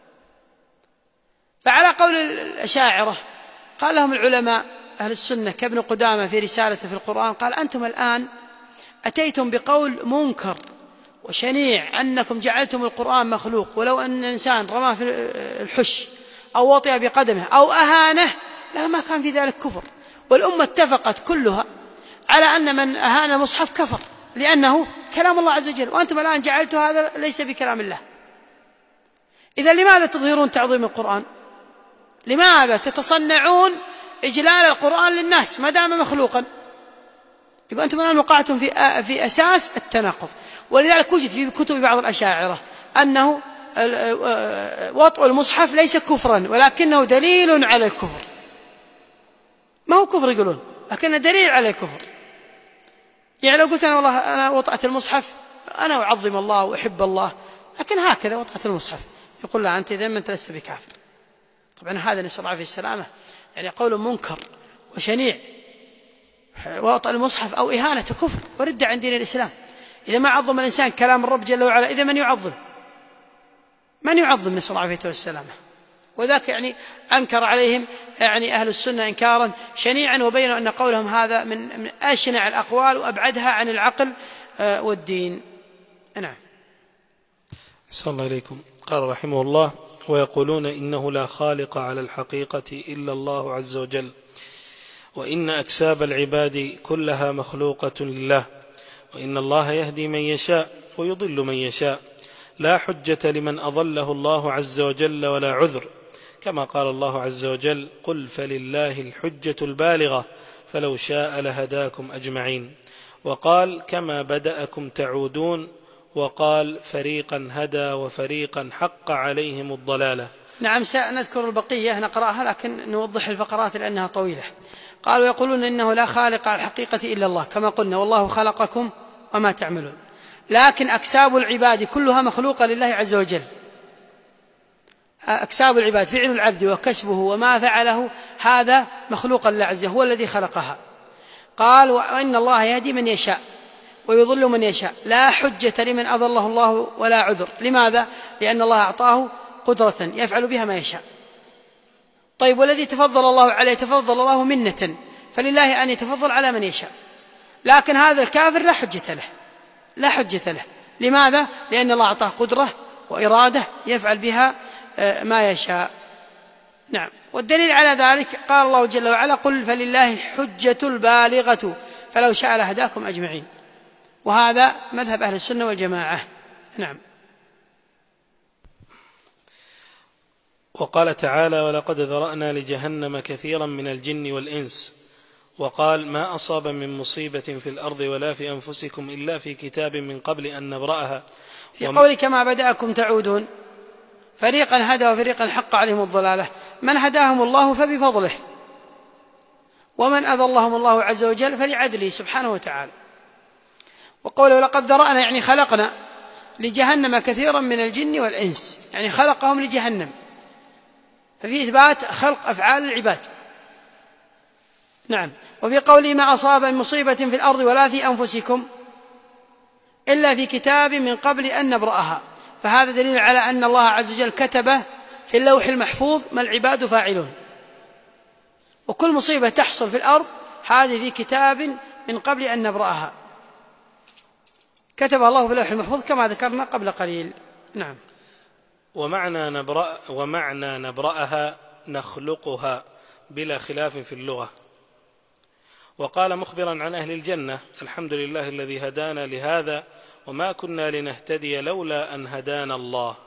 فعلى قول الأشاعرة قال لهم العلماء أهل السنة كابن قدامة في رسالته في القرآن، قال أنتم الآن أتيتم بقول منكر وشنيع أنكم جعلتم القرآن مخلوق، ولو أن إنسان رماه في الحش أو وطئ بقدمه أو أهانه لا ما كان في ذلك كفر. والأمة اتفقت كلها على أن من أهان المصحف كفر، لأنه كلام الله عز وجل، وأنتم الآن جعلتوا هذا ليس بكلام الله. إذا لماذا تظهرون تعظيم القرآن؟ لماذا تتصنعون إجلال القرآن للناس ما دام مخلوقا؟ يقول أنتم الآن وقعتم في في أساس التناقض. ولذلك وجد في كتب بعض الأشاعرة أنه وطء المصحف ليس كفرا ولكنه دليل على الكفر. ما هو كفر يقولون، لكنه دليل على الكفر. يعني لو قلت أنا والله أنا وطأت المصحف أنا أعظم الله وأحب الله، لكن هكذا وطأت المصحف، يقول لا أنت إذا ما أنت لست بكافر. طبعا هذا نسأل الله عليه السلامة، يعني قول منكر وشنيع. وطأ المصحف أو إهانة كفر ورد عن دين الإسلام. إذا ما عظم الإنسان كلام الرب جل وعلا، إذا من يعظم؟ من يعظم؟ نسأل الله عليه السلامة. وذاك يعني أنكر عليهم يعني أهل السنة إنكارا شنيعا، وبينوا أن قولهم هذا من, من أشنع الأقوال وأبعدها عن العقل والدين. نعم. صلى الله عليكم. قال رحمه الله: ويقولون إنه لا خالق على الحقيقة إلا الله عز وجل، وإن أكساب العباد كلها مخلوقة لله، وإن الله يهدي من يشاء ويضل من يشاء، لا حجة لمن أضله الله عز وجل ولا عذر، كما قال الله عز وجل: قل فلله الحجة البالغة فلو شاء لهداكم أجمعين. وقال كما بدأكم تعودون، وقال فريقا هدى وفريقا حق عليهم الضلالة. نعم، سنذكر البقية نقرأها لكن نوضح الفقرات لأنها طويلة. قالوا يقولون إنه لا خالق على الحقيقة إلا الله، كما قلنا والله خلقكم وما تعملون، لكن أكساب العباد كلها مخلوقة لله عز وجل. أكساب العباد، فعل العبد وكسبه وما فعله هذا مخلوق لله عز وجل، هو الذي خلقها. قال وإن الله يهدي من يشاء ويضل من يشاء، لا حجة لمن أضله الله ولا عذر. لماذا؟ لأن الله أعطاه قدرة يفعل بها ما يشاء. طيب، والذي تفضل الله عليه تفضل الله منة، فلله أن يتفضل على من يشاء، لكن هذا الكافر لا حجة له، لا حجة له. لماذا؟ لأن الله أعطاه قدرة وإرادة يفعل بها ما يشاء. نعم، والدليل على ذلك قال الله جل وعلا قل فلله الحجة البالغة فلو شاء لهداكم أجمعين، وهذا مذهب أهل السنة والجماعة. نعم. وقال تعالى ولقد ذرأنا لجهنم كثيرا من الجن والإنس، وقال ما أصاب من مصيبة في الأرض ولا في أنفسكم إلا في كتاب من قبل أن نبرأها. في قول كما بدأكم تعودون، فريقا هدى وفريقا حق عليهم الضلالة، من هداهم الله فبفضله، ومن أضلهم الله عز وجل فلعدله سبحانه وتعالى. وقوله لقد ذرأنا يعني خلقنا لجهنم كثيرا من الجن والإنس، يعني خلقهم لجهنم، ففي إثبات خلق أفعال العباد. نعم. وفي قوله ما أصاب من مصيبة في الأرض ولا في أنفسكم إلا في كتاب من قبل أن نبرأها، فهذا دليل على أن الله عز وجل كتب في اللوح المحفوظ ما العباد فاعلون، وكل مصيبة تحصل في الأرض هذه في كتاب من قبل أن نبرأها، كتب الله في اللوح المحفوظ كما ذكرنا قبل قليل. نعم. ومعنى نبرأ ومعنى نبرأها نخلقها بلا خلاف في اللغة. وقال مخبرا عن أهل الجنة الحمد لله الذي هدانا لهذا وما كنا لنهتدي لولا أن هدانا الله.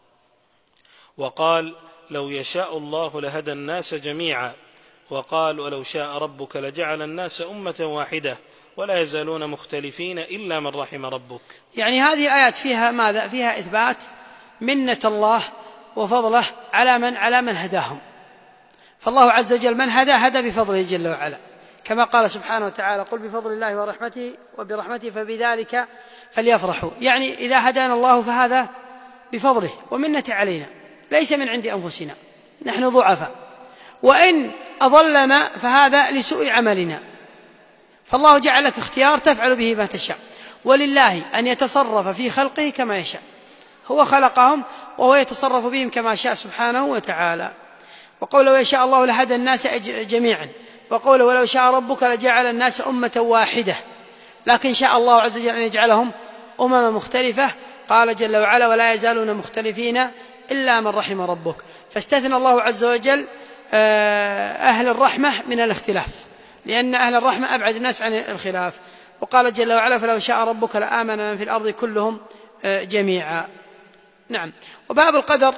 وقال لو يشاء الله لهدى الناس جميعا. وقال ولو شاء ربك لجعل الناس أمة واحدة ولا يزالون مختلفين إلا من رحم ربك. يعني هذه الآيات فيها ماذا؟ فيها إثبات منة الله وفضله على من على من هداهم، فالله عز وجل من هدى هدى بفضله جل وعلا، كما قال سبحانه وتعالى قل بفضل الله ورحمته وبرحمته فبذلك فليفرحوا. يعني إذا هدانا الله فهذا بفضله ومنة علينا، ليس من عند أنفسنا، نحن ضعفاء، وإن أضلنا فهذا لسوء عملنا، فالله جعل لك اختيار تفعل به ما تشاء، ولله أن يتصرف في خلقه كما يشاء، هو خلقهم وهو يتصرف بهم كما شاء سبحانه وتعالى. وقوله يشاء الله لهدى الناس جميعا، وقوله ولو شاء ربك لجعل الناس أمة واحدة، لكن شاء الله عز وجل أن يجعلهم أمما مختلفة. قال جل وعلا ولا يزالون مختلفين إلا من رحم ربك، فاستثنى الله عز وجل أهل الرحمة من الاختلاف، لأن أهل الرحمة أبعد الناس عن الخلاف. وقال جل وعلا فلو شاء ربك لآمن من في الأرض كلهم جميعا. نعم. وباب القدر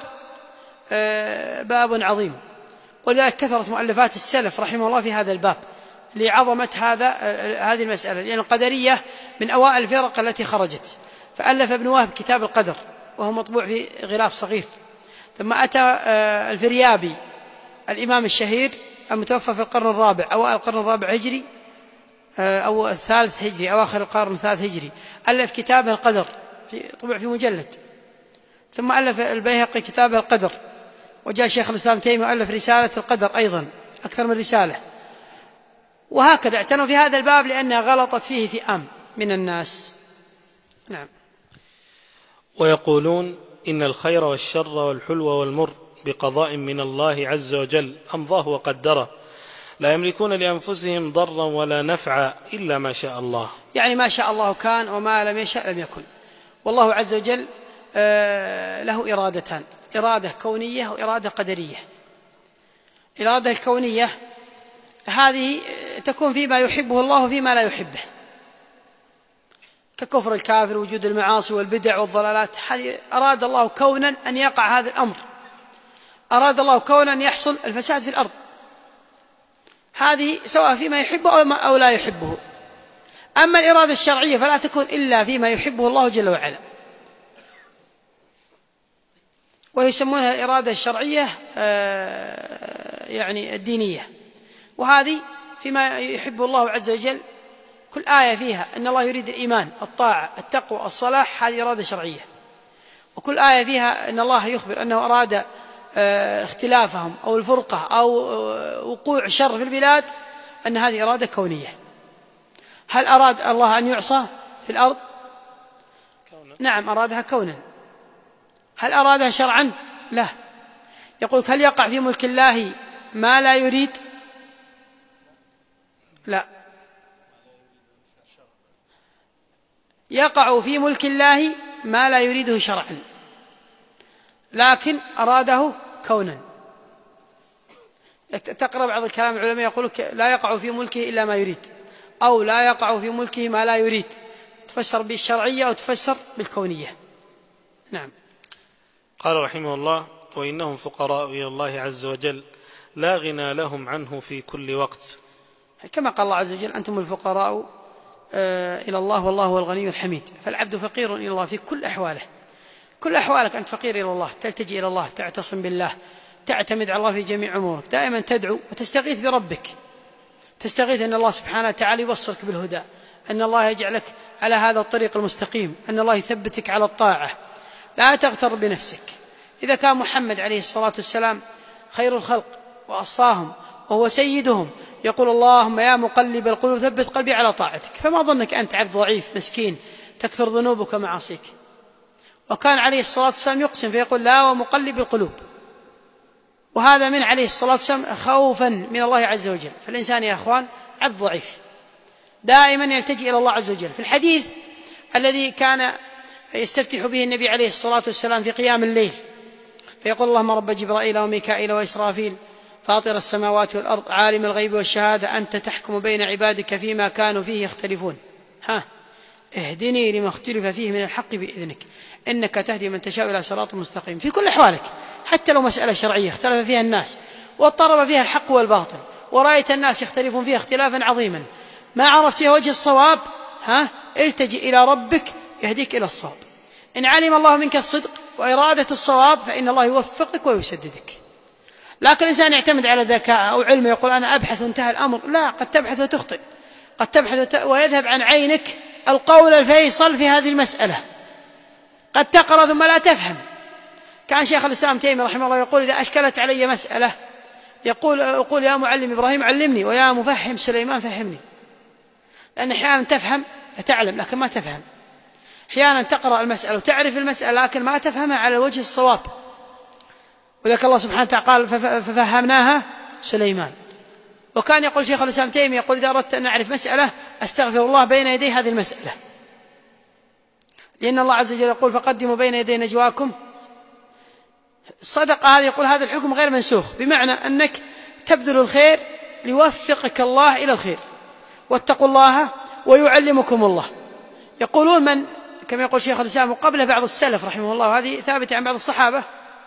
باب عظيم، ولذلك كثرت مؤلفات السلف رحمه الله في هذا الباب لعظمة هذا هذه المسألة، لأن القدرية من أوائل الفرق التي خرجت، فألف ابن وهب كتاب القدر وهو مطبوع في غلاف صغير، ثم أتى الفريابي الإمام الشهير المتوفى في القرن الرابع أوائل القرن الرابع هجري أو الثالث هجري أواخر القرن الثالث هجري، ألف كتابه القدر في طبع في مجلد، ثم ألف البيهقي كتابه القدر، وجاء شيخ الإسلام تيمية ألف رسالة القدر أيضا أكثر من رسالة، وهكذا اعتنوا في هذا الباب لأنها غلطت فيه فئام من الناس. نعم. ويقولون إن الخير والشر والحلو والمر بقضاء من الله عز وجل أمضاه وقدره، لا يملكون لأنفسهم ضرا ولا نفعا إلا ما شاء الله، يعني ما شاء الله كان وما لم يشاء لم يكن. والله عز وجل له إرادتان، إرادة كونية وإرادة قدرية. الإرادة الكونية هذه تكون فيما يحبه الله وفيما لا يحبه، ككفر الكافر وجود المعاصي والبدع والضلالات، هذه أراد الله كونا أن يقع هذا الأمر، أراد الله كونا أن يحصل الفساد في الأرض، هذه سواء فيما يحبه أو لا يحبه. أما الإرادة الشرعية فلا تكون إلا فيما يحبه الله جل وعلا، ويسمونها الإرادة الشرعية يعني الدينية، وهذه فيما يحبه الله عز وجل. كل آية فيها أن الله يريد الإيمان، الطاعة، التقوى، الصلاح، هذه إرادة شرعية. وكل آية فيها أن الله يخبر أنه أراد اختلافهم أو الفرقة أو وقوع شر في البلاد، أن هذه إرادة كونية. هل أراد الله أن يعصى في الأرض؟ نعم أرادها كونا. هل أرادها شرعا؟ لا. يقول هل يقع في ملك الله ما لا يريد؟ لا. يقع في ملك الله ما لا يريده شرعا، لكن أراده كونا. تقرأ بعض الكلام العلماء يقول لا يقع في ملكه إلا ما يريد، أو لا يقع في ملكه ما لا يريد، تفسر بالشرعية وتفسر بالكونية. نعم. قال رحمه الله: وإنهم فقراء إلى الله عز وجل لا غنى لهم عنه في كل وقت، كما قال الله عز وجل: أنتم الفقراء إلى الله والله هو الغني الحميد. فالعبد فقير إلى الله في كل أحواله، كل أحوالك أنت فقير إلى الله، تلتجئ إلى الله، تعتصم بالله، تعتمد على الله في جميع أمورك، دائما تدعو وتستغيث بربك، تستغيث أن الله سبحانه وتعالى يبصرك بالهدى، أن الله يجعلك على هذا الطريق المستقيم، أن الله يثبتك على الطاعة. لا تغتر بنفسك. إذا كان محمد عليه الصلاة والسلام خير الخلق وأصفاهم وهو سيدهم يقول: اللهم يا مقلب القلوب ثبت قلبي على طاعتك، فما ظنك أنت عبد ضعيف مسكين تكثر ذنوبك ومعاصيك؟ وكان عليه الصلاة والسلام يقسم فيقول: لا ومقلب القلوب. وهذا من عليه الصلاة والسلام خوفا من الله عز وجل. فالإنسان يا أخوان عبد ضعيف، دائما يلتجئ إلى الله عز وجل. في الحديث الذي كان يستفتح به النبي عليه الصلاة والسلام في قيام الليل فيقول: اللهم رب جبرائيل وميكائيل وإسرافيل فاطر السماوات والأرض عالم الغيب والشهادة أنت تحكم بين عبادك فيما كانوا فيه يختلفون، ها اهدني لما اختلف فيه من الحق بإذنك إنك تهدي من تشاء إلى صراط مستقيم. في كل أحوالك، حتى لو مسألة شرعية اختلف فيها الناس واضطرب فيها الحق والباطل ورأيت الناس يختلفون فيها اختلافا عظيما، ما عرفت فيها وجه الصواب، ها التجئ إلى ربك يهديك إلى الصواب. إن علم الله منك الصدق وإرادة الصواب فإن الله يوفقك ويسددك. لكن الإنسان يعتمد على ذكاء أو علم يقول أنا أبحث وانتهى الأمر، لا، قد تبحث وتخطئ، قد تبحث ويذهب عن عينك القول الفيصل في هذه المسألة، قد تقرأ ثم لا تفهم. كان شيخ الإسلام تيمية رحمه الله يقول: إذا أشكلت علي مسألة يقول أقول يا معلم إبراهيم علمني ويا مفهم سليمان فهمني. لأن أحيانا تفهم فتعلم لكن ما تفهم، أحيانا تقرأ المسألة وتعرف المسألة لكن ما تفهمها على وجه الصواب. وذلك الله سبحانه وتعالى قال: ففهمناها سليمان. وكان يقول شيخ الإسلام تيمية يقول: إذا أردت أن أعرف مسألة أستغفر الله بين يدي هذه المسألة، لأن الله عز وجل يقول: فقدموا بين يدي نجواكم الصدقة. هذه يقول هذا الحكم غير منسوخ، بمعنى أنك تبذل الخير ليوفقك الله إلى الخير، واتقوا الله ويعلمكم الله. يقولون من كما يقول شيخ الإسلام وقبله بعض السلف رحمه الله، وهذه ثابتة عن بعض الصحابة: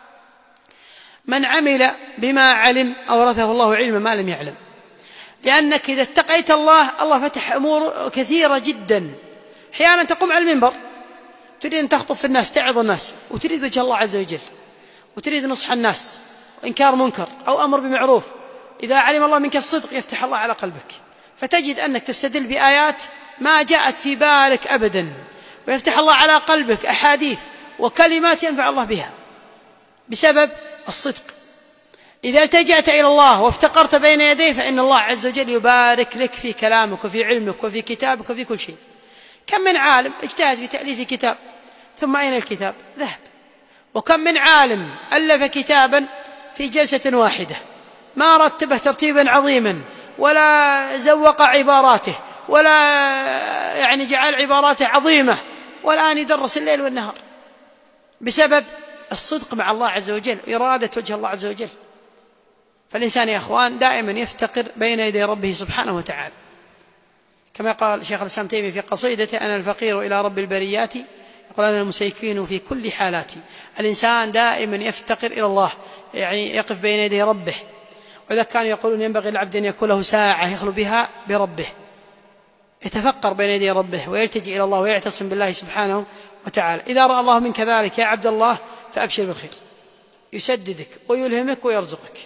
من عمل بما علم أورثه الله علم ما لم يعلم. لأنك إذا اتقيت الله الله فتح أمور كثيرة جدا. أحيانا تقوم على المنبر تريد أن تخطب في الناس، تعظ الناس، وتريد وجه الله عز وجل، وتريد نصح الناس وإنكار منكر أو أمر بمعروف. إذا علم الله منك الصدق يفتح الله على قلبك، فتجد أنك تستدل بآيات ما جاءت في بالك أبدا، ويفتح الله على قلبك أحاديث وكلمات ينفع الله بها بسبب الصدق. إذا التجأت إلى الله وافتقرت بين يديه فإن الله عز وجل يبارك لك في كلامك وفي علمك وفي كتابك وفي كل شيء. كم من عالم اجتهد في تأليف كتاب ثم أين الكتاب؟ ذهب. وكم من عالم ألف كتابا في جلسة واحدة ما رتبه ترتيبا عظيما ولا زوق عباراته ولا يعني جعل عباراته عظيمة، والآن يدرس الليل والنهار بسبب الصدق مع الله عز وجل وإرادة وجه الله عز وجل. فالإنسان يا أخوان دائما يفتقر بين يدي ربه سبحانه وتعالى، كما قال شيخ الإسلام تيمية في قصيدته: أنا الفقير إلى رب البريات يقول أنا المسيكين في كل حالاتي. الإنسان دائما يفتقر إلى الله، يعني يقف بين يدي ربه. وإذا كانوا يقولون ينبغي للعبد أن يكون له ساعة يخلو بها بربه، يتفقر بين يدي ربه ويلتجئ إلى الله ويعتصم بالله سبحانه وتعالى. إذا رأى الله منك ذلك يا عبد الله فأبشر بالخير، يسددك ويلهمك ويرزقك.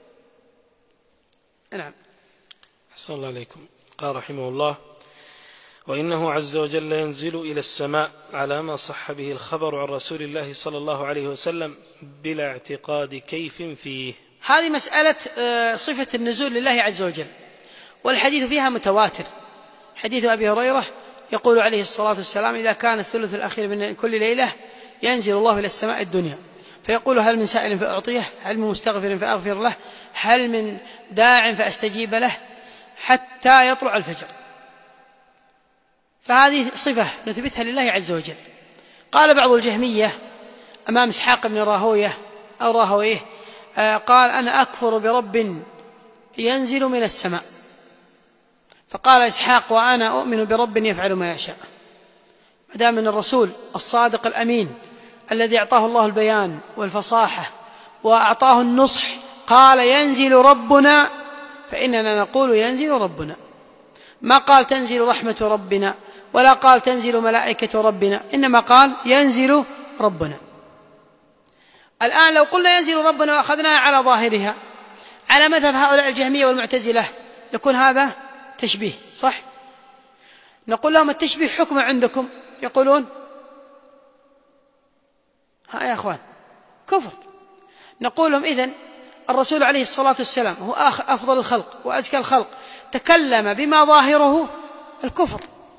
نعم. أحسن الله عليكم. قال رحمه الله: وإنه عز وجل ينزل إلى السماء على ما صح به الخبر عن رسول الله صلى الله عليه وسلم بلا اعتقاد كيف فيه. هذه مسألة صفة النزول لله عز وجل، والحديث فيها متواتر. حديث أبي هريرة يقول عليه الصلاة والسلام: إذا كان الثلث الأخير من كل ليلة ينزل الله إلى السماء الدنيا فيقول: هل من سائل فأعطيه، هل من مستغفر فأغفر له، هل من داع فأستجيب له، حتى يطلع الفجر. فهذه صفة نثبتها لله عز وجل. قال بعض الجهمية أمام إسحاق بن راهويه أو راهويه قال: أنا أكفر برب ينزل من السماء. فقال إسحاق: وأنا أؤمن برب يفعل ما يشاء. ما دام من الرسول الصادق الأمين الذي أعطاه الله البيان والفصاحة وأعطاه النصح قال: ينزل ربنا، فإننا نقول ينزل ربنا. ما قال تنزل رحمة ربنا ولا قال تنزل ملائكة ربنا، إنما قال ينزل ربنا. الآن لو قلنا ينزل ربنا وأخذناها على ظاهرها على مذهب هؤلاء الجهمية والمعتزلة يكون هذا تشبيه، صح؟ نقول لهم: التشبيه حكم عندكم؟ يقولون: ها يا أخوان كفر. نقول لهم: إذن الرسول عليه الصلاة والسلام هو أفضل الخلق وأزكى الخلق تكلم بما ظاهره الكفر،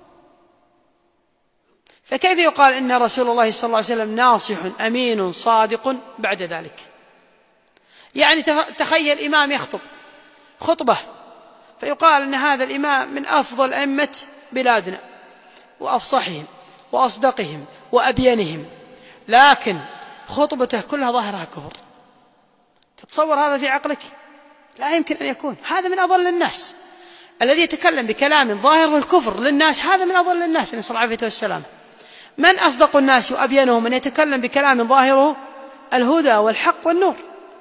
فكيف يقال إن رسول الله صلى الله عليه وسلم ناصح أمين صادق بعد ذلك؟ يعني تخيل إمام يخطب خطبة فيقال أن هذا الإمام من أفضل أئمة بلادنا وأفصحهم وأصدقهم وأبينهم، لكن خطبته كلها ظاهرها كفر. تتصور هذا في عقلك؟ لا يمكن أن يكون. هذا من أضل الناس، الذي يتكلم بكلام ظاهره الكفر للناس هذا من أضل الناس، نسأل الله العافية والسلامة. من أصدق الناس وأبينهم من يتكلم بكلام ظاهره الهدى والحق والنور؟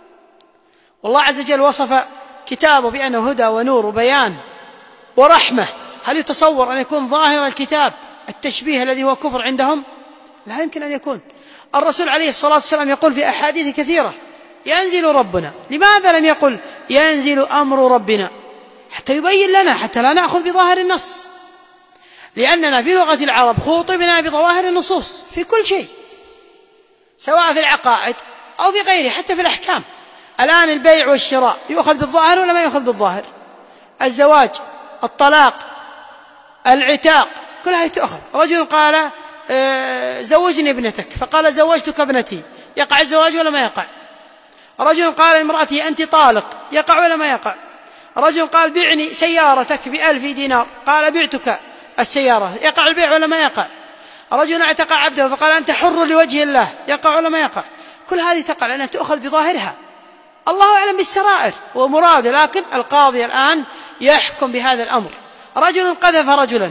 والله عز وجل وصف كتابه بأنه هدى ونور وبيان ورحمة. هل يتصور أن يكون ظاهر الكتاب التشبيه الذي هو كفر عندهم؟ لا يمكن أن يكون. الرسول عليه الصلاة والسلام يقول في أحاديث كثيرة: ينزل ربنا. لماذا لم يقل ينزل أمر ربنا؟ حتى يبين لنا، حتى لا نأخذ بظاهر النص، لأننا في لغة العرب خوطبنا بظواهر النصوص في كل شيء، سواء في العقائد أو في غيره، حتى في الأحكام. الآن البيع والشراء يؤخذ بالظاهر ولا ما يؤخذ بالظاهر؟ الزواج، الطلاق، العتاق، كلها تؤخذ. رجل قال زوجني ابنتك فقال زوجتك ابنتي، يقع الزواج ولا ما يقع؟ رجل قال امرأتي أنت طالق، يقع ولا ما يقع؟ رجل قال بعني سيارتك بألف دينار، قال بعتك السيارة، يقع البيع ولا ما يقع؟ رجل اعتق عبده فقال أنت حر لوجه الله، يقع ولا ما يقع؟ كل هذه تقع لأنها تؤخذ بظاهرها. الله أعلم بالسرائر ومراده، لكن القاضي الآن يحكم بهذا الأمر. رجل قذف رجلا،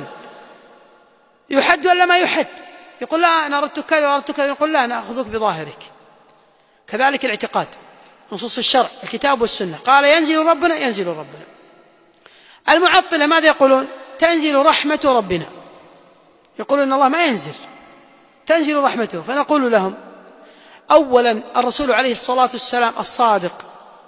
يحد ولا ما يحد؟ يقول لا أنا أردت كذا وأردت كذا، يقول لا أنا أخذك بظاهرك. كذلك الاعتقاد، نصوص الشرع الكتاب والسنة قال ينزل ربنا، ينزل ربنا. المعطلة ماذا يقولون؟ تنزل رحمة ربنا، يقولون إن الله ما ينزل، تنزل رحمته. فنقول لهم: أولا الرسول عليه الصلاة والسلام الصادق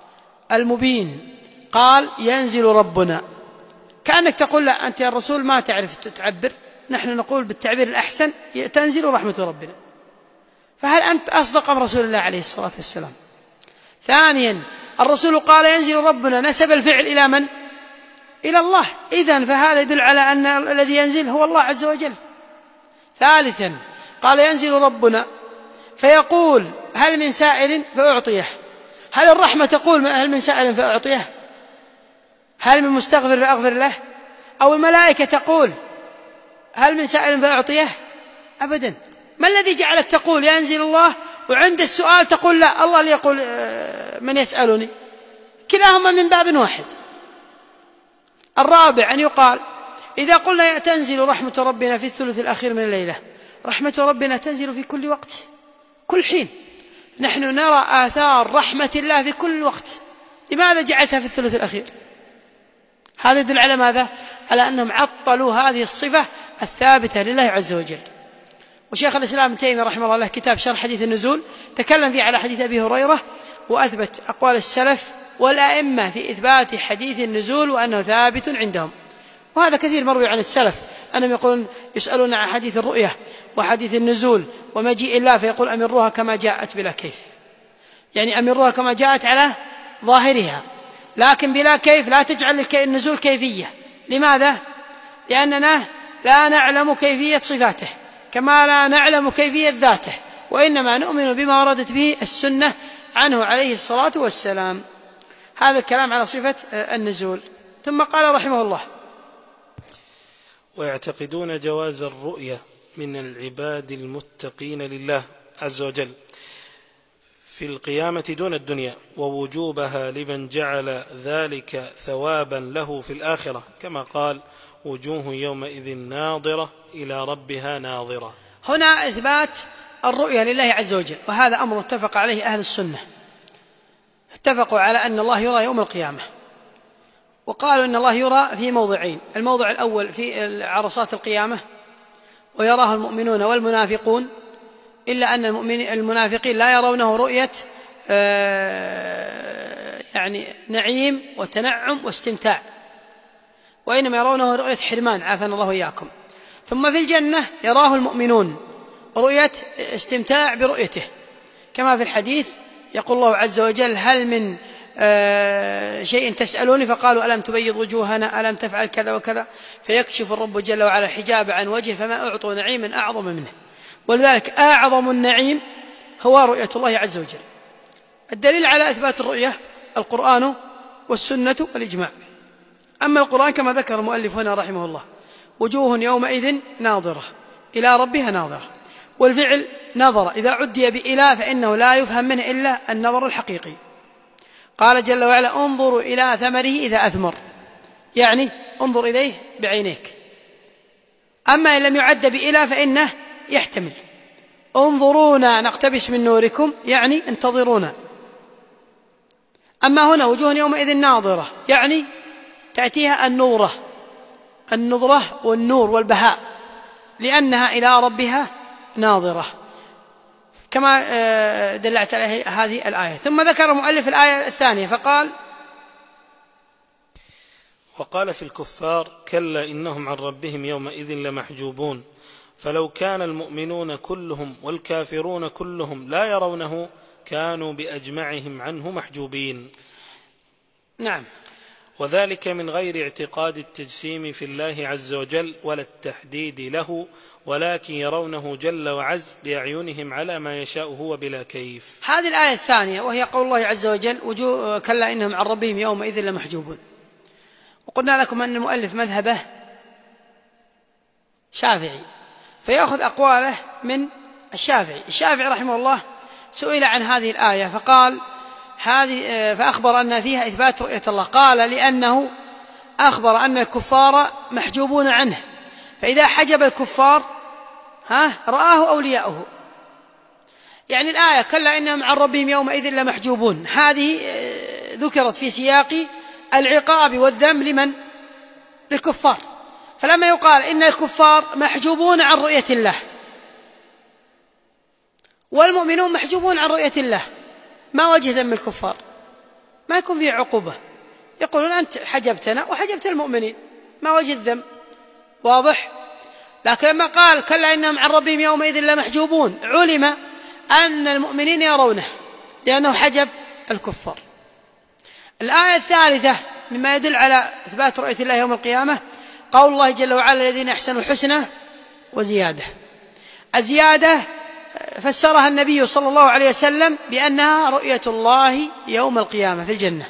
المبين قال ينزل ربنا، كأنك تقول لا أنت يا الرسول ما تعرف تعبر، نحن نقول بالتعبير الأحسن تنزل رحمة ربنا. فهل أنت أصدق أم رسول الله عليه الصلاة والسلام؟ ثانيا الرسول قال ينزل ربنا، نسب الفعل إلى من؟ إلى الله، إذن فهذا يدل على أن الذي ينزل هو الله عز وجل. ثالثا قال ينزل ربنا فيقول هل من سائل فأعطيه. هل الرحمة تقول هل من سائل فأعطيه؟ هل من مستغفر فأغفر له؟ أو الملائكة تقول هل من سائل فأعطيه؟ أبدا. ما الذي جعلك تقول ينزل الله وعند السؤال تقول لا الله اللي يقول من يسألني؟ كلاهما من باب واحد. الرابع أن يقال إذا قلنا تنزل رحمة ربنا في الثلث الأخير من الليلة، رحمة ربنا تنزل في كل وقت كل حين، نحن نرى آثار رحمة الله في كل وقت، لماذا جعلتها في الثلث الأخير؟ هذا يدل على ماذا؟ على أنهم عطلوا هذه الصفة الثابتة لله عز وجل. وشيخ الإسلام ابن تيمية رحمه الله له كتاب شرح حديث النزول تكلم فيه على حديث أبي هريرة وأثبت أقوال السلف والأئمة في إثبات حديث النزول وأنه ثابت عندهم. وهذا كثير مروي عن السلف أنهم يقولون يسألون عن حديث الرؤية وحديث النزول ومجيء الله فيقول أمروها كما جاءت بلا كيف، يعني أمروها كما جاءت على ظاهرها لكن بلا كيف، لا تجعل النزول كيفية. لماذا؟ لأننا لا نعلم كيفية صفاته كما لا نعلم كيفية ذاته، وإنما نؤمن بما وردت به السنة عنه عليه الصلاة والسلام. هذا الكلام على صفة النزول. ثم قال رحمه الله: ويعتقدون جواز الرؤية من العباد المتقين لله عز وجل في القيامة دون الدنيا، ووجوبها لمن جعل ذلك ثوابا له في الآخرة، كما قال: وجوه يومئذ ناظرة إلى ربها ناظرة. هنا إثبات الرؤية لله عز وجل، وهذا أمر اتفق عليه أهل السنة، اتفقوا على أن الله يرى يوم القيامة، وقالوا أن الله يرى في موضعين: الموضع الأول في عرصات القيامة ويراه المؤمنون والمنافقون، إلا أن المنافقين لا يرونه رؤية يعني نعيم وتنعم واستمتاع، وإنما يرونه رؤية حرمان، عافانا الله إياكم. ثم في الجنة يراه المؤمنون رؤية استمتاع برؤيته، كما في الحديث يقول الله عز وجل: هل من شيء تسألوني؟ فقالوا: ألم تبيض وجوهنا، ألم تفعل كذا وكذا، فيكشف الرب جل وعلا الحجاب عن وجهه فما أعطوا نعيما أعظم منه. ولذلك أعظم النعيم هو رؤية الله عز وجل. الدليل على إثبات الرؤية القرآن والسنة والإجماع. أما القرآن كما ذكر المؤلف هنا رحمه الله: وجوه يومئذ ناظرة إلى ربها ناظرة، والفعل نظر إذا عدي بإله فإنه لا يفهم منه إلا النظر الحقيقي. قال جل وعلا: انظروا إلى ثمره إذا أثمر، يعني انظر إليه بعينيك. أما إن لم يعد بإله فإنه يحتمل: انظرونا نقتبس من نوركم، يعني انتظرونا. أما هنا وجوه يومئذ ناظرة يعني تأتيها النظرة النظرة والنور والبهاء، لأنها إلى ربها ناظرة، كما دلت عليه هذه الآية. ثم ذكر المؤلف الآية الثانية فقال: وقال في الكفار: كلا إنهم عن ربهم يومئذ لمحجوبون، فلو كان المؤمنون كلهم والكافرون كلهم لا يرونه كانوا بأجمعهم عنه محجوبين. نعم. وذلك من غير اعتقاد التجسيم في الله عز وجل ولا التحديد له، ولكن يرونه جل وعز بأعينهم على ما يشاء هو بلا كيف. هذه الآية الثانية وهي قول الله عز وجل: وجوه كلا إنهم عن ربهم يومئذ لمحجوبون. وقلنا لكم أن المؤلف مذهبه شافعي، فيأخذ أقواله من الشافعي. الشافعي رحمه الله سئل عن هذه الآية فقال هذه فأخبر أن فيها إثبات رؤية الله. قال: لأنه أخبر أن الكفار محجوبون عنه، فإذا حجب الكفار ها رآه أولياؤه. يعني الآية كلا إنهم عن ربهم يومئذ لمحجوبون هذه ذكرت في سياق العقاب والذم لمن؟ للكفار. فلما يقال إن الكفار محجوبون عن رؤية الله والمؤمنون محجوبون عن رؤية الله، ما وجه ذم الكفار؟ ما يكون فيه عقوبة، يقولون أنت حجبتنا وحجبت المؤمنين، ما وجه الذم؟ واضح؟ لكن لما قال كلا إنهم عن ربهم يومئذ لمحجوبون علم أن المؤمنين يرونه لأنه حجب الكفار. الآية الثالثة مما يدل على إثبات رؤية الله يوم القيامة قول الله جل وعلا: الذين أحسنوا الحسنى وزيادة. الزيادة فسرها النبي صلى الله عليه وسلم بأنها رؤية الله يوم القيامة في الجنة،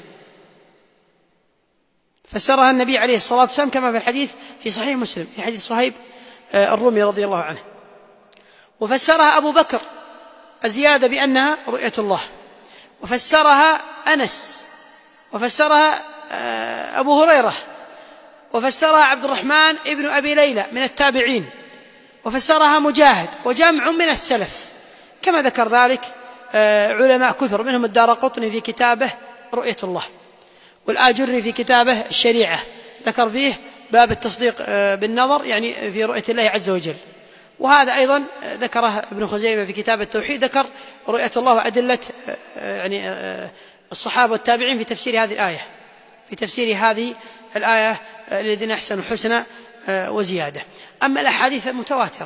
فسرها النبي عليه الصلاة والسلام كما في الحديث في صحيح مسلم في حديث صهيب الرومي رضي الله عنه. وفسرها أبو بكر الزيادة بأنها رؤية الله، وفسرها أنس، وفسرها أبو هريرة، وفسرها عبد الرحمن ابن أبي ليلى من التابعين، وفسرها مجاهد وجمع من السلف، كما ذكر ذلك علماء كثر منهم الدارقطني في كتابه رؤية الله، والآجري في كتابه الشريعة ذكر فيه باب التصديق بالنظر يعني في رؤية الله عز وجل. وهذا أيضا ذكره ابن خزيمة في كتاب التوحيد، ذكر رؤية الله وأدلة يعني الصحابة والتابعين في تفسير هذه الآية، في تفسير هذه الآية الذين أحسنوا الحسنى وزيادة. أما الأحاديث المتواترة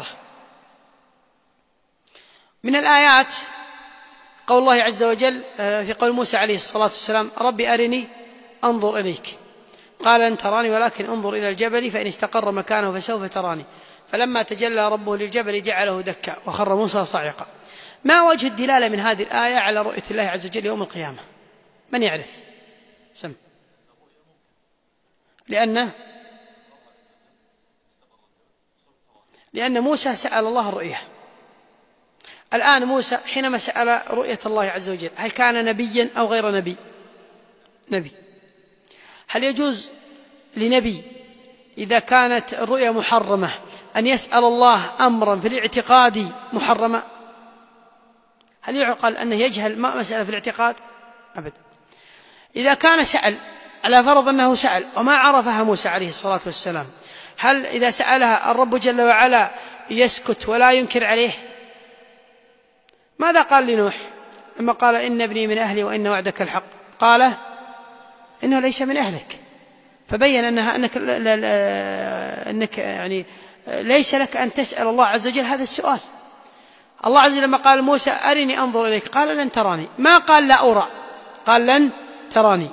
من الآيات قول الله عز وجل في قول موسى عليه الصلاة والسلام: ربي أرني أنظر إليك، قال لن تراني ولكن انظر إلى الجبل فإن استقر مكانه فسوف تراني، فلما تجلى ربه للجبل جعله دكا وخر موسى صاعقا. ما وجه الدلالة من هذه الآية على رؤية الله عز وجل يوم القيامة؟ من يعرف؟ سم. لأن لأن موسى سأل الله الرؤية. الآن موسى حينما سأل رؤية الله عز وجل هل كان نبيا أو غير نبي؟ نبي. هل يجوز لنبي إذا كانت الرؤيا محرمة أن يسأل الله أمرا في الاعتقاد محرما؟ هل يعقل أنه يجهل ما مسألة في الاعتقاد؟ أبدا. إذا كان سأل على فرض أنه سأل وما عرفها موسى عليه الصلاة والسلام، هل إذا سألها الرب جل وعلا يسكت ولا ينكر عليه؟ ماذا قال لنوح لما قال إن ابني من أهلي وإن وعدك الحق؟ قال إنه ليس من أهلك، فبين أنها أنك, أنك يعني ليس لك أن تسأل الله عز وجل هذا السؤال. الله عز وجل لما قال موسى أرني أنظر إليك قال لن تراني، ما قال لا أرى، قال لن تراني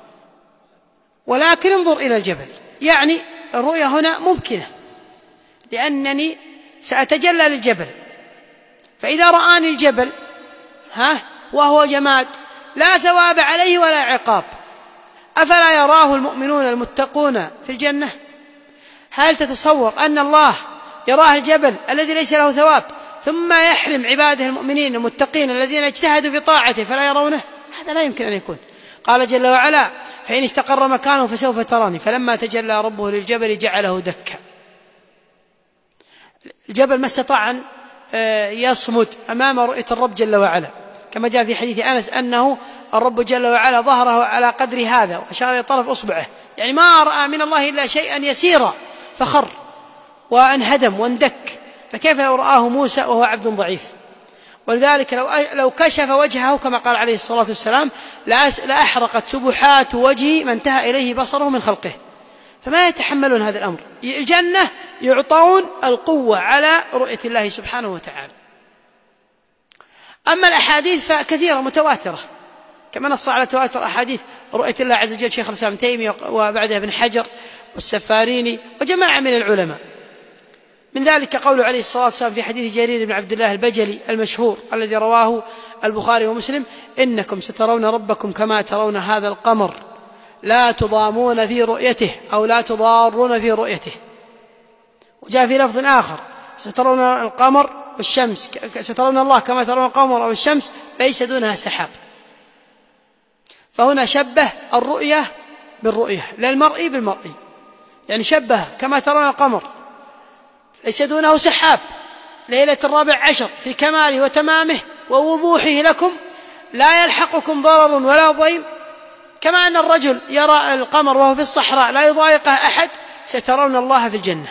ولكن انظر إلى الجبل. يعني الرؤية هنا ممكنة لأنني سأتجلى للجبل، فإذا رآني الجبل ها وهو جماد لا ثواب عليه ولا عقاب، أفلا يراه المؤمنون المتقون في الجنة؟ هل تتصور أن الله يراه الجبل الذي ليس له ثواب ثم يحرم عباده المؤمنين المتقين الذين اجتهدوا في طاعته فلا يرونه؟ هذا لا يمكن أن يكون. قال جل وعلا فإن استقر مكانه فسوف تراني فلما تجلى ربه للجبل جعله دكا. الجبل ما استطاع أن يصمد أمام رؤية الرب جل وعلا، كما جاء في حديث أنس أنه الرب جل وعلا ظهره على قدر هذا وأشار إلى طرف أصبعه، يعني ما رأى من الله إلا شيئا يسيرا فخر وانهدم واندك، فكيف لو رآه موسى وهو عبد ضعيف؟ ولذلك لو لو كشف وجهه كما قال عليه الصلاة والسلام لأحرقت سبحات وجهه ما انتهى إليه بصره من خلقه. فما يتحملون هذا الأمر. الجنة يعطون القوة على رؤية الله سبحانه وتعالى. أما الأحاديث فكثيرة متواترة، كما نص على تواتر أحاديث رؤية الله عز وجل شيخ الإسلام ابن تيمية وبعدها ابن حجر والسفاريني وجماعة من العلماء. من ذلك قوله عليه الصلاة والسلام في حديث جرير بن عبد الله البجلي المشهور الذي رواه البخاري ومسلم: إنكم سترون ربكم كما ترون هذا القمر لا تضامون في رؤيته أو لا تضارون في رؤيته. وجاء في لفظ آخر: سترون القمر والشمس سترون الله كما ترون القمر أو الشمس ليس دونها سحاب. فهنا شبه الرؤية بالرؤية لا المرئي بالمرئي، يعني شبه كما ترون القمر ليس دونه سحاب ليلة الرابع عشر في كماله وتمامه ووضوحه لكم لا يلحقكم ضرر ولا ضيم، كما أن الرجل يرى القمر وهو في الصحراء لا يضايقه أحد، سترون الله في الجنة.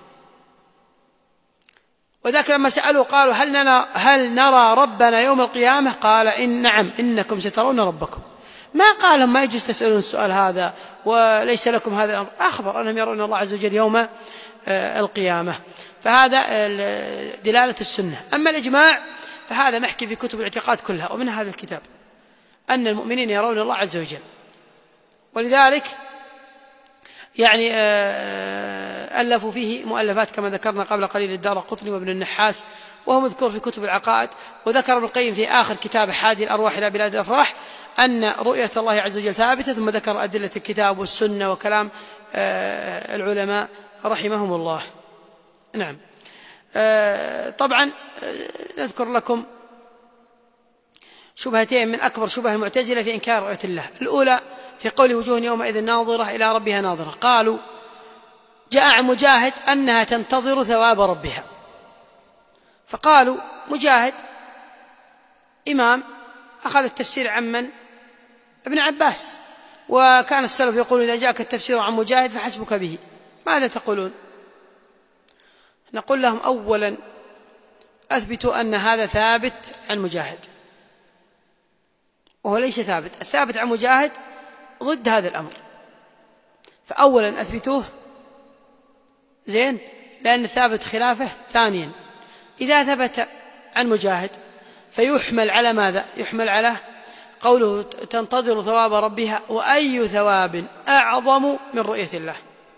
وذاك لما سألوا قالوا هل نرى, هل نرى ربنا يوم القيامة؟ قال إن نعم إنكم سترون ربكم. ما قال ما يجوز تسألون السؤال هذا وليس لكم هذا الأمر، أخبر أنهم يرون الله عز وجل يوم القيامة. فهذا دلالة السنة. أما الإجماع فهذا محكي في كتب الاعتقاد كلها ومن هذا الكتاب أن المؤمنين يرون الله عز وجل. ولذلك يعني ألفوا فيه مؤلفات كما ذكرنا قبل قليل الدارقطني وابن النحاس وهو مذكور في كتب العقائد. وذكر ابن القيم في آخر كتاب حادي الأرواح إلى بلاد الأفراح أن رؤية الله عز وجل ثابتة، ثم ذكر أدلة الكتاب والسنة وكلام العلماء رحمهم الله. نعم. طبعا نذكر لكم شبهتين من أكبر شبه المعتزلة في إنكار رؤية الله. الأولى في قول وجوه يومئذ ناظرة إلى ربها ناظرة، قالوا جاء عن مجاهد أنها تنتظر ثواب ربها، فقالوا مجاهد إمام أخذ التفسير عن من؟ ابن عباس، وكان السلف يقول إذا جاءك التفسير عن مجاهد فحسبك به، ماذا تقولون؟ نقول لهم أولا أثبتوا أن هذا ثابت عن مجاهد، وهو ليس ثابت. الثابت عن مجاهد ضد هذا الأمر، فأولا أثبتوه زين لأن الثابت خلافه. ثانيا إذا ثبت عن مجاهد فيحمل على ماذا؟ يحمل على قوله تنتظر ثواب ربها، وأي ثواب أعظم من رؤية الله؟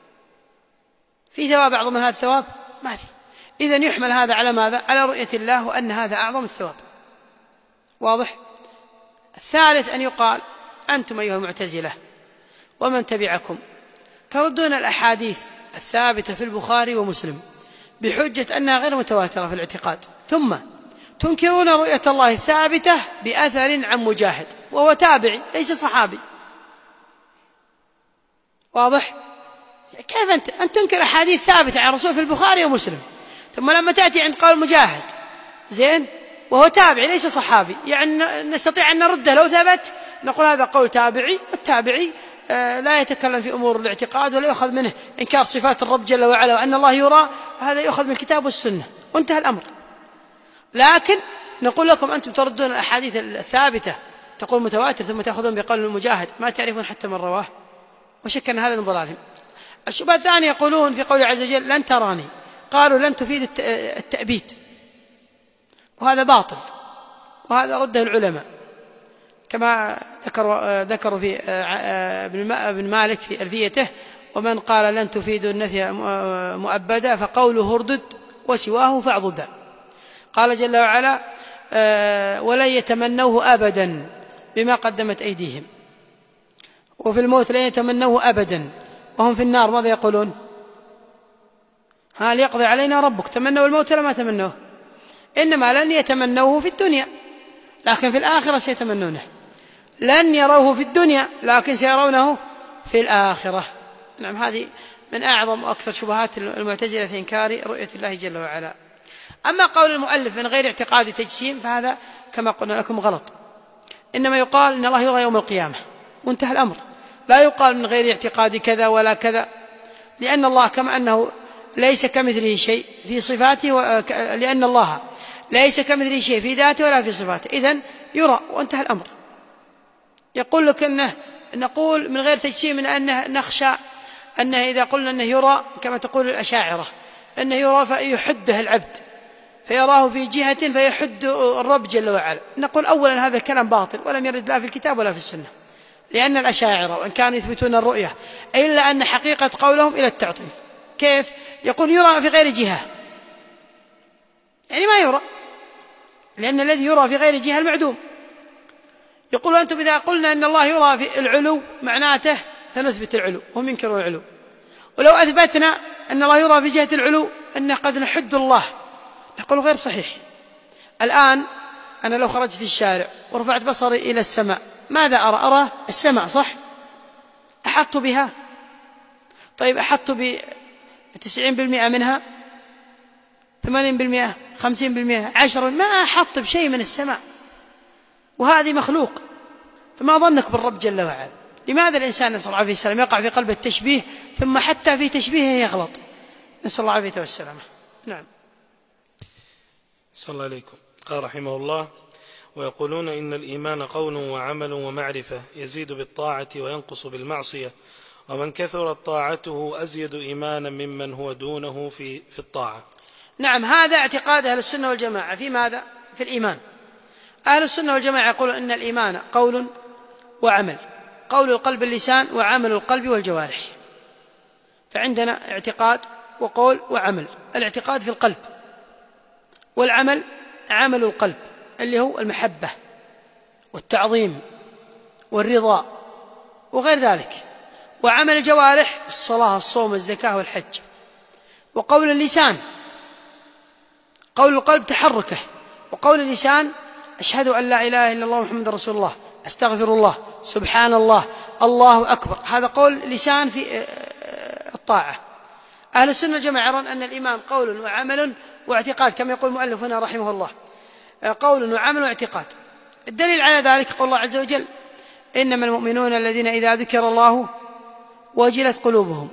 في ثواب أعظم من هذا الثواب؟ ما في. إذن يحمل هذا على ماذا؟ على رؤية الله، وأن هذا أعظم الثواب. واضح؟ الثالث أن يقال أنتم أيها المعتزلة ومن تبعكم تردون الأحاديث الثابتة في البخاري ومسلم بحجة أنها غير متواترة في الاعتقاد، ثم تنكرون رؤية الله الثابتة بأثر عن مجاهد وهو تابعي ليس صحابي. واضح؟ كيف أنت أن تنكر أحاديث ثابتة عن الرسول في البخاري ومسلم، ثم لما تأتي عند قول مجاهد زين وهو تابعي ليس صحابي، يعني نستطيع أن نرده لو ثبت، نقول هذا قول تابعي، والتابعي لا يتكلم في أمور الاعتقاد ولا يأخذ منه إنكار صفات الرب جل وعلا وأن الله يرى، هذا يأخذ من الكتاب والسنة وانتهى الأمر. لكن نقول لكم أنتم تردون الأحاديث الثابتة، تقول متواتر ثم تأخذون بقول المجاهد، ما تعرفون حتى من رواه، وشك أن هذا من ضلالهم. الشبهة الثانية يقولون في قوله عز وجل لن تراني، قالوا لن تفيد التأبيد، وهذا باطل، وهذا رده العلماء كما ذكروا ذكروا في ابن مالك في ألفيته: ومن قال لن تفيد النفي مؤبدا فقوله اردد وسواه فاعضدا. قال جل وعلا: ولن يتمنوه أبدا بما قدمت أيديهم، وفي الموت لن يتمنوه أبدا وهم في النار ماذا يقولون؟ هل يقضي علينا ربك؟ تمنوا الموت ولا ما تمنوه؟ إنما لن يتمنوه في الدنيا لكن في الآخرة سيتمنونه، لن يروه في الدنيا لكن سيرونه في الآخرة. نعم، هذه من أعظم وأكثر شبهات المعتزلة في إنكار رؤية الله جل وعلا. أما قول المؤلف من غير اعتقاد تجسيم فهذا كما قلنا لكم غلط، إنما يقال إن الله يرى يوم القيامة وانتهى الأمر، لا يقال من غير اعتقاد كذا ولا كذا، لأن الله كما أنه ليس كمثله شيء في صفاته و... لأن الله ليس كمثله شيء في ذاته ولا في صفاته، إذن يرى وانتهى الأمر. يقول لك أنه نقول من غير تجسيم من أنه نخشى أنه إذا قلنا أنه يرى كما تقول الأشاعرة أنه يرى فيحده العبد فيراه في جهة فيحد الرب جل وعلا. نقول أولا هذا كلام باطل ولم يرد لا في الكتاب ولا في السنة، لأن الأشاعرة وإن كانوا يثبتون الرؤية إلا أن حقيقة قولهم إلى التعطيل. كيف؟ يقول يرى في غير جهة، يعني ما يرى، لأن الذي يرى في غير جهة المعدوم. يقول أنتم إذا قلنا أن الله يرى في العلو معناته فنثبت العلو، هم ينكرون العلو، ولو أثبتنا أن الله يرى في جهة العلو أنه قد نحد الله، نقول غير صحيح. الآن أنا لو خرجت في الشارع ورفعت بصري إلى السماء ماذا أرى؟ أرى السماء صح؟ أحط بها؟ طيب أحط بتسعين بالمئة منها، ثمانين بالمئة، خمسين بالمئة، عشرة، ما أحط بشيء من السماء، وهذه مخلوق. فما ظنك بالرب جل وعلا؟ لماذا الإنسان نسأل الله عليه السلام يقع في قلب التشبيه ثم حتى في تشبيهه يغلط؟ نسأل الله عليه والسلامة. نعم. صلى الله عليكم. قال رحمه الله: ويقولون إن الإيمان قول وعمل ومعرفة، يزيد بالطاعة وينقص بالمعصية، ومن كثرت طاعته أزيد إيمانا ممن هو دونه في, في الطاعة. نعم، هذا اعتقاد أهل السنة والجماعة في ماذا؟ في الإيمان. أهل السنة والجماعة يقولون إن الإيمان قول وعمل، قول القلب اللسان وعمل القلب والجوارح. فعندنا اعتقاد وقول وعمل. الاعتقاد في القلب، والعمل عمل القلب اللي هو المحبة والتعظيم والرضا وغير ذلك. وعمل الجوارح الصلاة الصوم الزكاة والحج. وقول اللسان قول القلب تحركه، وقول اللسان أشهد أن لا إله إلا الله محمد رسول الله، أستغفر الله، سبحان الله، الله أكبر. هذا قول لسان في الطاعة. أهل السنة الجماعة يرون أن الإيمان قول وعمل واعتقاد، كما يقول المؤلف هنا رحمه الله، قول وعمل واعتقاد. الدليل على ذلك قول الله عز وجل: إنما المؤمنون الذين إذا ذكر الله وجلت قلوبهم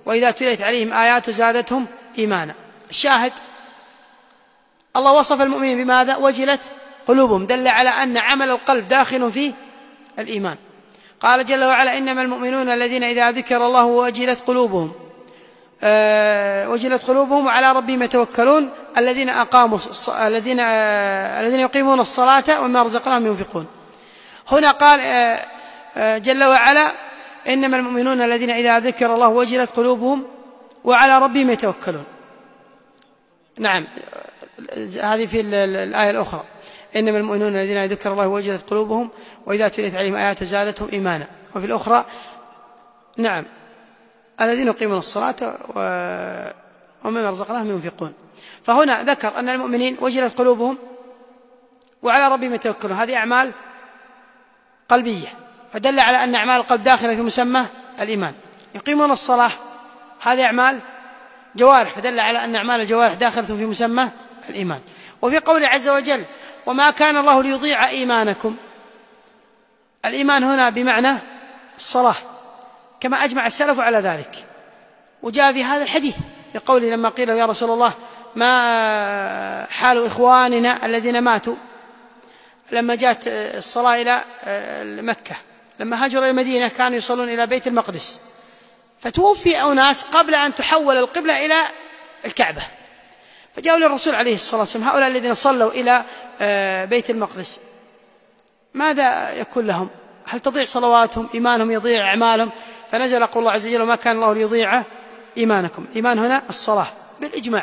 وإذا تليت عليهم آيات زادتهم إيمانا. الشاهد الله وصف المؤمنين بماذا؟ وجلت قلوبهم، دل على أن عمل القلب داخل فيه الإيمان. قال جل وعلا إنما المؤمنون الذين إذا ذكر الله وجلت قلوبهم أه وجلت قلوبهم وعلى ربهم يتوكلون الذين أقاموا الذين أه الذين يقيمون الصلاة وما رزقناهم ينفقون. هنا قال أه جل وعلا إنما المؤمنون الذين إذا ذكر الله وجلت قلوبهم وعلى ربهم يتوكلون. نعم، هذه في الآية الأخرى إنما المؤمنون الذين ذكر الله وجلت قلوبهم وإذا تليت عليهم آيات زادتهم إيمانا. وفي الأخرى نعم الذين يقيمون الصلاة ومما رزقناهم ينفقون. فهنا ذكر أن المؤمنين وجلت قلوبهم وعلى ربهم يتوكلون، هذه أعمال قلبية، فدل على أن أعمال القلب داخلة في مسمى الإيمان. يقيمون الصلاة هذه أعمال جوارح، فدل على أن أعمال الجوارح داخلة في مسمى الإيمان. وفي قوله عز وجل وما كان الله ليضيع إيمانكم، الإيمان هنا بمعنى الصلاة كما أجمع السلف على ذلك. وجاء في هذا الحديث يقول لما قيل يا رسول الله ما حال إخواننا الذين ماتوا لما جاءت الصلاة إلى مكة، لما هاجروا إلى المدينة كانوا يصلون إلى بيت المقدس، فتوفي أناس قبل أن تحول القبلة إلى الكعبة، فجاءوا للرسول عليه الصلاة والسلام هؤلاء الذين صلوا إلى بيت المقدس ماذا يكون لهم؟ هل تضيع صلواتهم؟ إيمانهم يضيع؟ أعمالهم؟ فنزل قول الله عز وجل وما كان الله ليضيع إيمانكم. إيمان هنا الصلاة بالإجماع،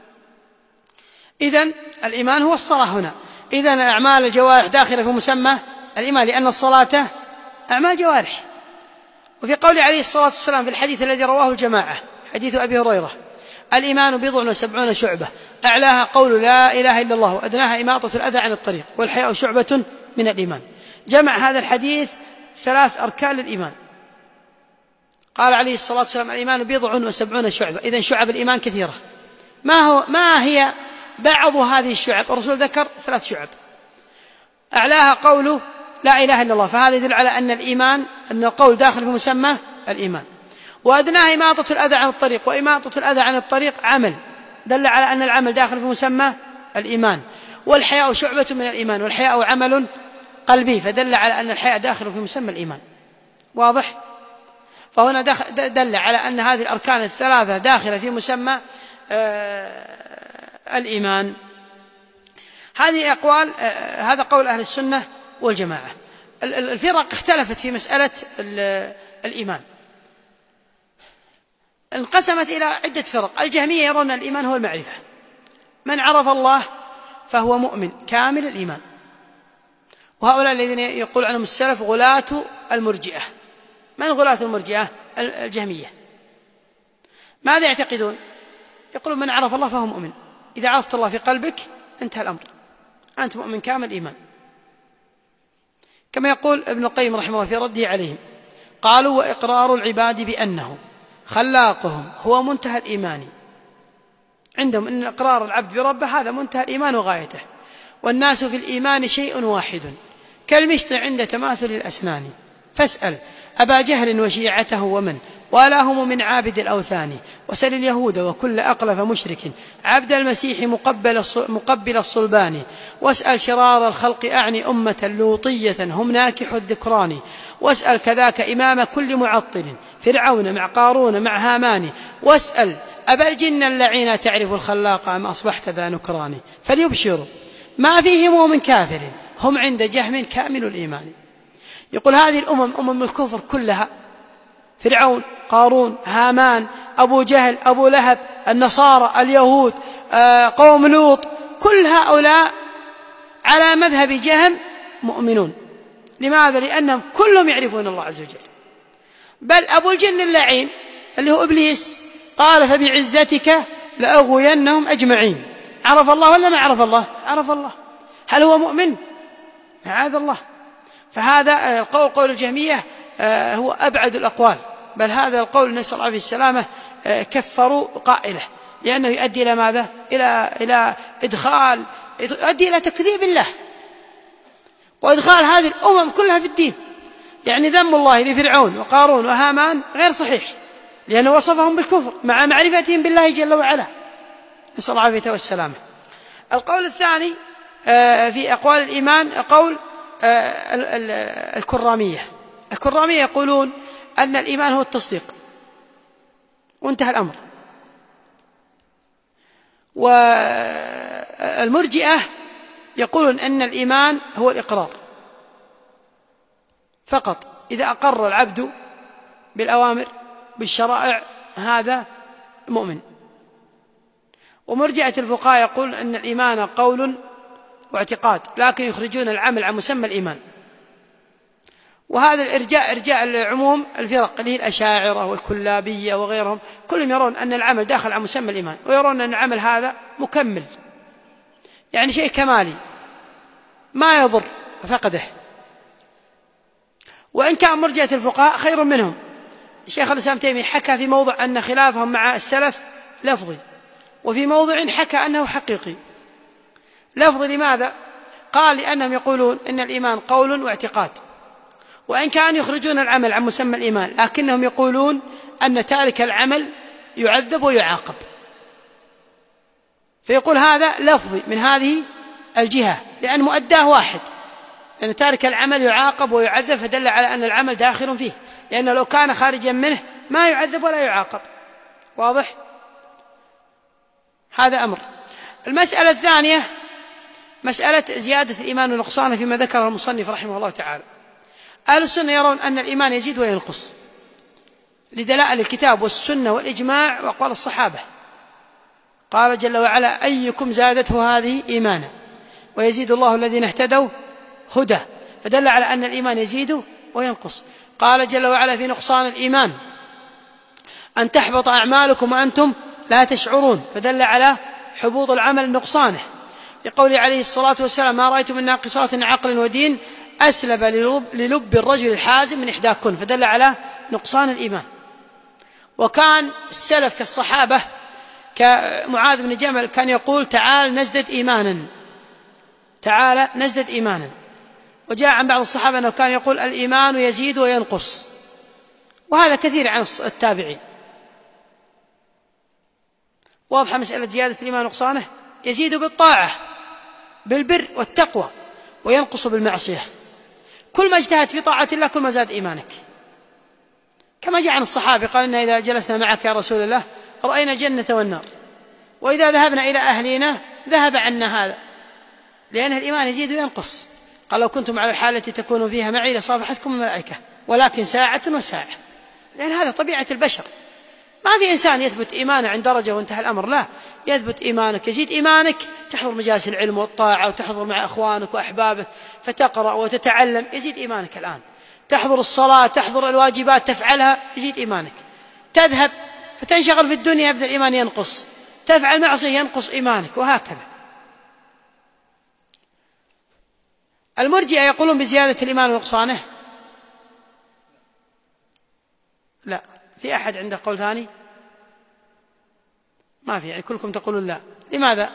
إذن الإيمان هو الصلاة هنا. إذن أعمال الجوارح داخلة في مسمى الإيمان، لأن الصلاة أعمال جوارح. وفي قول عليه الصلاة والسلام في الحديث الذي رواه الجماعة حديث أبي هريرة الإيمان بضع وسبعون شعبة أعلاها قول لا إله إلا الله وأدناها إماطة الأذى عن الطريق والحياء شعبة من الإيمان. جمع هذا الحديث ثلاث أركان للإيمان. قال عليه الصلاة والسلام الإيمان بضع وسبعون شعبة، إذن شعب الإيمان كثيرة. ما هو ما هي بعض هذه الشعب؟ الرسول ذكر ثلاث شعب، أعلاها قوله لا إله إلا الله، فهذا يدل على أن الإيمان أن القول داخل في مسمى الإيمان. وأدناها إماطة الأذى عن الطريق، وإماطة الأذى عن الطريق عمل، دل على أن العمل داخل في مسمى الإيمان. والحياء شعبة من الإيمان، والحياء عمل قلبي، فدل على أن الحياء داخل في مسمى الإيمان. واضح؟ فهنا دل على أن هذه الأركان الثلاثة داخلة في مسمى آه الإيمان. هذه أقوال آه هذا قول أهل السنة والجماعة. الفرق اختلفت في مسألة الإيمان، انقسمت إلى عدة فرق. الجهمية يرون الإيمان هو المعرفة، من عرف الله فهو مؤمن كامل الإيمان. وهؤلاء الذين يقول عنهم السلف غلاة المرجئة. من غلاة المرجئة؟ الجهمية. ماذا يعتقدون؟ يقولون من عرف الله فهو مؤمن، إذا عرفت الله في قلبك انتهى الأمر، أنت مؤمن كامل الإيمان. كما يقول ابن القيم رحمه الله في رده عليهم قالوا وإقرار العباد بأنه خلاقهم هو منتهى الإيمان. عندهم أن إقرار العبد بربه هذا منتهى الإيمان وغايته. والناس في الإيمان شيء واحد كالمشط عند تماثل الأسنان، فاسأل أبا جهل وشيعته ومن والاهم من عابد الأوثان، وسل اليهود وكل أقلف مشرك عبد المسيح مقبل مقبل الصلبان، واسأل شرار الخلق أعني أمة لوطية هم ناكح الذكران، واسأل كذاك إمام كل معطل فرعون مع قارون مع هامان، واسأل أبا الجن اللعين تعرف الخلاق أم أصبحت ذا نكران، فليبشروا ما فيهم من كافر هم عند جهم كامل الإيمان. يقول هذه الأمم أمم الكفر كلها، فرعون قارون هامان أبو جهل أبو لهب النصارى اليهود قوم لوط، كل هؤلاء على مذهب جهم مؤمنون. لماذا؟ لأنهم كلهم يعرفون الله عز وجل. بل أبو الجن اللعين اللي هو إبليس قال فبعزتك لأغوينهم أجمعين. عرف الله ولا ما عرف الله؟ عرف الله. هل هو مؤمن؟ معاذ الله. فهذا القول قول الجهمية هو أبعد الأقوال، بل هذا القول نسأل الله في السلامة كفروا قائله، لأنه يؤدي إلى ماذا؟ إلى إلى إدخال يؤدي إلى تكذيب الله وإدخال هذه الأمم كلها في الدين. يعني ذم الله لفرعون وقارون وهامان غير صحيح، لأنه وصفهم بالكفر مع معرفتهم بالله جل وعلا، نسأل الله العافية والسلامة. القول الثاني في أقوال الإيمان قول الكرامية. الكرامية يقولون أن الإيمان هو التصديق وانتهى الأمر. والمرجئة يقولون أن الإيمان هو الإقرار فقط، إذا أقر العبد بالأوامر بالشرائع هذا مؤمن. ومرجئة الفقهاء يقول أن الإيمان قول واعتقاد، لكن يخرجون العمل عن مسمى الإيمان. وهذا الإرجاء إرجاء العموم الفرق اللي هي الأشاعرة والكلابية وغيرهم، كلهم يرون أن العمل داخل عن مسمى الإيمان، ويرون أن العمل هذا مكمل، يعني شيء كمالي ما يضر فقده. وإن كان مرجئة الفقهاء خير منهم، الشيخ الإسلام تيمية حكى في موضع أن خلافهم مع السلف لفظي، وفي موضع حكى أنه حقيقي. لفظي لماذا؟ قال لأنهم يقولون إن الإيمان قول واعتقاد، وإن كانوا يخرجون العمل عن مسمى الإيمان، لكنهم يقولون أن تارك العمل يعذب ويعاقب. فيقول هذا لفظي من هذه الجهة، لأن مؤداه واحد، لأن تارك العمل يعاقب ويعذب، فدل على أن العمل داخل فيه، لأنه لو كان خارجا منه ما يعذب ولا يعاقب. واضح؟ هذا أمر. المسألة الثانية مسألة زيادة الإيمان ونقصانه فيما ذكره المصنف رحمه الله تعالى. أهل السنة يرون أن الإيمان يزيد وينقص لدلائل الكتاب والسنة والإجماع وأقوال الصحابة. قال جل وعلا: أيكم زادته هذه إيمانا ويزيد الله الذين اهتدوا هدى، فدل على أن الإيمان يزيد وينقص. قال جل وعلا في نقصان الإيمان: أن تحبط أعمالكم وأنتم لا تشعرون، فدل على حبوط العمل نقصانه. يقول عليه الصلاة والسلام: ما رأيت من ناقصات عقل ودين أسلب للب الرجل الحازم من إحداكن، فدل على نقصان الإيمان. وكان السلف كالصحابة كمعاذ بن جبل كان يقول: تعال نزدد إيمانا، تعال نزدد إيمانا. وجاء عن بعض الصحابة أنه كان يقول: الإيمان يزيد وينقص، وهذا كثير عن التابعين. واضحة مسألة زيادة الإيمان ونقصانه؟ يزيد بالطاعة بالبر والتقوى، وينقص بالمعصية. كل ما اجتهد في طاعة الله كل ما زاد إيمانك، كما جاء عن الصحابة قال: إن إذا جلسنا معك يا رسول الله رأينا الجنة والنار، وإذا ذهبنا إلى أهلنا ذهب عنا هذا، لأن الإيمان يزيد وينقص. قال: لو كنتم على الحالة تكونوا فيها معي لصافحتكم الملائكة، ولكن ساعة وساعة، لأن هذا طبيعة البشر. ما في إنسان يثبت إيمانه عند درجة وانتهى الأمر، لا، يثبت إيمانك، يزيد إيمانك، تحضر مجالس العلم والطاعة وتحضر مع أخوانك وأحبابك فتقرأ وتتعلم، يزيد إيمانك. الآن تحضر الصلاة، تحضر الواجبات تفعلها، يزيد إيمانك. تذهب فتنشغل في الدنيا يبدأ الإيمان ينقص، تفعل معصية ينقص إيمانك، وهكذا. المرجئة يقولون بزيادة الإيمان ونقصانه؟ لا. في أحد عنده قول ثاني؟ ما في، يعني كلكم تقولون لا. لماذا؟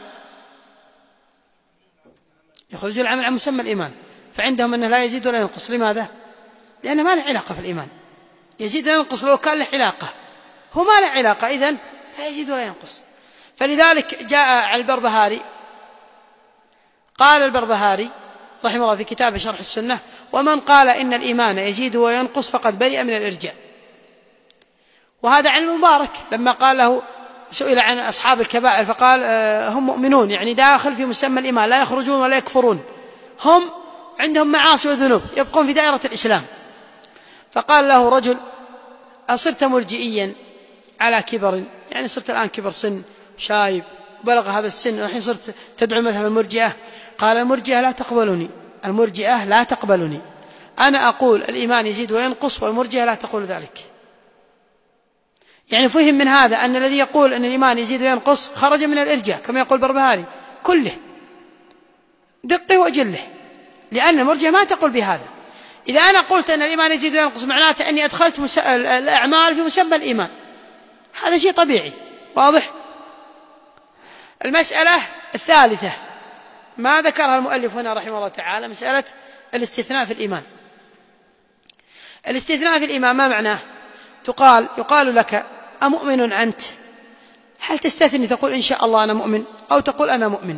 يخرجون العمل عن مسمى الإيمان، فعندهم أنه لا يزيد ولا ينقص. لماذا؟ لأنه ما له علاقة في الإيمان. يزيد ولا ينقص لو كان له علاقة، هو ما له علاقة، إذن لا يزيد ولا ينقص. فلذلك جاء على البربهاري، قال البربهاري رحمه الله في كتابه شرح السنة: ومن قال إن الإيمان يزيد وينقص فقد برئ من الإرجاء. وهذا عن المبارك لما قال له، سئل عن أصحاب الكبائر فقال: هم مؤمنون، يعني داخل في مسمى الإيمان، لا يخرجون ولا يكفرون، هم عندهم معاصي وذنوب، يبقون في دائرة الإسلام. فقال له رجل: أصرت مرجئيا على كبر، يعني صرت الآن كبر سن شايب بلغ هذا السن والحين صرت تدعو مذهب المرجئة؟ قال: المرجئة لا تقبلني، المرجئة لا تقبلني، أنا أقول الإيمان يزيد وينقص، والمرجئة لا تقول ذلك. يعني فهم من هذا أن الذي يقول أن الإيمان يزيد وينقص خرج من الإرجاء، كما يقول بربهاري كله دقه وجله، لأن المرجئة ما تقول بهذا. إذا أنا قلت أن الإيمان يزيد وينقص معناته أني أدخلت مس... الأعمال في مسمى الإيمان، هذا شيء طبيعي. واضح؟ المسألة الثالثة ما ذكرها المؤلف هنا رحمه الله تعالى، مسألة الاستثناء في الإيمان. الاستثناء في الإيمان ما معناه؟ تقال يقال لك أمؤمن أنت؟ هل تستثني تقول إن شاء الله أنا مؤمن، أو تقول أنا مؤمن؟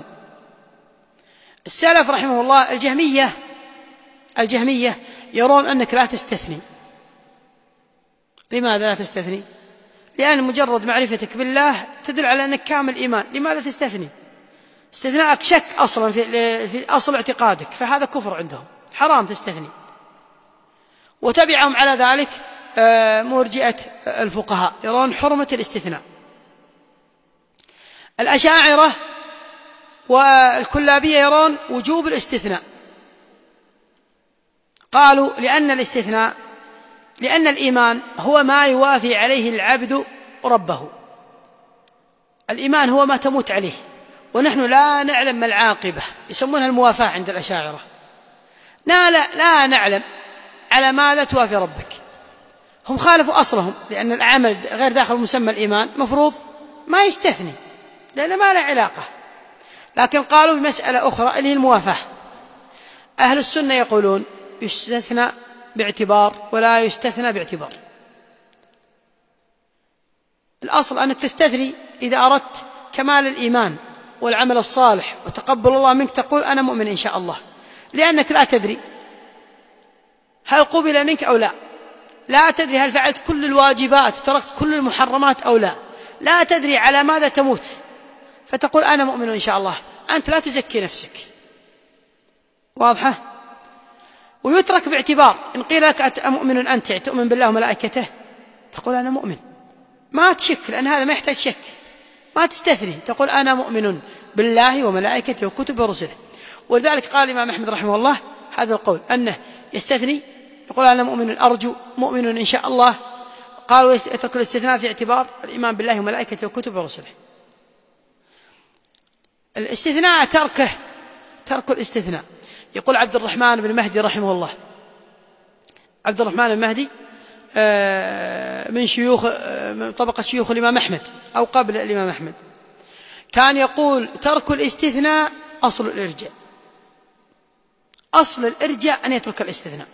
السلف رحمه الله الجهمية الجهمية يرون أنك لا تستثني. لماذا لا تستثني؟ لأن مجرد معرفتك بالله تدل على أنك كامل إيمان. لماذا تستثني؟ استثناءك شك أصلا في, في أصل اعتقادك، فهذا كفر عندهم، حرام تستثني. وتبعهم على ذلك مرجئة الفقهاء يرون حرمة الاستثناء. الأشاعرة والكلابية يرون وجوب الاستثناء. قالوا لأن الاستثناء لأن الإيمان هو ما يوافي عليه العبد ربه. الإيمان هو ما تموت عليه، ونحن لا نعلم ما العاقبة، يسمونها الموافاة عند الأشاعرة. لا, لا, لا نعلم على ماذا توافي ربك. هم خالفوا أصلهم، لأن العمل غير داخل مسمى الإيمان مفروض ما يستثني، لأن ما له علاقة. لكن قالوا بمسألة أخرى اللي هي الموافاة. أهل السنة يقولون يستثنى باعتبار ولا يستثنى باعتبار. الأصل أنك تستثني إذا أردت كمال الإيمان والعمل الصالح وتقبل الله منك، تقول أنا مؤمن إن شاء الله، لأنك لا تدري هل قبل منك أو لا، لا تدري هل فعلت كل الواجبات وتركت كل المحرمات أو لا، لا تدري على ماذا تموت، فتقول أنا مؤمن إن شاء الله. أنت لا تزكي نفسك. واضحة؟ ويترك باعتبار. إن قيل لك مؤمن أنت تؤمن بالله وملائكته، تقول أنا مؤمن، ما تشك، لأن هذا ما يحتاج شك، ما تستثني، تقول أنا مؤمن بالله وملائكته وكتبه ورسله. ولذلك قال الإمام أحمد رحمه الله هذا القول، أنه يستثني، يقول أنا مؤمن أرجو، مؤمن إن شاء الله. قالوا يترك الاستثناء في اعتبار الإيمان بالله وملائكته وكتبه ورسله. الاستثناء تركه ترك الاستثناء. يقول عبد الرحمن بن مهدي رحمه الله، عبد الرحمن المهدي من شيوخ من طبقة شيوخ الإمام أحمد أو قبل الإمام أحمد، كان يقول ترك الاستثناء أصل الإرجاء. أصل الإرجاء أن يترك الاستثناء.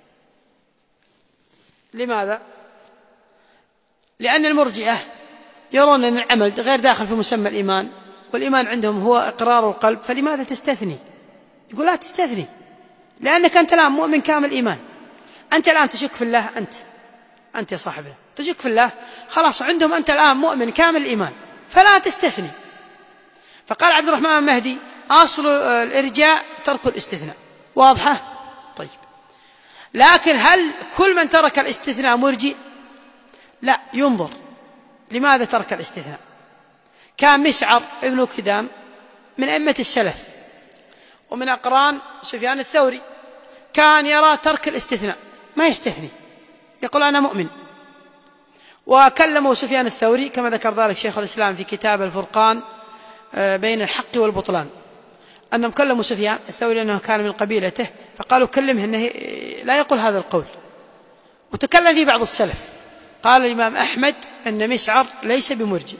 لماذا؟ لأن المرجئة يرون أن العمل غير داخل في مسمى الإيمان، والإيمان عندهم هو إقرار القلب، فلماذا تستثني؟ يقول لا تستثني، لأنك أنت الآن مؤمن كامل إيمان. أنت الآن تشك في الله، أنت أنت يا صاحبه تشك في الله، خلاص عندهم أنت الآن مؤمن كامل الإيمان، فلا تستثني. فقال عبد الرحمن المهدي أصل الإرجاء ترك الاستثناء. واضحة؟ طيب، لكن هل كل من ترك الاستثناء مرجئ؟ لا، ينظر لماذا ترك الاستثناء. كان مسعر ابن كدام من أئمة السلف ومن أقران سفيان الثوري، كان يرى ترك الاستثناء، ما يستثني، يقول أنا مؤمن. وكلمه سفيان الثوري كما ذكر ذلك شيخ الإسلام في كتاب الفرقان بين الحق والبطلان، أنهم كلموا سفيان الثوري أنه كان من قبيلته، فقالوا كلمه أنه لا يقول هذا القول. وتكلم في بعض السلف، قال الإمام أحمد أن مسعر ليس بمرجئ،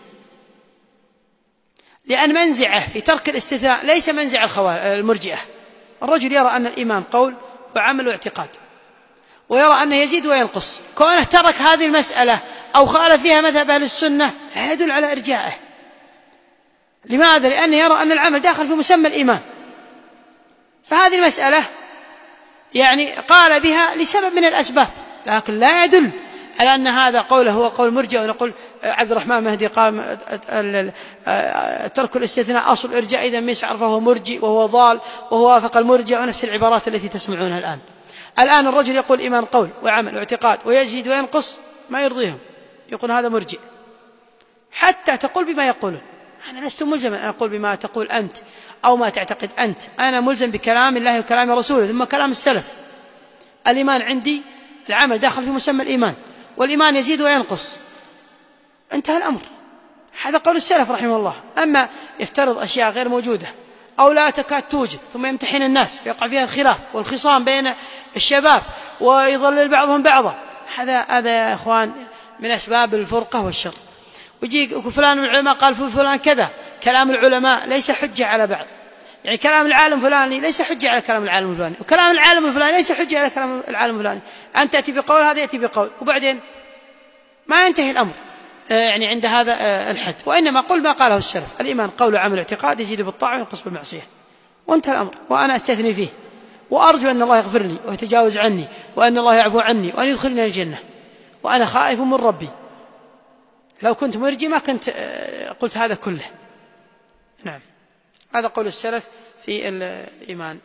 لأن منزعه في ترك الاستثناء ليس منزع المرجئة. الرجل يرى أن الإيمان قول وعمل واعتقاد، ويرى أنه يزيد وينقص، كونه ترك هذه المسألة أو خالف فيها مذهب أهل السنة لا يدل على إرجائه. لماذا؟ لأنه يرى أن العمل داخل في مسمى الإيمان، فهذه المسألة يعني قال بها لسبب من الأسباب، لكن لا يدل على أن هذا قوله هو قول مرجئ. ونقول عبد الرحمن مهدي قال ترك الاستثناء أصل الإرجاء، إذا مسعر فهو مرجئ وهو ضال وهو وافق المرجئ، ونفس العبارات التي تسمعونها الآن. الآن الرجل يقول إيمان قول وعمل واعتقاد ويزيد وينقص، ما يرضيهم، يقول هذا مرجئ، حتى تقول بما يقولون. أنا لست ملزما أن أقول بما تقول أنت أو ما تعتقد أنت، أنا ملزم بكلام الله وكلام رسوله ثم كلام السلف. الإيمان عندي العمل داخل في مسمى الإيمان، والإيمان يزيد وينقص، انتهى الأمر. هذا قول السلف رحمه الله. أما يفترض أشياء غير موجودة أو لا تكاد توجد ثم يمتحن الناس ويقع فيها الخلاف والخصام بين الشباب ويضلل بعضهم بعضا، هذا هذا يا إخوان من أسباب الفرقة والشر. ويجي فلان من العلماء قال فلان كذا، كلام العلماء ليس حجة على بعض، يعني كلام العالم فلاني ليس حجة على كلام العالم الفلاني، وكلام العالم الفلاني ليس حجة على كلام العالم الفلاني. أنت تأتي بقول هذا يأتي بقول، وبعدين ما ينتهي الأمر. يعني عند هذا الحد، وإنما قل ما قاله السلف: الإيمان قول عمل اعتقاد يزيد بالطاعة وينقص بالمعصية، وانتهى الأمر. وأنا أستثني فيه، وأرجو أن الله يغفر لي ويتجاوز عني، وأن الله يعفو عني، وأن يدخلني الجنة، وأنا خائف من ربي. لو كنت مرجي ما كنت قلت هذا كله. نعم، هذا قول السلف في الإيمان.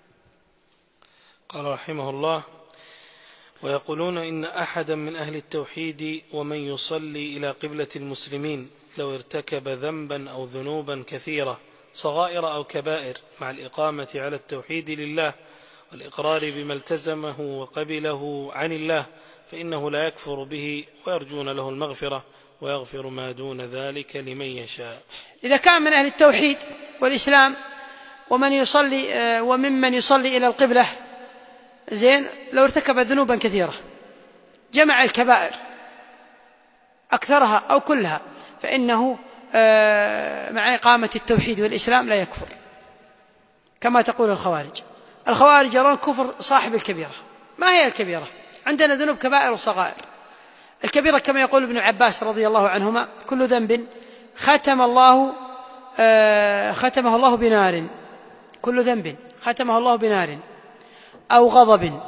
قال رحمه الله: ويقولون إن أحدا من أهل التوحيد ومن يصلي إلى قبلة المسلمين لو ارتكب ذنبا أو ذنوبا كثيرة صغائر أو كبائر مع الإقامة على التوحيد لله والإقرار بما التزمه وقبله عن الله فإنه لا يكفر به، ويرجون له المغفرة ويغفر ما دون ذلك لمن يشاء. إذا كان من أهل التوحيد والإسلام ومن يصلي وممن يصلي إلى القبلة زين، لو ارتكب ذنوبا كثيرة جمع الكبائر أكثرها أو كلها، فإنه مع إقامة التوحيد والإسلام لا يكفر، كما تقول الخوارج. الخوارج يرون كفر صاحب الكبيرة. ما هي الكبيرة؟ عندنا ذنوب كبائر وصغائر. الكبيرة كما يقول ابن عباس رضي الله عنهما: كل ذنب ختم الله ختمه الله بنار، كل ذنب ختمه الله بنار أو غضب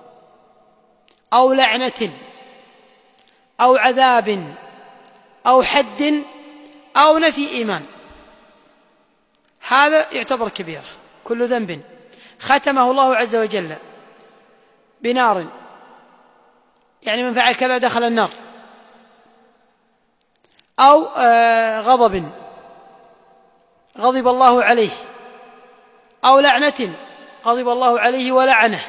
أو لعنة أو عذاب أو حد أو نفي إيمان، هذا يعتبر كبيرة. كل ذنب ختمه الله عز وجل بنار، يعني من فعل كذا دخل النار، أو غضب غضب الله عليه، أو لعنة غضب الله عليه ولعنه،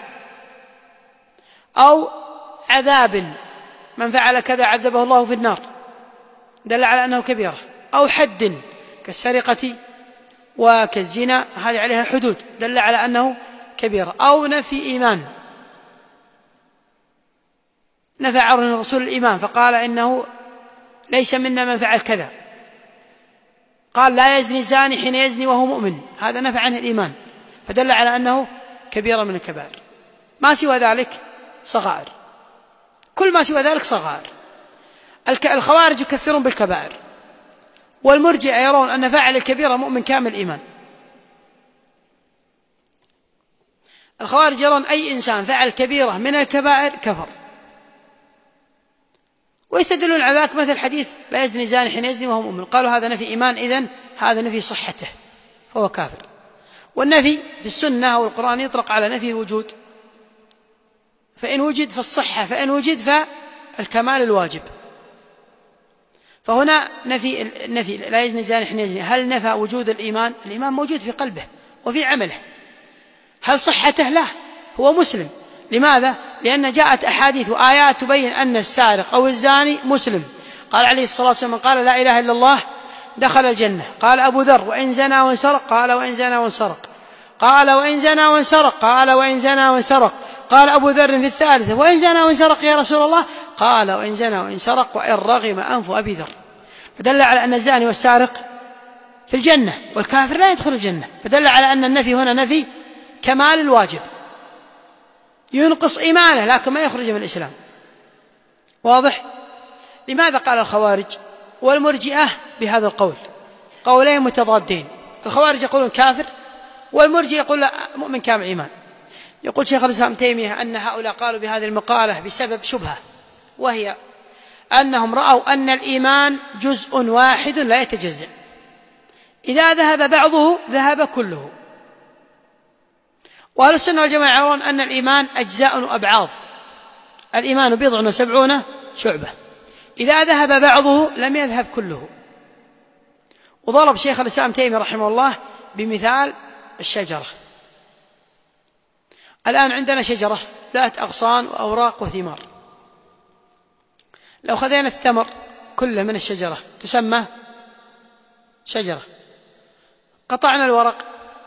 أو عذاب من فعل كذا عذبه الله في النار، دل على أنه كبيرة. أو حد كالسرقة وكالزنا، هذه عليها حدود، دل على أنه كبيرة. أو نفي إيمان، نفى عنه رسول الإيمان فقال إنه ليس منا من فعل كذا، قال لا يزني الزاني حين يزني وهو مؤمن، هذا نفى عنه الإيمان، فدل على أنه كبيرة من الكبائر. ما سوى ذلك صغائر، كل ما سوى ذلك صغائر. الخوارج يكفرون بالكبائر، والمرجئة يرون أن فاعل الكبيرة مؤمن كامل الإيمان. الخوارج يرون أي إنسان فعل كبيرة من الكبائر كفر، ويستدلون على ذلك مثل حديث لا يزني زاني حين يزني وهو مؤمن، قالوا هذا نفي إيمان، إذن هذا نفي صحته فهو كافر. والنفي في السنة والقرآن يطلق على نفي الوجود، فإن وجد فالصحة، فإن وجد فالكمال الواجب. فهنا نفي النفي لا يزني زاني حين يزني، هل نفى وجود الإيمان؟ الإيمان موجود في قلبه وفي عمله. هل صحته؟ لا، هو مسلم. لماذا؟ لأن جاءت أحاديث وآيات تبين أن السارق أو الزاني مسلم. قال عليه الصلاة والسلام: من قال لا إله إلا الله دخل الجنة. قال أبو ذر: وإن زنى وانسرق؟ قال وإن زنى وانسرق. قال وإن زنى وانسرق؟ قال وإن زنى وانسرق. قال أبو ذر في الثالثة: وإن زنى وانسرق يا رسول الله؟ قال وإن زنى وانسرق وإن رغم أنف أبي ذر. فدل على أن الزاني والسارق في الجنة، والكافر لا يدخل الجنة، فدل على أن النفي هنا نفي كمال الواجب، ينقص إيمانه لكن ما يخرج من الإسلام. واضح؟ لماذا قال الخوارج والمرجئة بهذا القول؟ قولين متضادين. الخوارج يقولون كافر، والمرجئة يقول لا، مؤمن كامل إيمان. يقول شيخ الإسلام تيمية أن هؤلاء قالوا بهذه المقالة بسبب شبهة، وهي أنهم رأوا أن الإيمان جزء واحد لا يتجزأ، إذا ذهب بعضه ذهب كله. وأهل السنة والجماعة يرون أن الإيمان أجزاء وأبعاض، الإيمان بضع وسبعون شعبة، إذا ذهب بعضه لم يذهب كله. وضرب شيخ الإسلام تيمية رحمه الله بمثال الشجرة. الآن عندنا شجرة ذات أغصان وأوراق وثمار، لو خذينا الثمر كله من الشجرة تسمى شجرة، قطعنا الورق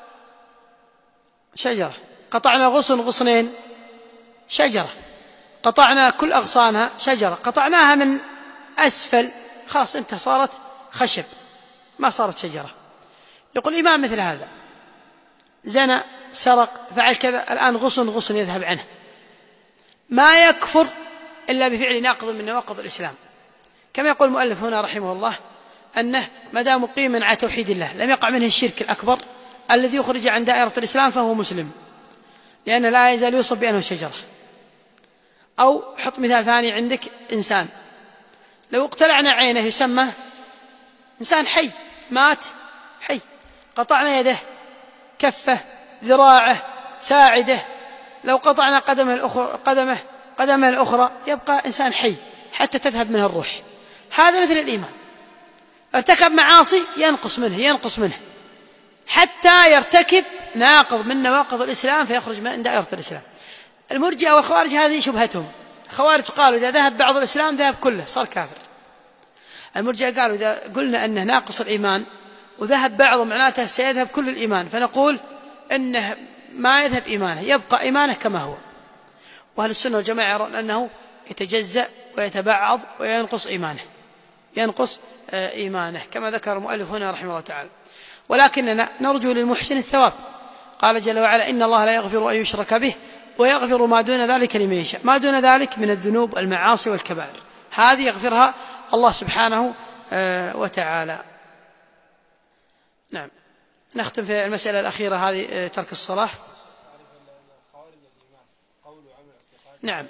شجرة، قطعنا غصن غصنين شجرة، قطعنا كل أغصانها شجرة، قطعناها من أسفل خلاص انت صارت خشب ما صارت شجرة. يقول الإمام مثل هذا: زنى، سرق، فعل كذا، الآن غصن غصن يذهب عنه، ما يكفر إلا بفعل ناقض من نواقض الإسلام. كما يقول المؤلف هنا رحمه الله أنه ما دام مقيما على توحيد الله لم يقع منه الشرك الأكبر الذي يخرج عن دائرة الإسلام فهو مسلم، لأنه لا يزال يوصف بأنه شجرة. أو حط مثال ثاني عندك، إنسان لو اقتلعنا عينه يسمى إنسان حي، مات حي. قطعنا يده، كفه، ذراعه، ساعده، لو قطعنا قدمه الأخرى قدمه قدمه الأخرى يبقى إنسان حي حتى تذهب منه الروح. هذا مثل الإيمان، ارتكب معاصي ينقص منه ينقص منه حتى يرتكب ناقض من نواقض الإسلام فيخرج من دائرة الإسلام. المرجئة والخوارج هذه شبهتهم. الخوارج قالوا إذا ذهب بعض الإسلام ذهب كله صار كافر. المرجئة قالوا إذا قلنا أنه ناقص الإيمان وذهب بعضه معناته سيذهب كل الإيمان، فنقول أنه ما يذهب إيمانه، يبقى إيمانه كما هو. وأهل السنة والجماعة يرون أنه يتجزأ ويتبعض وينقص إيمانه ينقص إيمانه كما ذكر المؤلف هنا رحمه الله تعالى. ولكننا نرجو للمحسن الثواب. قال جل وعلا إن الله لا يغفر أن يشرك به ويغفر ما دون ذلك لمن يشاء. ما دون ذلك من الذنوب المعاصي والكبائر هذه يغفرها الله سبحانه وتعالى. نعم، نختم في المسألة الأخيرة هذه ترك الصلاة. نعم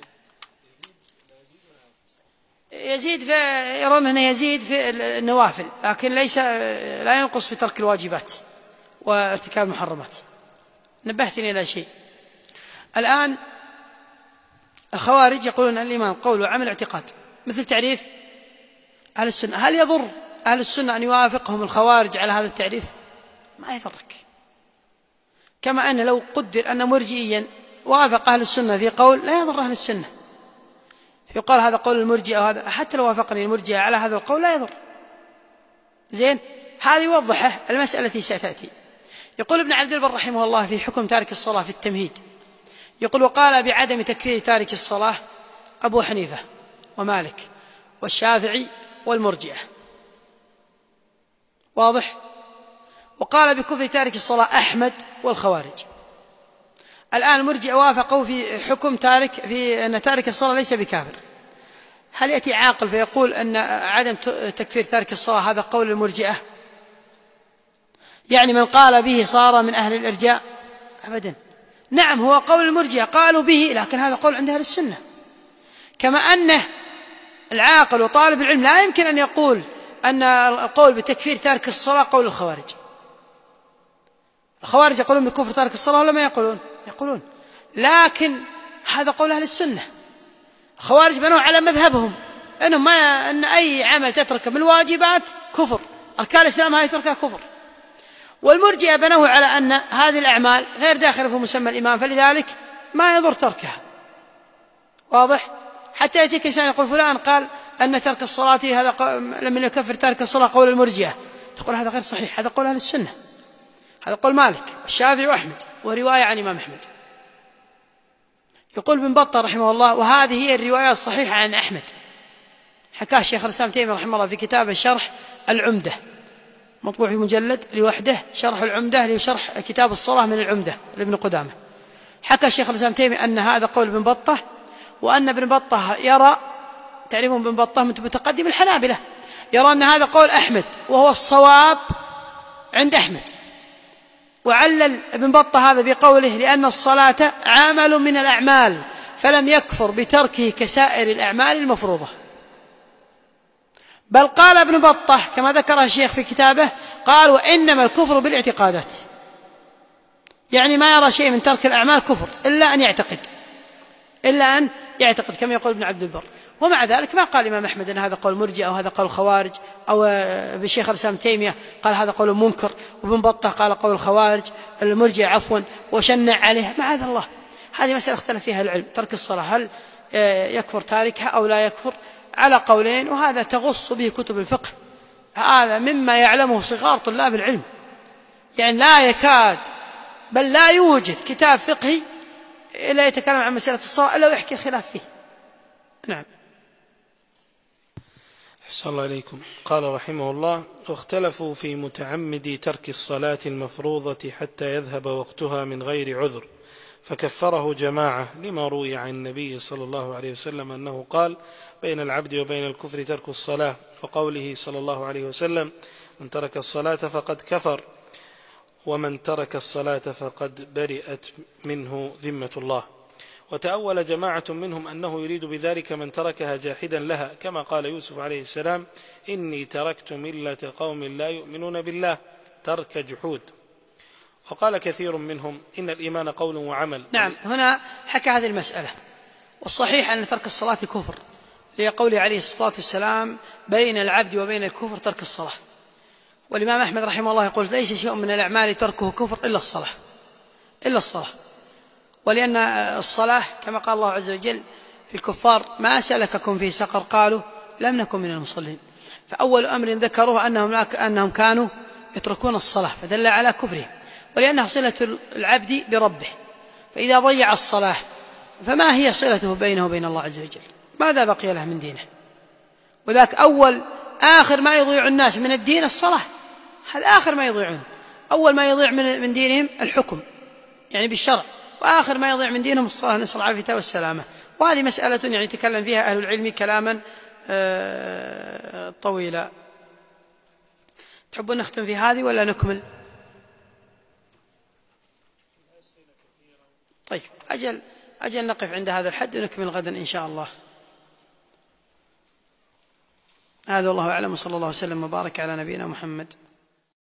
يزيد في يرون أنه يزيد في النوافل لكن ليس لا ينقص في ترك الواجبات وارتكاب المحرمات. نبهتني إلى شيء الآن، الخوارج يقولون الإيمان قول وعمل اعتقاد مثل تعريف أهل السنة. هل يضر أهل السنة أن يوافقهم الخوارج على هذا التعريف؟ ما يضرك. كما أن لو قدر أن مرجئيا وافق أهل السنة في قول لا يضر أهل السنة، يقال هذا قول المرجئة وهذا، حتى لو وافقني المرجئة على هذا القول لا يضر. زين، هذا يوضحه المسألة التي ستأتي. يقول ابن عبد البر رحمه الله في حكم تارك الصلاة في التمهيد، يقول وقال بعدم تكفير تارك الصلاة أبو حنيفة ومالك والشافعي والمرجئة، واضح. وقال بكفر تارك الصلاة أحمد والخوارج. الآن المرجئة وافقوا في حكم تارك في أن تارك الصلاة ليس بكافر. هل يأتي عاقل فيقول أن عدم تكفير تارك الصلاة هذا قول المرجئة، يعني من قال به صار من أهل الإرجاء؟ أبدا. نعم هو قول المرجئة قالوا به، لكن هذا قول عند أهل السنة. كما أنه العاقل وطالب العلم لا يمكن أن يقول أن القول بتكفير تارك الصلاة قول الخوارج. الخوارج يقولون بكفر تارك الصلاة ولا ما يقولون؟ يقولون، لكن هذا قول أهل السنة. الخوارج بنوا على مذهبهم أنه ما أن أي عمل تترك من الواجبات كفر، أركان الإسلام هذه تركها كفر. والمرجئة بنوا على أن هذه الأعمال غير داخلة في مسمى الإيمان فلذلك ما يضر تركها، واضح. حتى يأتيك إنسان يقول فلان قال أن ترك الصلاة هذا لم يكفر تارك الصلاة قول المرجئة، تقول هذا غير صحيح، هذا قول أهل السنة، هذا قول مالك والشافعي وأحمد ورواية عن إمام أحمد. يقول ابن بطة رحمه الله وهذه هي الرواية الصحيحة عن أحمد، حكاه الشيخ الإسلام تيمية رحمه الله في كتابه شرح العمدة مطبوع في مجلد لوحده، شرح العمدة لشرح كتاب الصلاة من العمدة لابن قدامة. حكى الشيخ الإسلام تيمية أن هذا قول ابن بطة، وأن ابن بطة يرى، تعرفون ابن بطة متقدم الحنابلة، يرى أن هذا قول أحمد وهو الصواب عند أحمد. وعلل ابن بطة هذا بقوله لأن الصلاة عمل من الأعمال فلم يكفر بتركه كسائر الأعمال المفروضة. بل قال ابن بطة كما ذكره الشيخ في كتابه، قال وإنما الكفر بالاعتقادات، يعني ما يرى شيء من ترك الأعمال كفر إلا أن يعتقد إلا أن يعتقد كما يقول ابن عبد البر. ومع ذلك ما قال الإمام أحمد أن هذا قول مرجئة أو هذا قول خوارج، أو بالشيخ الإسلام تيمية قال هذا قول منكر، وابن بطة قال قول الخوارج المرجئة عفوا وشنع عليه. معاذ الله، هذه مسألة اختلف فيها العلم. ترك الصلاة هل يكفر تاركها أو لا يكفر؟ على قولين، وهذا تغص به كتب الفقه، هذا مما يعلمه صغار طلاب العلم، يعني لا يكاد بل لا يوجد كتاب فقهي إلا يتكلم عن مسألة الصلاة إلا ويحكي الخلاف فيه. نعم. أحسن الله عليكم. قال رحمه الله واختلفوا في متعمد ترك الصلاة المفروضة حتى يذهب وقتها من غير عذر، فكفره جماعة لما روي عن النبي صلى الله عليه وسلم أنه قال بين العبد وبين الكفر ترك الصلاة، وقوله صلى الله عليه وسلم من ترك الصلاة فقد كفر، ومن ترك الصلاة فقد برئت منه ذمة الله. وتأول جماعة منهم أنه يريد بذلك من تركها جاحدا لها، كما قال يوسف عليه السلام إني تركت ملة قوم لا يؤمنون بالله، ترك جحود. وقال كثير منهم إن الإيمان قول وعمل. نعم، هنا حكى هذه المسألة، والصحيح أن ترك الصلاة كفر، لقوله عليه الصلاة والسلام بين العبد وبين الكفر ترك الصلاة. والإمام أحمد رحمه الله يقول ليس شيء من الأعمال تركه كفر إلا الصلاة، إلا الصلاة. ولأن الصلاة كما قال الله عز وجل في الكفار ما سلككم في سقر قالوا لم نكن من المصلين، فأول أمر ذكروه أنهم, أنهم كانوا يتركون الصلاة، فدل على كفرهم، ولأنها صلة العبد بربه، فإذا ضيع الصلاة فما هي صلته بينه وبين الله عز وجل؟ ماذا بقي له من دينه؟ وذاك أول آخر ما يضيع الناس من الدين الصلاة، هذا آخر ما يضيعون. أول ما يضيع من دينهم الحكم يعني بالشرع، وآخر ما يضيع من دينهم الصلاة، نسأل العافية والسلامة. وهذه مسألة يعني تكلم فيها أهل العلم كلاما طويلا. تحبون نختم في هذه ولا نكمل؟ طيب أجل أجل نقف عند هذا الحد ونكمل غدا إن شاء الله. هذا والله أعلم، وصلى الله وسلم وبارك على نبينا محمد.